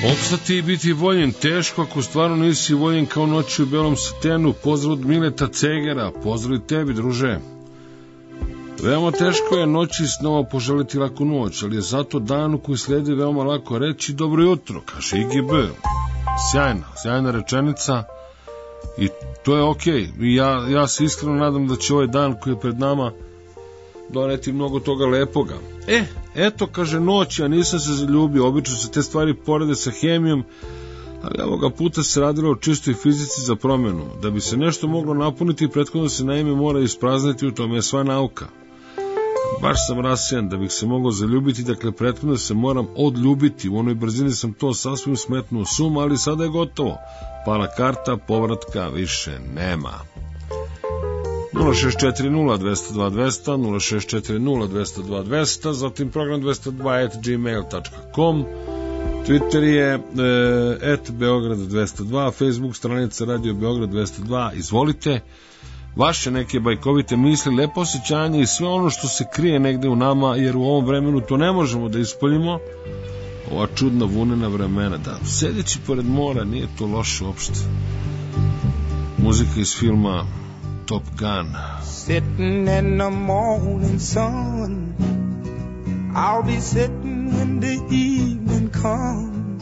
Speaker 1: Opstati i biti voljen teško ako stvarno nisi voljen kao noći u belom satenu. Pozdrav od Mileta Cegera, pozdrav i tebi, druže. Veoma teško je noći snova poželiti laku noć, ali je zato danu koji sledi veoma lako reći dobro jutro, kaže I G B. Sjajna, sjajna rečenica i to je okej. I ja, ja se iskreno nadam da će ovaj dan koji je pred nama doneti mnogo toga lepoga. E, eto, kaže noć, ja nisam se zaljubio, obično se te stvari porede sa hemijom, ali ovoga puta se radilo o čistoj fizici za promjenu. Da bi se nešto moglo napuniti, prethodno se naime mora isprazniti, u tome je sva nauka. Baš sam rasijan, da bih se mogao zaljubiti, dakle prethodno se moram odljubiti, u onoj brzini sam to sasvim smetnuo sum, ali sada je gotovo. Pala karta, povratka više nema. nula šest četiri nula dve nula dva dve nula nula nula šest četiri nula dve nula dva dve nula nula, zatim program dvesta dva at gmail dot com, Twitter je e, at Beograd dvesta dva, Facebook stranica Radio Beograd dvesta dva. Izvolite vaše neke bajkovite misli, lepo osjećanje i sve ono što se krije negde u nama, jer u ovom vremenu to ne možemo da ispoljimo. Ova čudna vunena vremena, da, sedeći pored mora nije to loše uopšte. Muzika iz filma Top Gun.
Speaker 18: Sitting in the morning sun, I'll be sitting when the evening comes,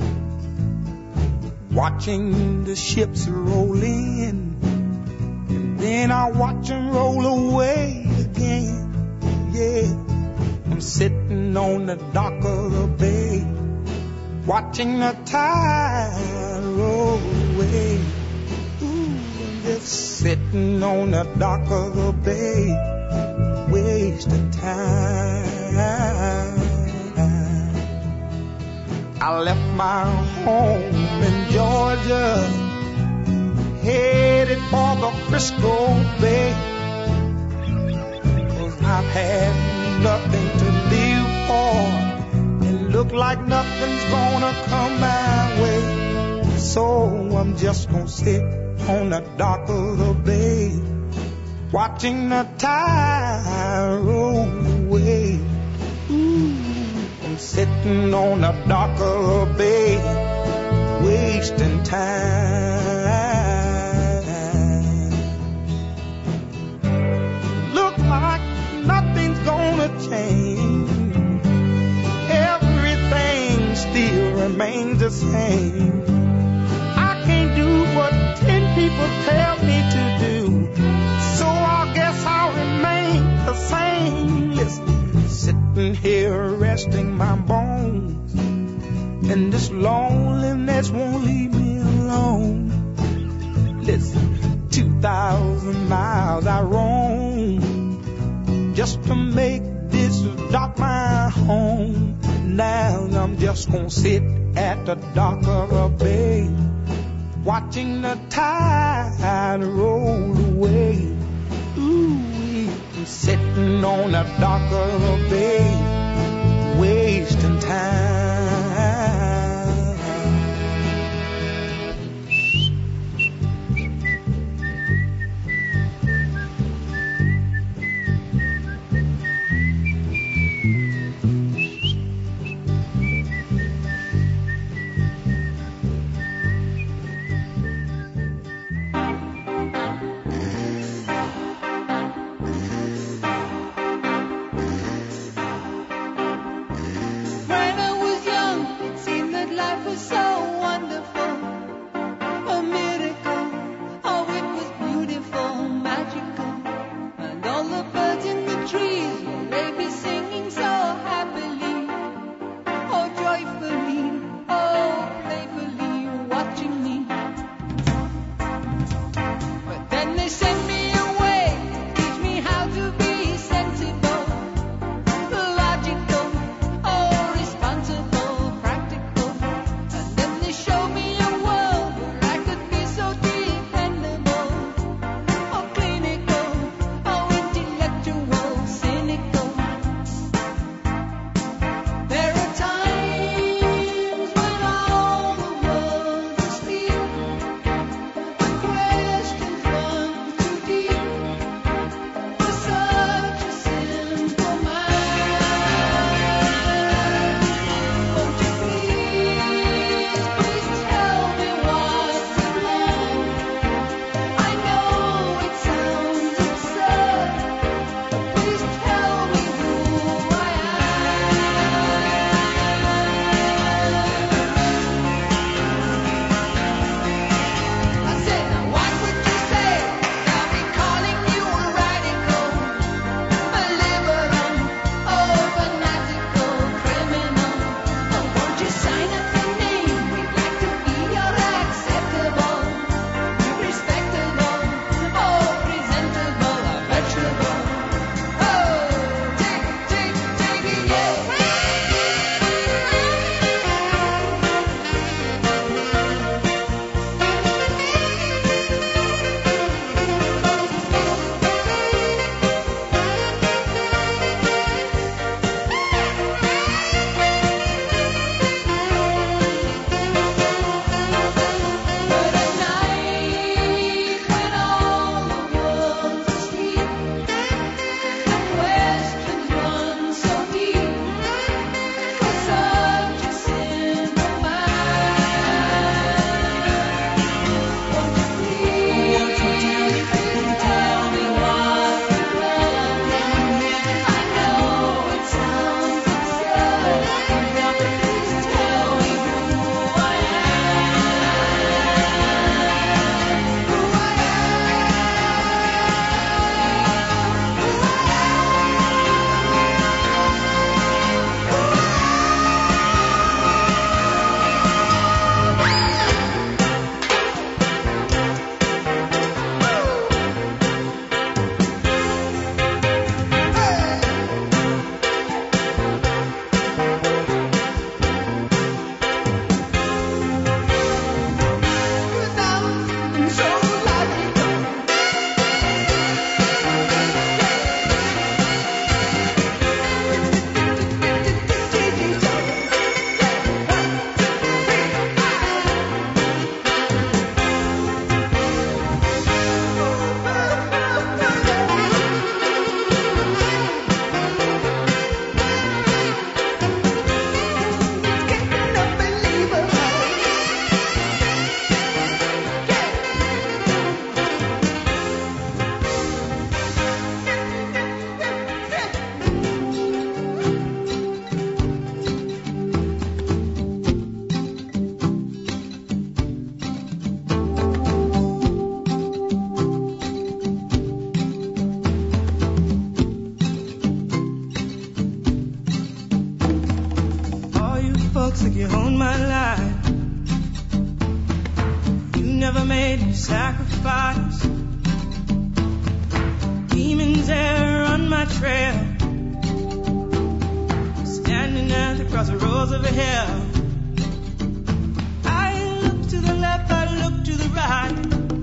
Speaker 18: watching the ships roll in, and then I'll watch them roll away again. Yeah, I'm sitting on the dock of the bay, watching the tide roll away. Just sitting on the dock of the bay, wasting time. I left my home in Georgia, headed for the Frisco Bay, 'cause I've had nothing to live for, and look like nothing's gonna come my way. So I'm just gonna sit on the dock of the bay, watching the tide roll away. Ooh, I'm sitting on the dock of the bay, wasting time. Look like nothing's gonna change, everything still remains the same. What ten people tell me to do, so I guess I'll remain the same. Listen, sitting here resting my bones, and this loneliness won't leave me alone. Listen, two thousand miles I roam just to make this dock my home. Now I'm just gonna sit at the dock of a bay, watching the tide roll away. Ooh, I'm sitting on the dock of the bay, wasting time.
Speaker 8: never made any sacrifice. Demons there on my trail, standing at the crossroads of hell. I look to the left, I look to the right,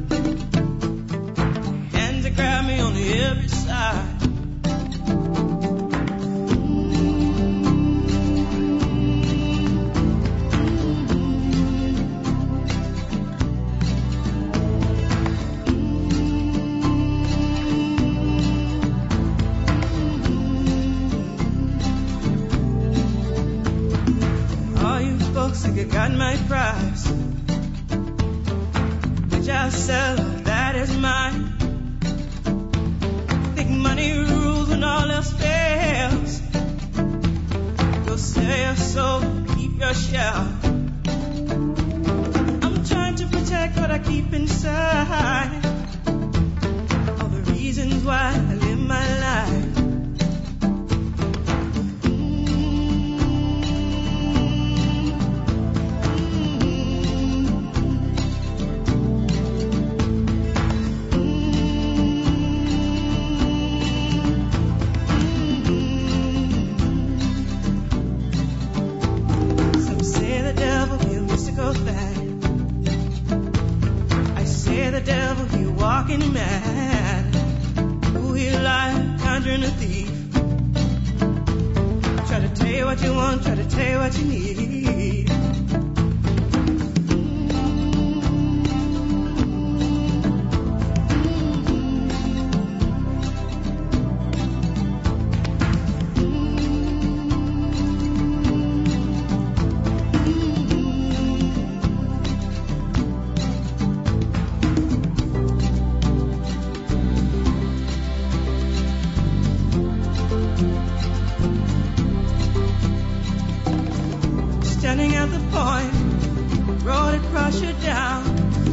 Speaker 8: hands that grab me on every side. Think I got my price, which I'll sell, that is mine. Think money rules when all else fails. Go sell your soul, keep your shell. I'm trying to protect what I keep inside, all the reasons why I live my life. Walking mad, ooh, he lied, conjuring a thief. Try to tell you what you want, try to tell you what you need. Standing at the point, road across you down.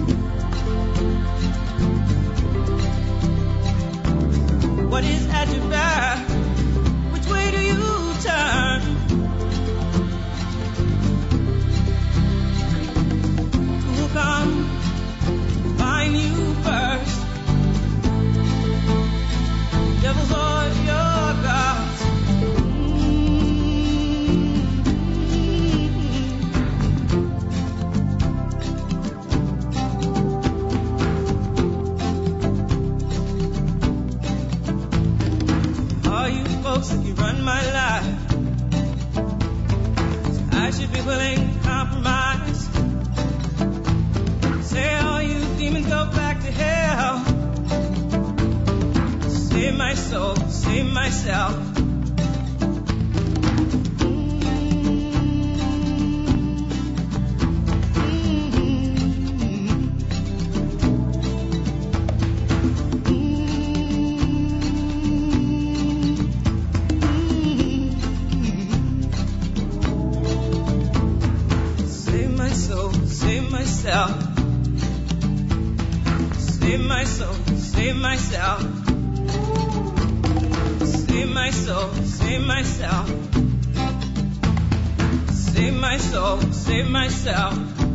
Speaker 8: What is at your back? Which way do you turn? Who will come find you first? Devils or your gods? Folks, if you run my life, so I should be willing to compromise. Say all you demons go back to hell. Save my soul, save myself. Save my soul, save myself. Save my soul, save myself. Save my soul, save myself.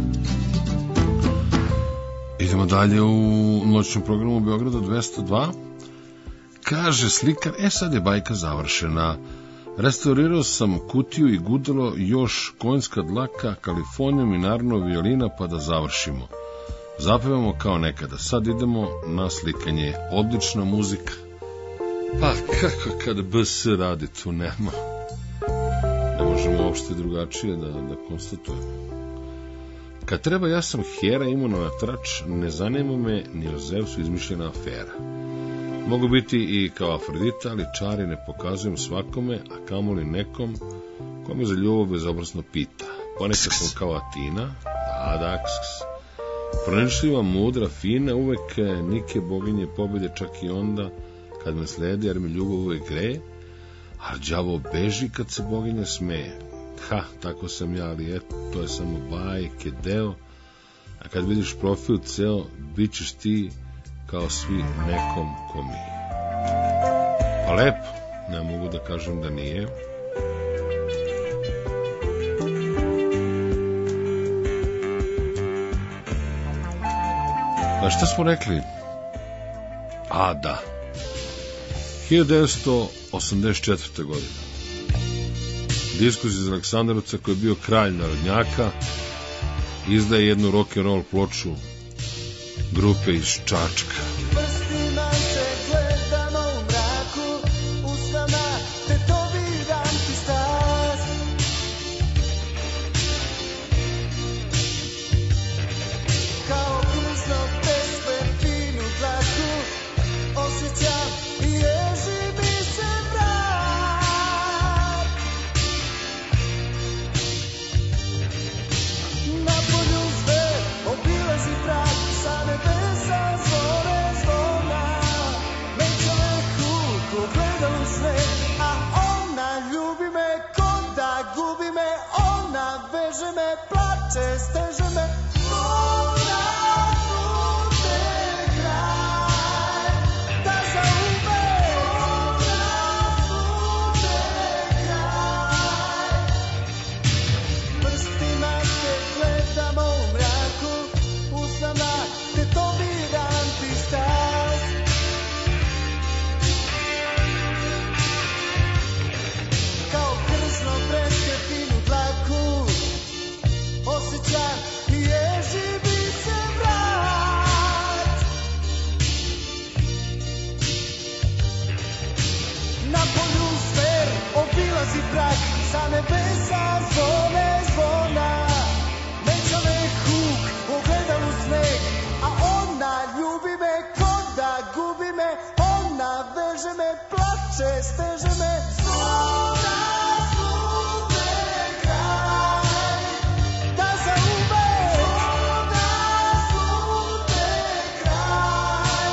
Speaker 1: Idemo dalje u noćnom programu Beograda dvesta dva. Kaže slikar, e sad je bajka završena. Restaurirao sam kutiju i gudalo, još konjska dlaka, Kalifornijum i naravno violina, pa da završimo. Zapevamo kao nekada. Sad idemo na slikanje. Odlična muzika. Pa kako kada B S radi, tu nema. Ne možemo uopšte drugačije da, da konstatujemo. Kad treba, ja sam Hera, imunovatrač, ne zanima me ni o Zevsu izmišljena afera. Mogu biti i kao Afrodita, ali čari ne pokazujem svakome, a kamoli nekom ko me za ljubav bezobrazno pita. Ponekad sam kao Atina, da, da, proničljiva, mudra, fina, uvek nike boginje pobjede, čak i onda kad me slede, jer mi ljubav uvek greje, a đavo beži kad se boginja smeje. Ha, tako sam ja, ali eto, to je samo bajke, deo, a kad vidiš profil ceo, bit ćeš ti kao svi nekom ko mi. Pa lepo, ne mogu da kažem da nije. A šta smo rekli? A, da. hiljadu devetsto osamdeset četvrte. godine. Diskus iz Aleksandrovca, koji je bio kralj narodnjaka, izdaje jednu rock'n'roll ploču grupe iz Čačka.
Speaker 16: Prstima se gledamo u mraku, usnama tetoviram ti stas. Kao krizno pesme finu dlaku, osjećam i ježi mi se vrat. Na polju sve obilazi prag, sa nebesa zvone zvona. Međale kuku gledam sve, a ona ljubi me ko da gubi me. Ona veže me, plače, steže me. Mora bude kraj, da zauvek. Mora bude kraj. Prstima se gledamo u mraku, usnama tetoviram ti stas. Kao krzno preske finu dlaku, osjećam i ježi mi se vrat. Na polju zver obilazi prag, sa nebesa zvone zvona. Međale huk u ogledalu sneg, a ona ljubi me ko da gubi me. Ona veže me, plače, steže me. Zvona bude kraj, da zauvek. Zvona bude kraj.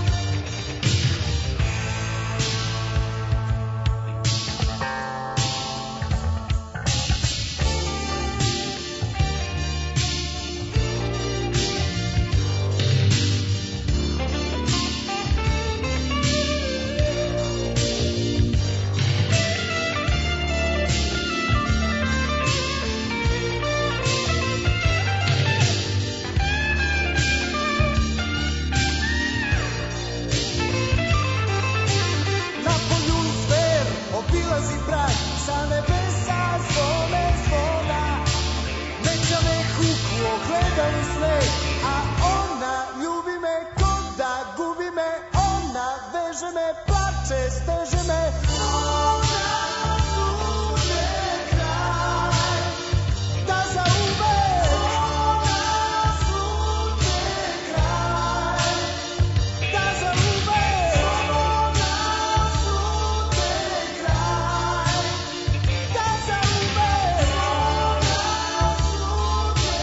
Speaker 16: Na polju zver obilazi prag, sa nebesa zvone zvona. Međale huku ogledalu sneg, a ona ljubi me ko da gubi me. Ona veže me, plače, steže me. Ona bude kraj, da zauvek. Ona bude kraj, da zauvek. Ona bude kraj, da zauvek. Ona bude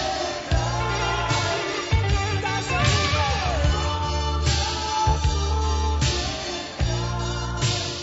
Speaker 16: kraj, da zauvek.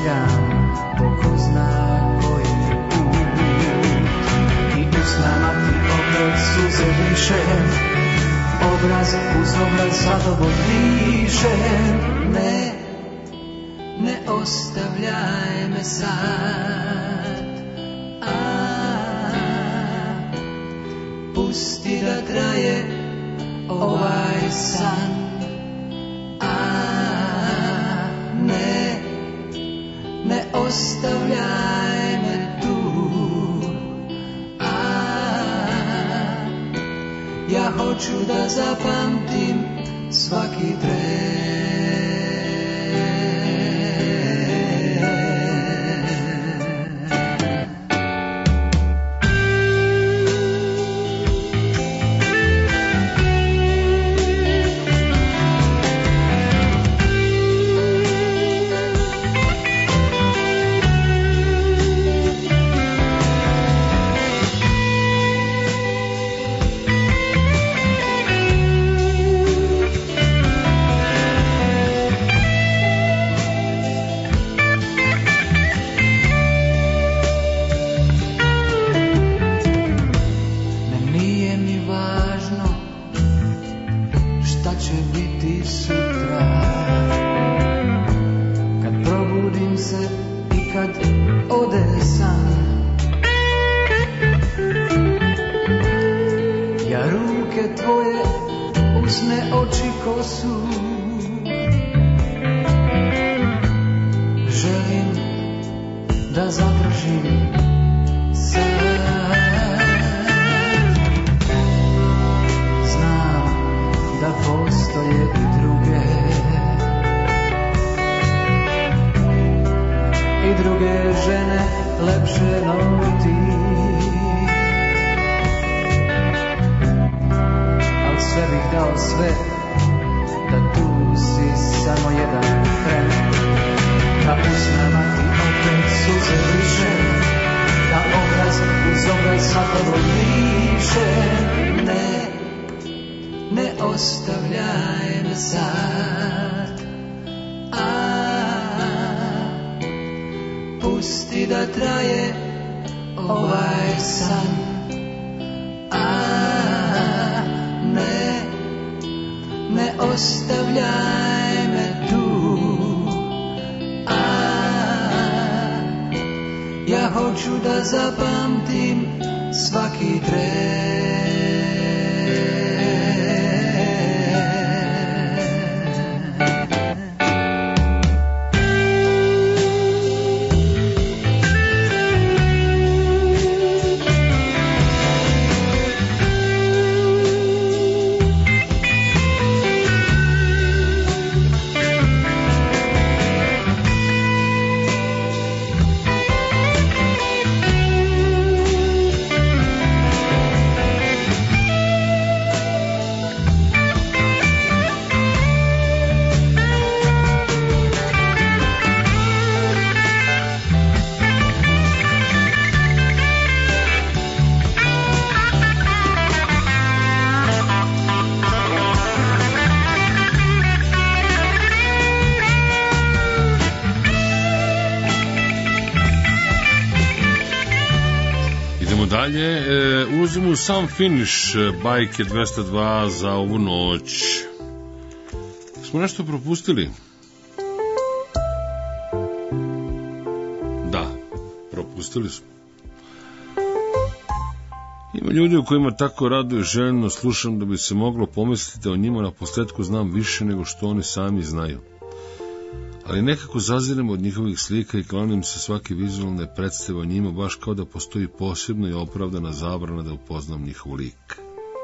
Speaker 19: razmišljam po ko zna koji put i u snama ti opet suze dišem, obraz uz obraz za tobom dišem. Ne, ne ostavljaj me sad, a pusti da traje ovaj san, a ne, ne ostavljaj me tu, a ja hoću da zapamtim svaki tren.
Speaker 1: Dalje, e, uzimo sam finiš bajke dvesta dva za ovu noć. Smo nešto propustili? Da, propustili smo. Ima ljudi u kojima tako rado i željno slušam da bi se moglo pomisliti da o njima na posledku znam više nego što oni sami znaju. Ali nekako zazirem od njihovih slika i klonim se svake vizualne predstave o njima, baš kao da postoji posebna i opravdana zabrana da upoznam njihov lik.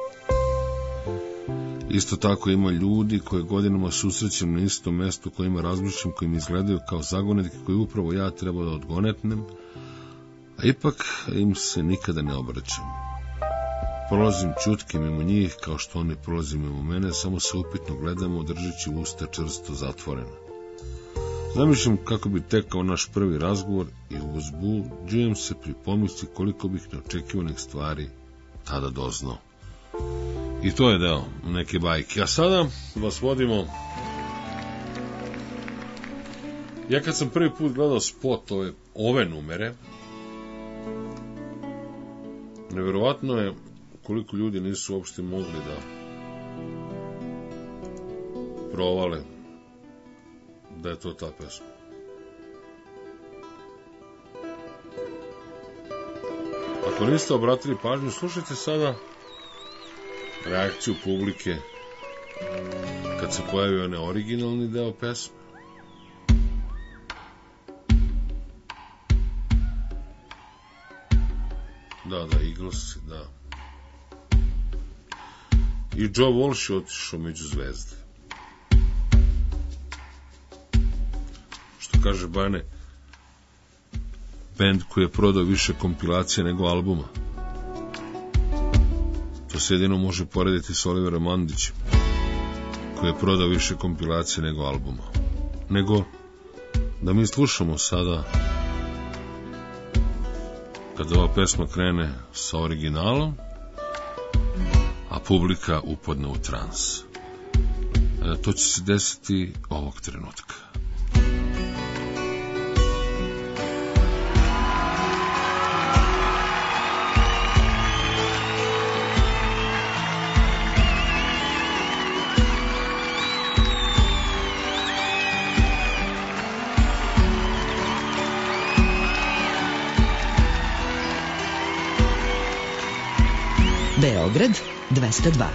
Speaker 1: Isto tako ima ljudi koje godinama susrećem na istom mestu, kojima razmišljam, koji mi izgledaju kao zagonetke koje upravo ja treba da odgonetnem, a ipak im se nikada ne obraćam. Prolazim ćutke mimo njih kao što oni prolaze mimo mene, samo se upitno gledamo, držeći usta čvrsto zatvorena. Zamišljam kako bi tekao naš prvi razgovor i uzbuđujem se pri pomisli koliko bih neočekivanih stvari tada doznao. I to je deo neke bajke. A sada vas vodimo Ja kad sam prvi put gledao spot ove, ove numere, neverovatno je koliko ljudi nisu uopšte mogli da provale da je to ta pesma. Ako niste obratili pažnju, slušajte sada reakciju publike kad se pojavio onaj originalni deo pesme. Da, da, Eagles, da. I Joe Walsh je otišao među zvezde. Što kaže Bane, bend koji je prodao više kompilacija nego albuma. To se jedino može porediti s Oliverom Mandićem, koji je prodao više kompilacija nego albuma. Nego da mi slušamo sada, kada ova pesma krene sa originalom, a publika upadne u trans. E, to će se desiti ovog trenutka.
Speaker 14: Beograd dvesta dva.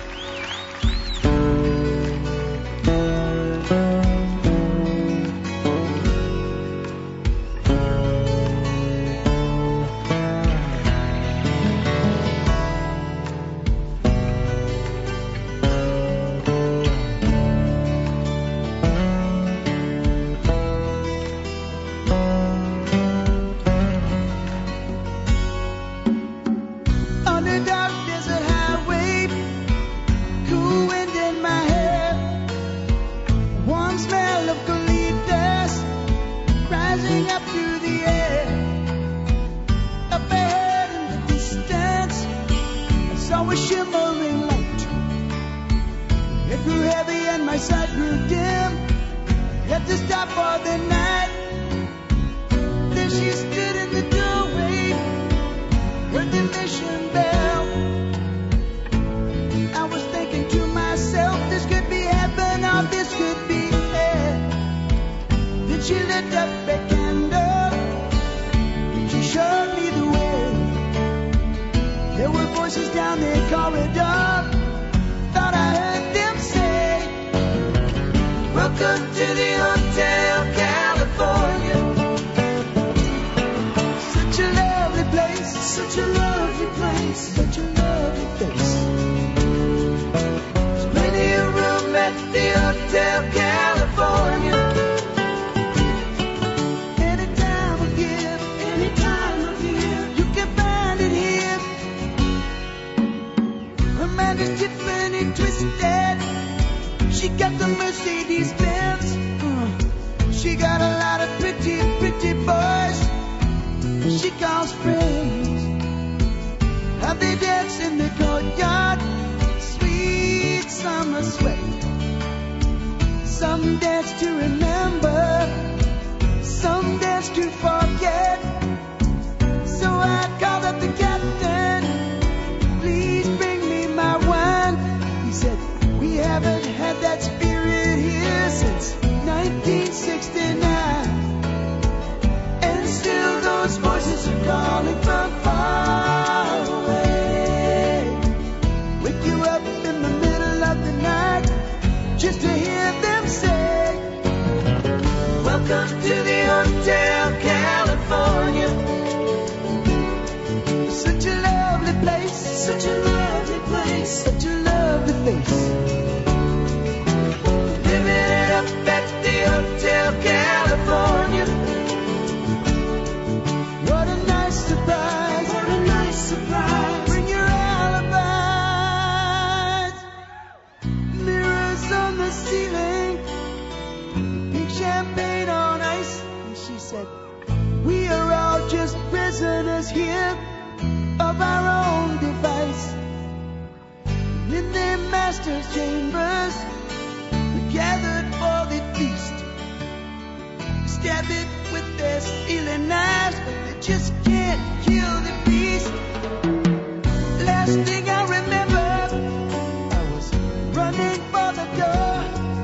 Speaker 2: stab it with their stealing knives, but they just can't kill the beast. Last thing I remember, I was running for the door.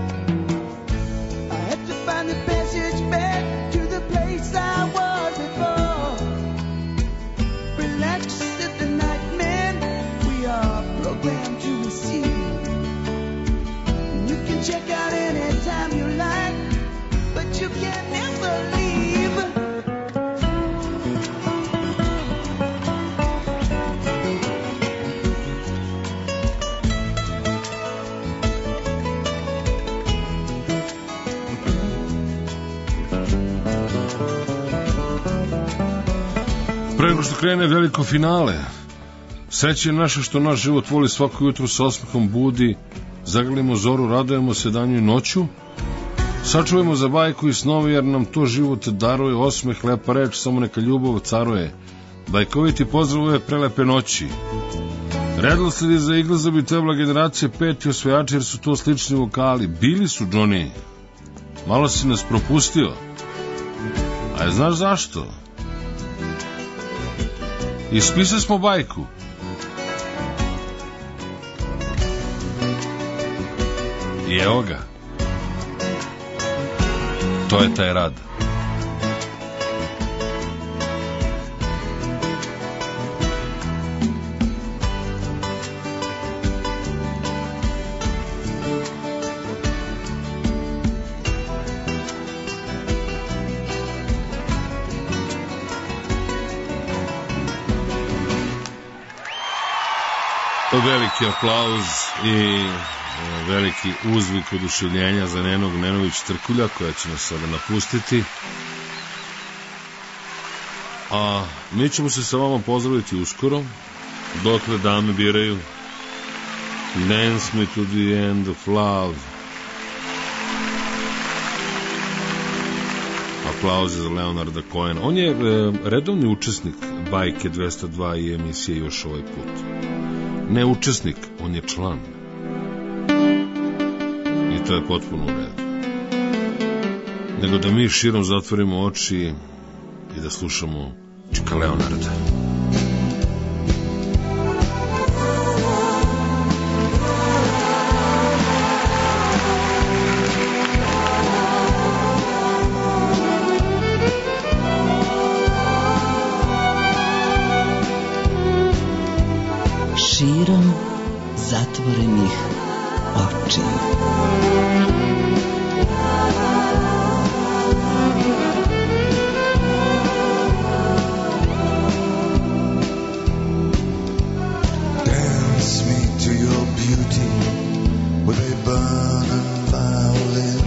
Speaker 2: I had to find the passage back to the place I was before. Relax, said the nightman, we are programmed to receive. You can check out anytime you like, but you can never leave.
Speaker 1: Pre nego što krene veliko finale, sreće je naše što naš život voli svako jutro sa osmehom budi, zagrlimo zoru, radujemo se danju i noću, sačuvajmo za bajku i snove jer nam to život daruje, osmeh, lepa reč, samo neka ljubav caruje. Bajkoviti pozdrav ove prelepe noći. Redosledi za Iglaza bi trebala generacija peti osvajači jer su to slični vokali. Bili su, Johnny. Malo si nas propustio. A je znaš zašto? Ispisali smo bajku. I evo ga. To je taj rad. Veliki aplauz i veliki uzvik oduševljenja za Nenog Nenović-Trkulja, koja će nas sada napustiti. A mi ćemo se sa vama pozdraviti uskoro. Dotle dame biraju Dance Me to the End of Love. Aplauz za Leonarda Cohena. On je e, redovni učesnik Bajke dvesta dva i emisije Još ovaj put. Ne učesnik, on je član. I to je potpuno u redu. Nego da mi širom zatvorimo oči i da slušamo Čika Leonarda.
Speaker 14: Širom zatvorenih očiju.
Speaker 10: Dance me to your beauty with a burning violin.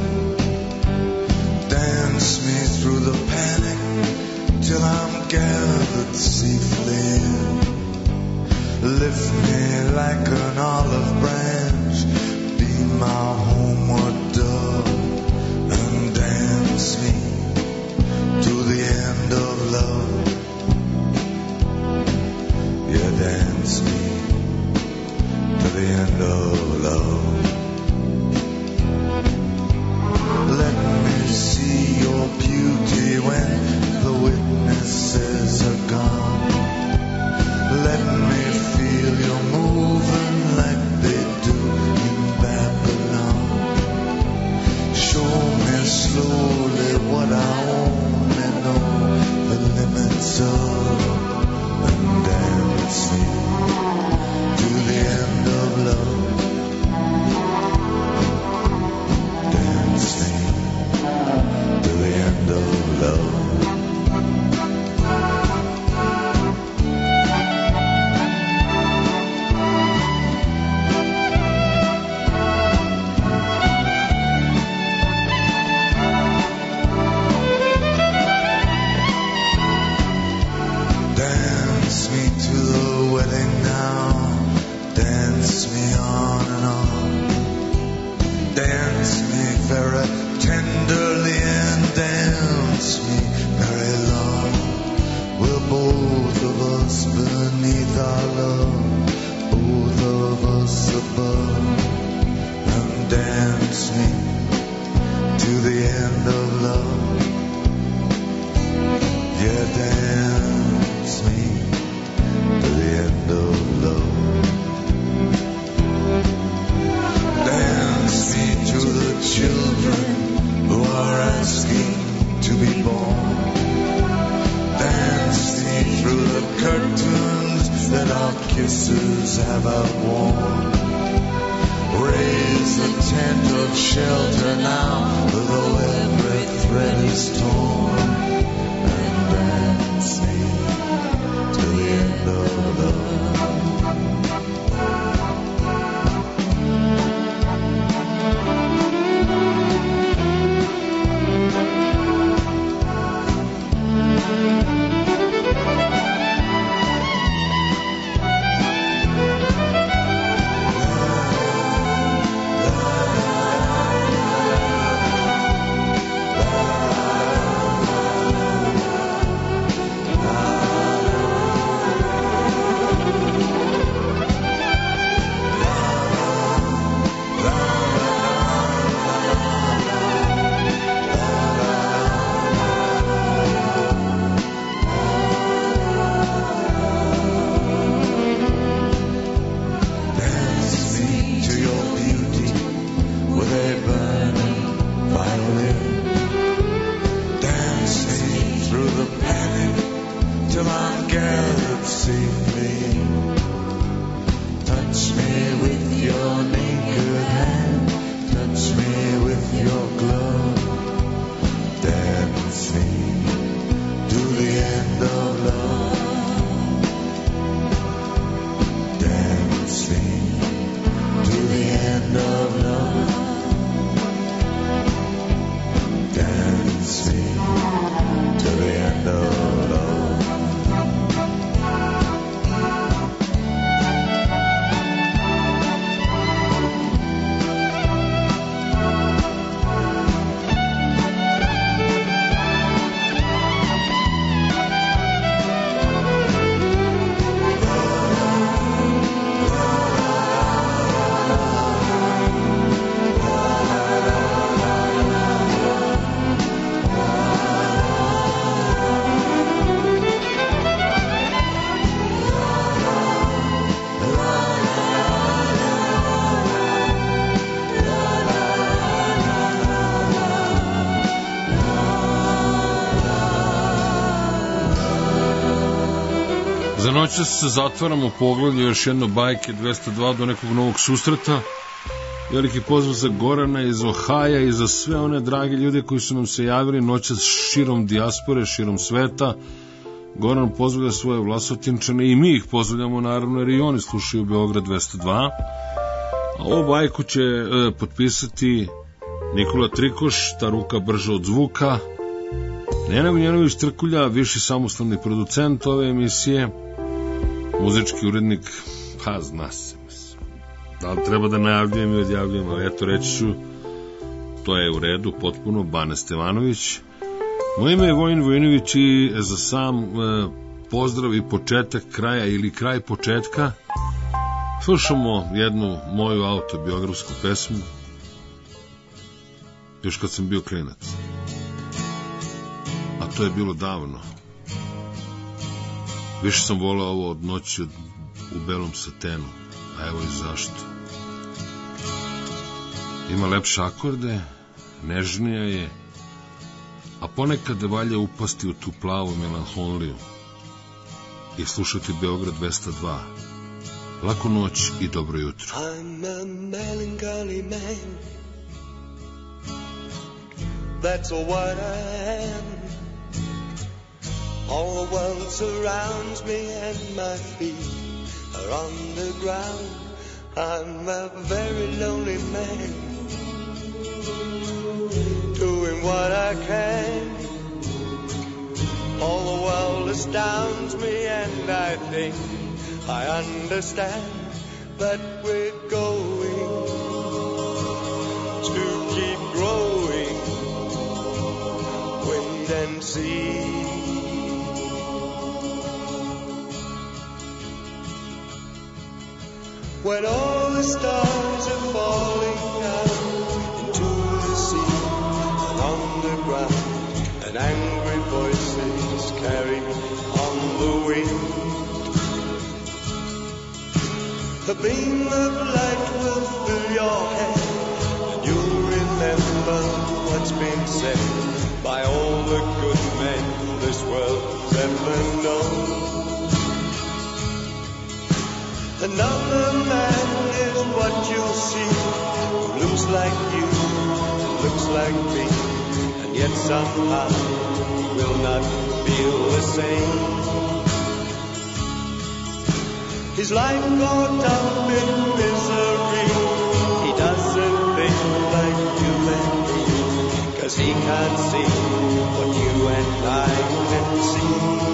Speaker 10: Dance me through the panic till I'm gathered safely in. Lift me like an olive branch, be my homeward dove, and dance me to the end of love. Yeah, dance me to the end of love. Let me see your beauty when the witnesses are gone. Let me feel you moving like they do in Babylon. Show me slowly what I only know the limits of, and dance me to the end of love. Dance me to the end of love. others have outworn. Raise a tent of shelter now, though every thread is torn. And dance me to the end of love.
Speaker 1: Za noćas se zatvaramo poglavlje još jedno bajke dvesta dva do nekog novog susreta. Veliki pozdrav za Gorana iz Ohaja i za sve one drage ljude koji su nam se javili noćas širom dijaspore, širom sveta. Goran pozdravlja svoje Vlasotinčane i mi ih pozdravljamo naravno jer i oni slušaju Beograd dvesta dva. A ovu bajku će e, potpisati Nikola Trikoš, ta ruka brža od zvuka. Nenad Gnjanović Trkulja, viši samostalni producent ove emisije, muzički urednik, pa zna se, da li treba da najavljujem i odjavljujem, ali eto reći ću, to je u redu, potpuno, Bane Stevanović. Moje ime je Vojin Vojinović i za sam e, pozdrav i početak kraja ili kraj početka slušamo jednu moju autobiografsku pesmu, još kad sam bio klinac. A to je bilo davno. Više sam volao ovo od noći u belom satenu. A evo i zašto. Ima lepše akorde, nežnija je, a ponekad valja upasti u tu plavu melanholiju i slušati Beograd dvesta dva. Laku noć i dobro jutro.
Speaker 16: I'm a melancholy man. That's what I am. All the world surrounds me and my feet are on the ground. I'm a very lonely man, doing what I can. All the world astounds me and I think I understand, but we're going to keep growing, wind and sea. When all the stars are falling down into the sea and on the ground, and angry voices carry on the wind, a beam of light will fill your head, and you'll remember what's been said by all the good men this world's ever known. Another man is what you'll see, who looks like you, looks like me, and yet somehow he will not feel the same. His life caught up in misery, he doesn't think like you and me, 'cause he can't see what you and I can see.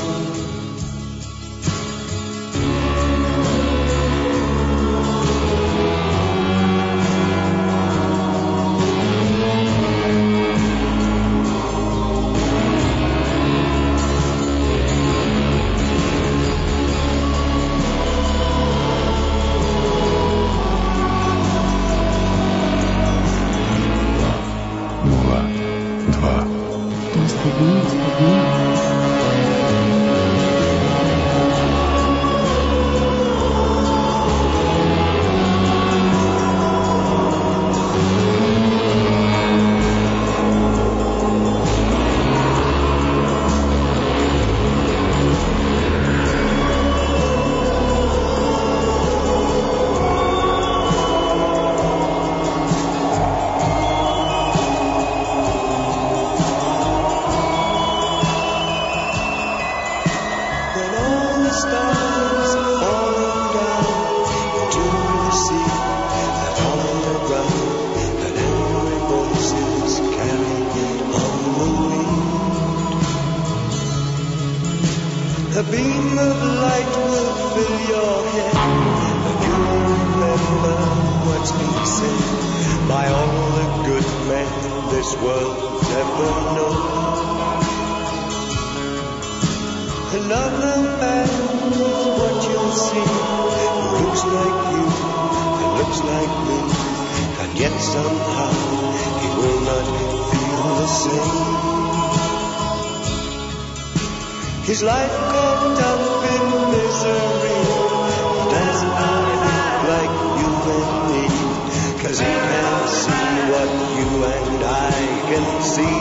Speaker 16: His life caught up in misery, he doesn't look like you and me, 'cause he can't see what you and I can see.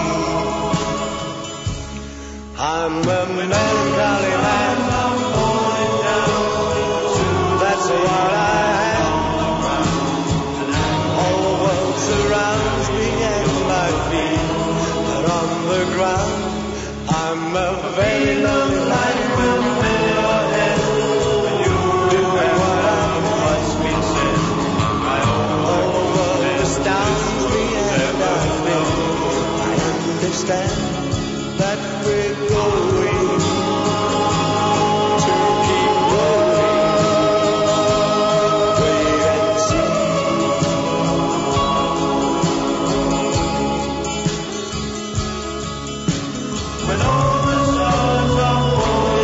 Speaker 16: I'm a melancholy man, I'm falling down, that's what I am. All the world surrounds me and my feet are on the ground. I'm a very lonely man with your head, and you do what I must be said. My whole world astounds me and I know I understand that we're going to keep going. Wait and see. When all the stars are falling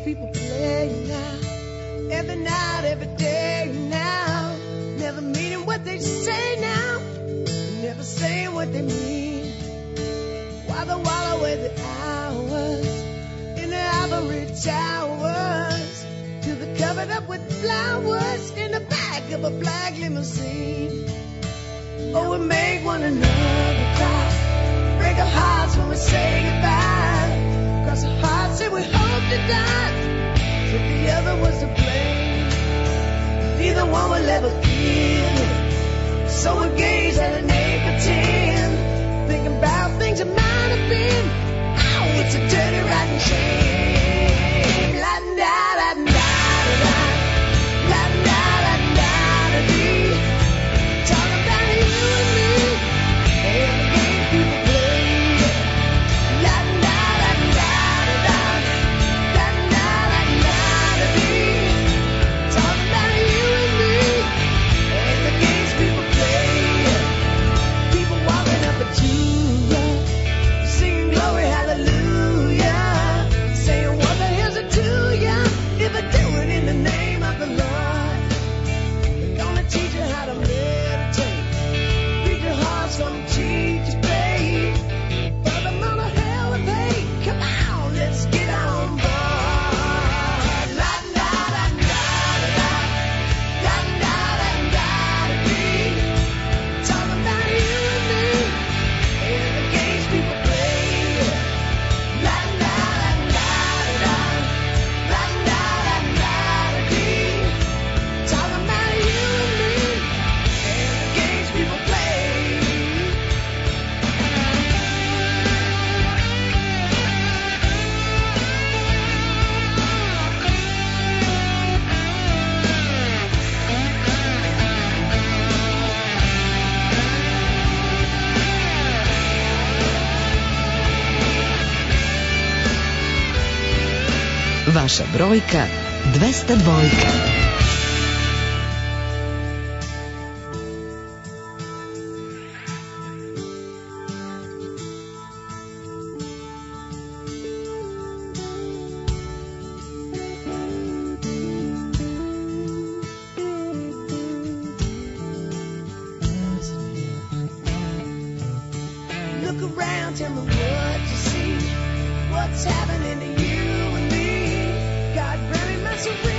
Speaker 5: people play now. Every night, every day now. Never meaning what they say now. Never saying what they mean. While they while away the hours in the ivory towers, till they're covered up with flowers in the back of a black limousine. Oh, we make one another cry, break our hearts when we say goodbye. Cross our hearts, say we hope to die. If the other was to blame, neither one will ever feel it. So we gaze at an eight by ten, thinking about things that might have been. Oh, it's a dirty, rotten shame. La da da da da da, la da da da da dee. Talking about you and me and the game people play. La da da da da da, la da da da da dee. Talking about you and me and the games people play. People walking up to you, singing glory, hallelujah, saying what the hell's it to ya if I do it in the name of the Lord. They're gonna teach you how to meditate, read your hearts from cheek to pay, for the amount of hell to pay. Come on, let's get on board. La da da da da da, la da da da da dee. Talking about you and me and the games people play. La da da da da, la da da da da dee. Talking about you and me and the games people play.
Speaker 20: Vaša brojka dvesta dva.
Speaker 5: Look around, tell me what you see. What's happening to you and me? God, very much surreal.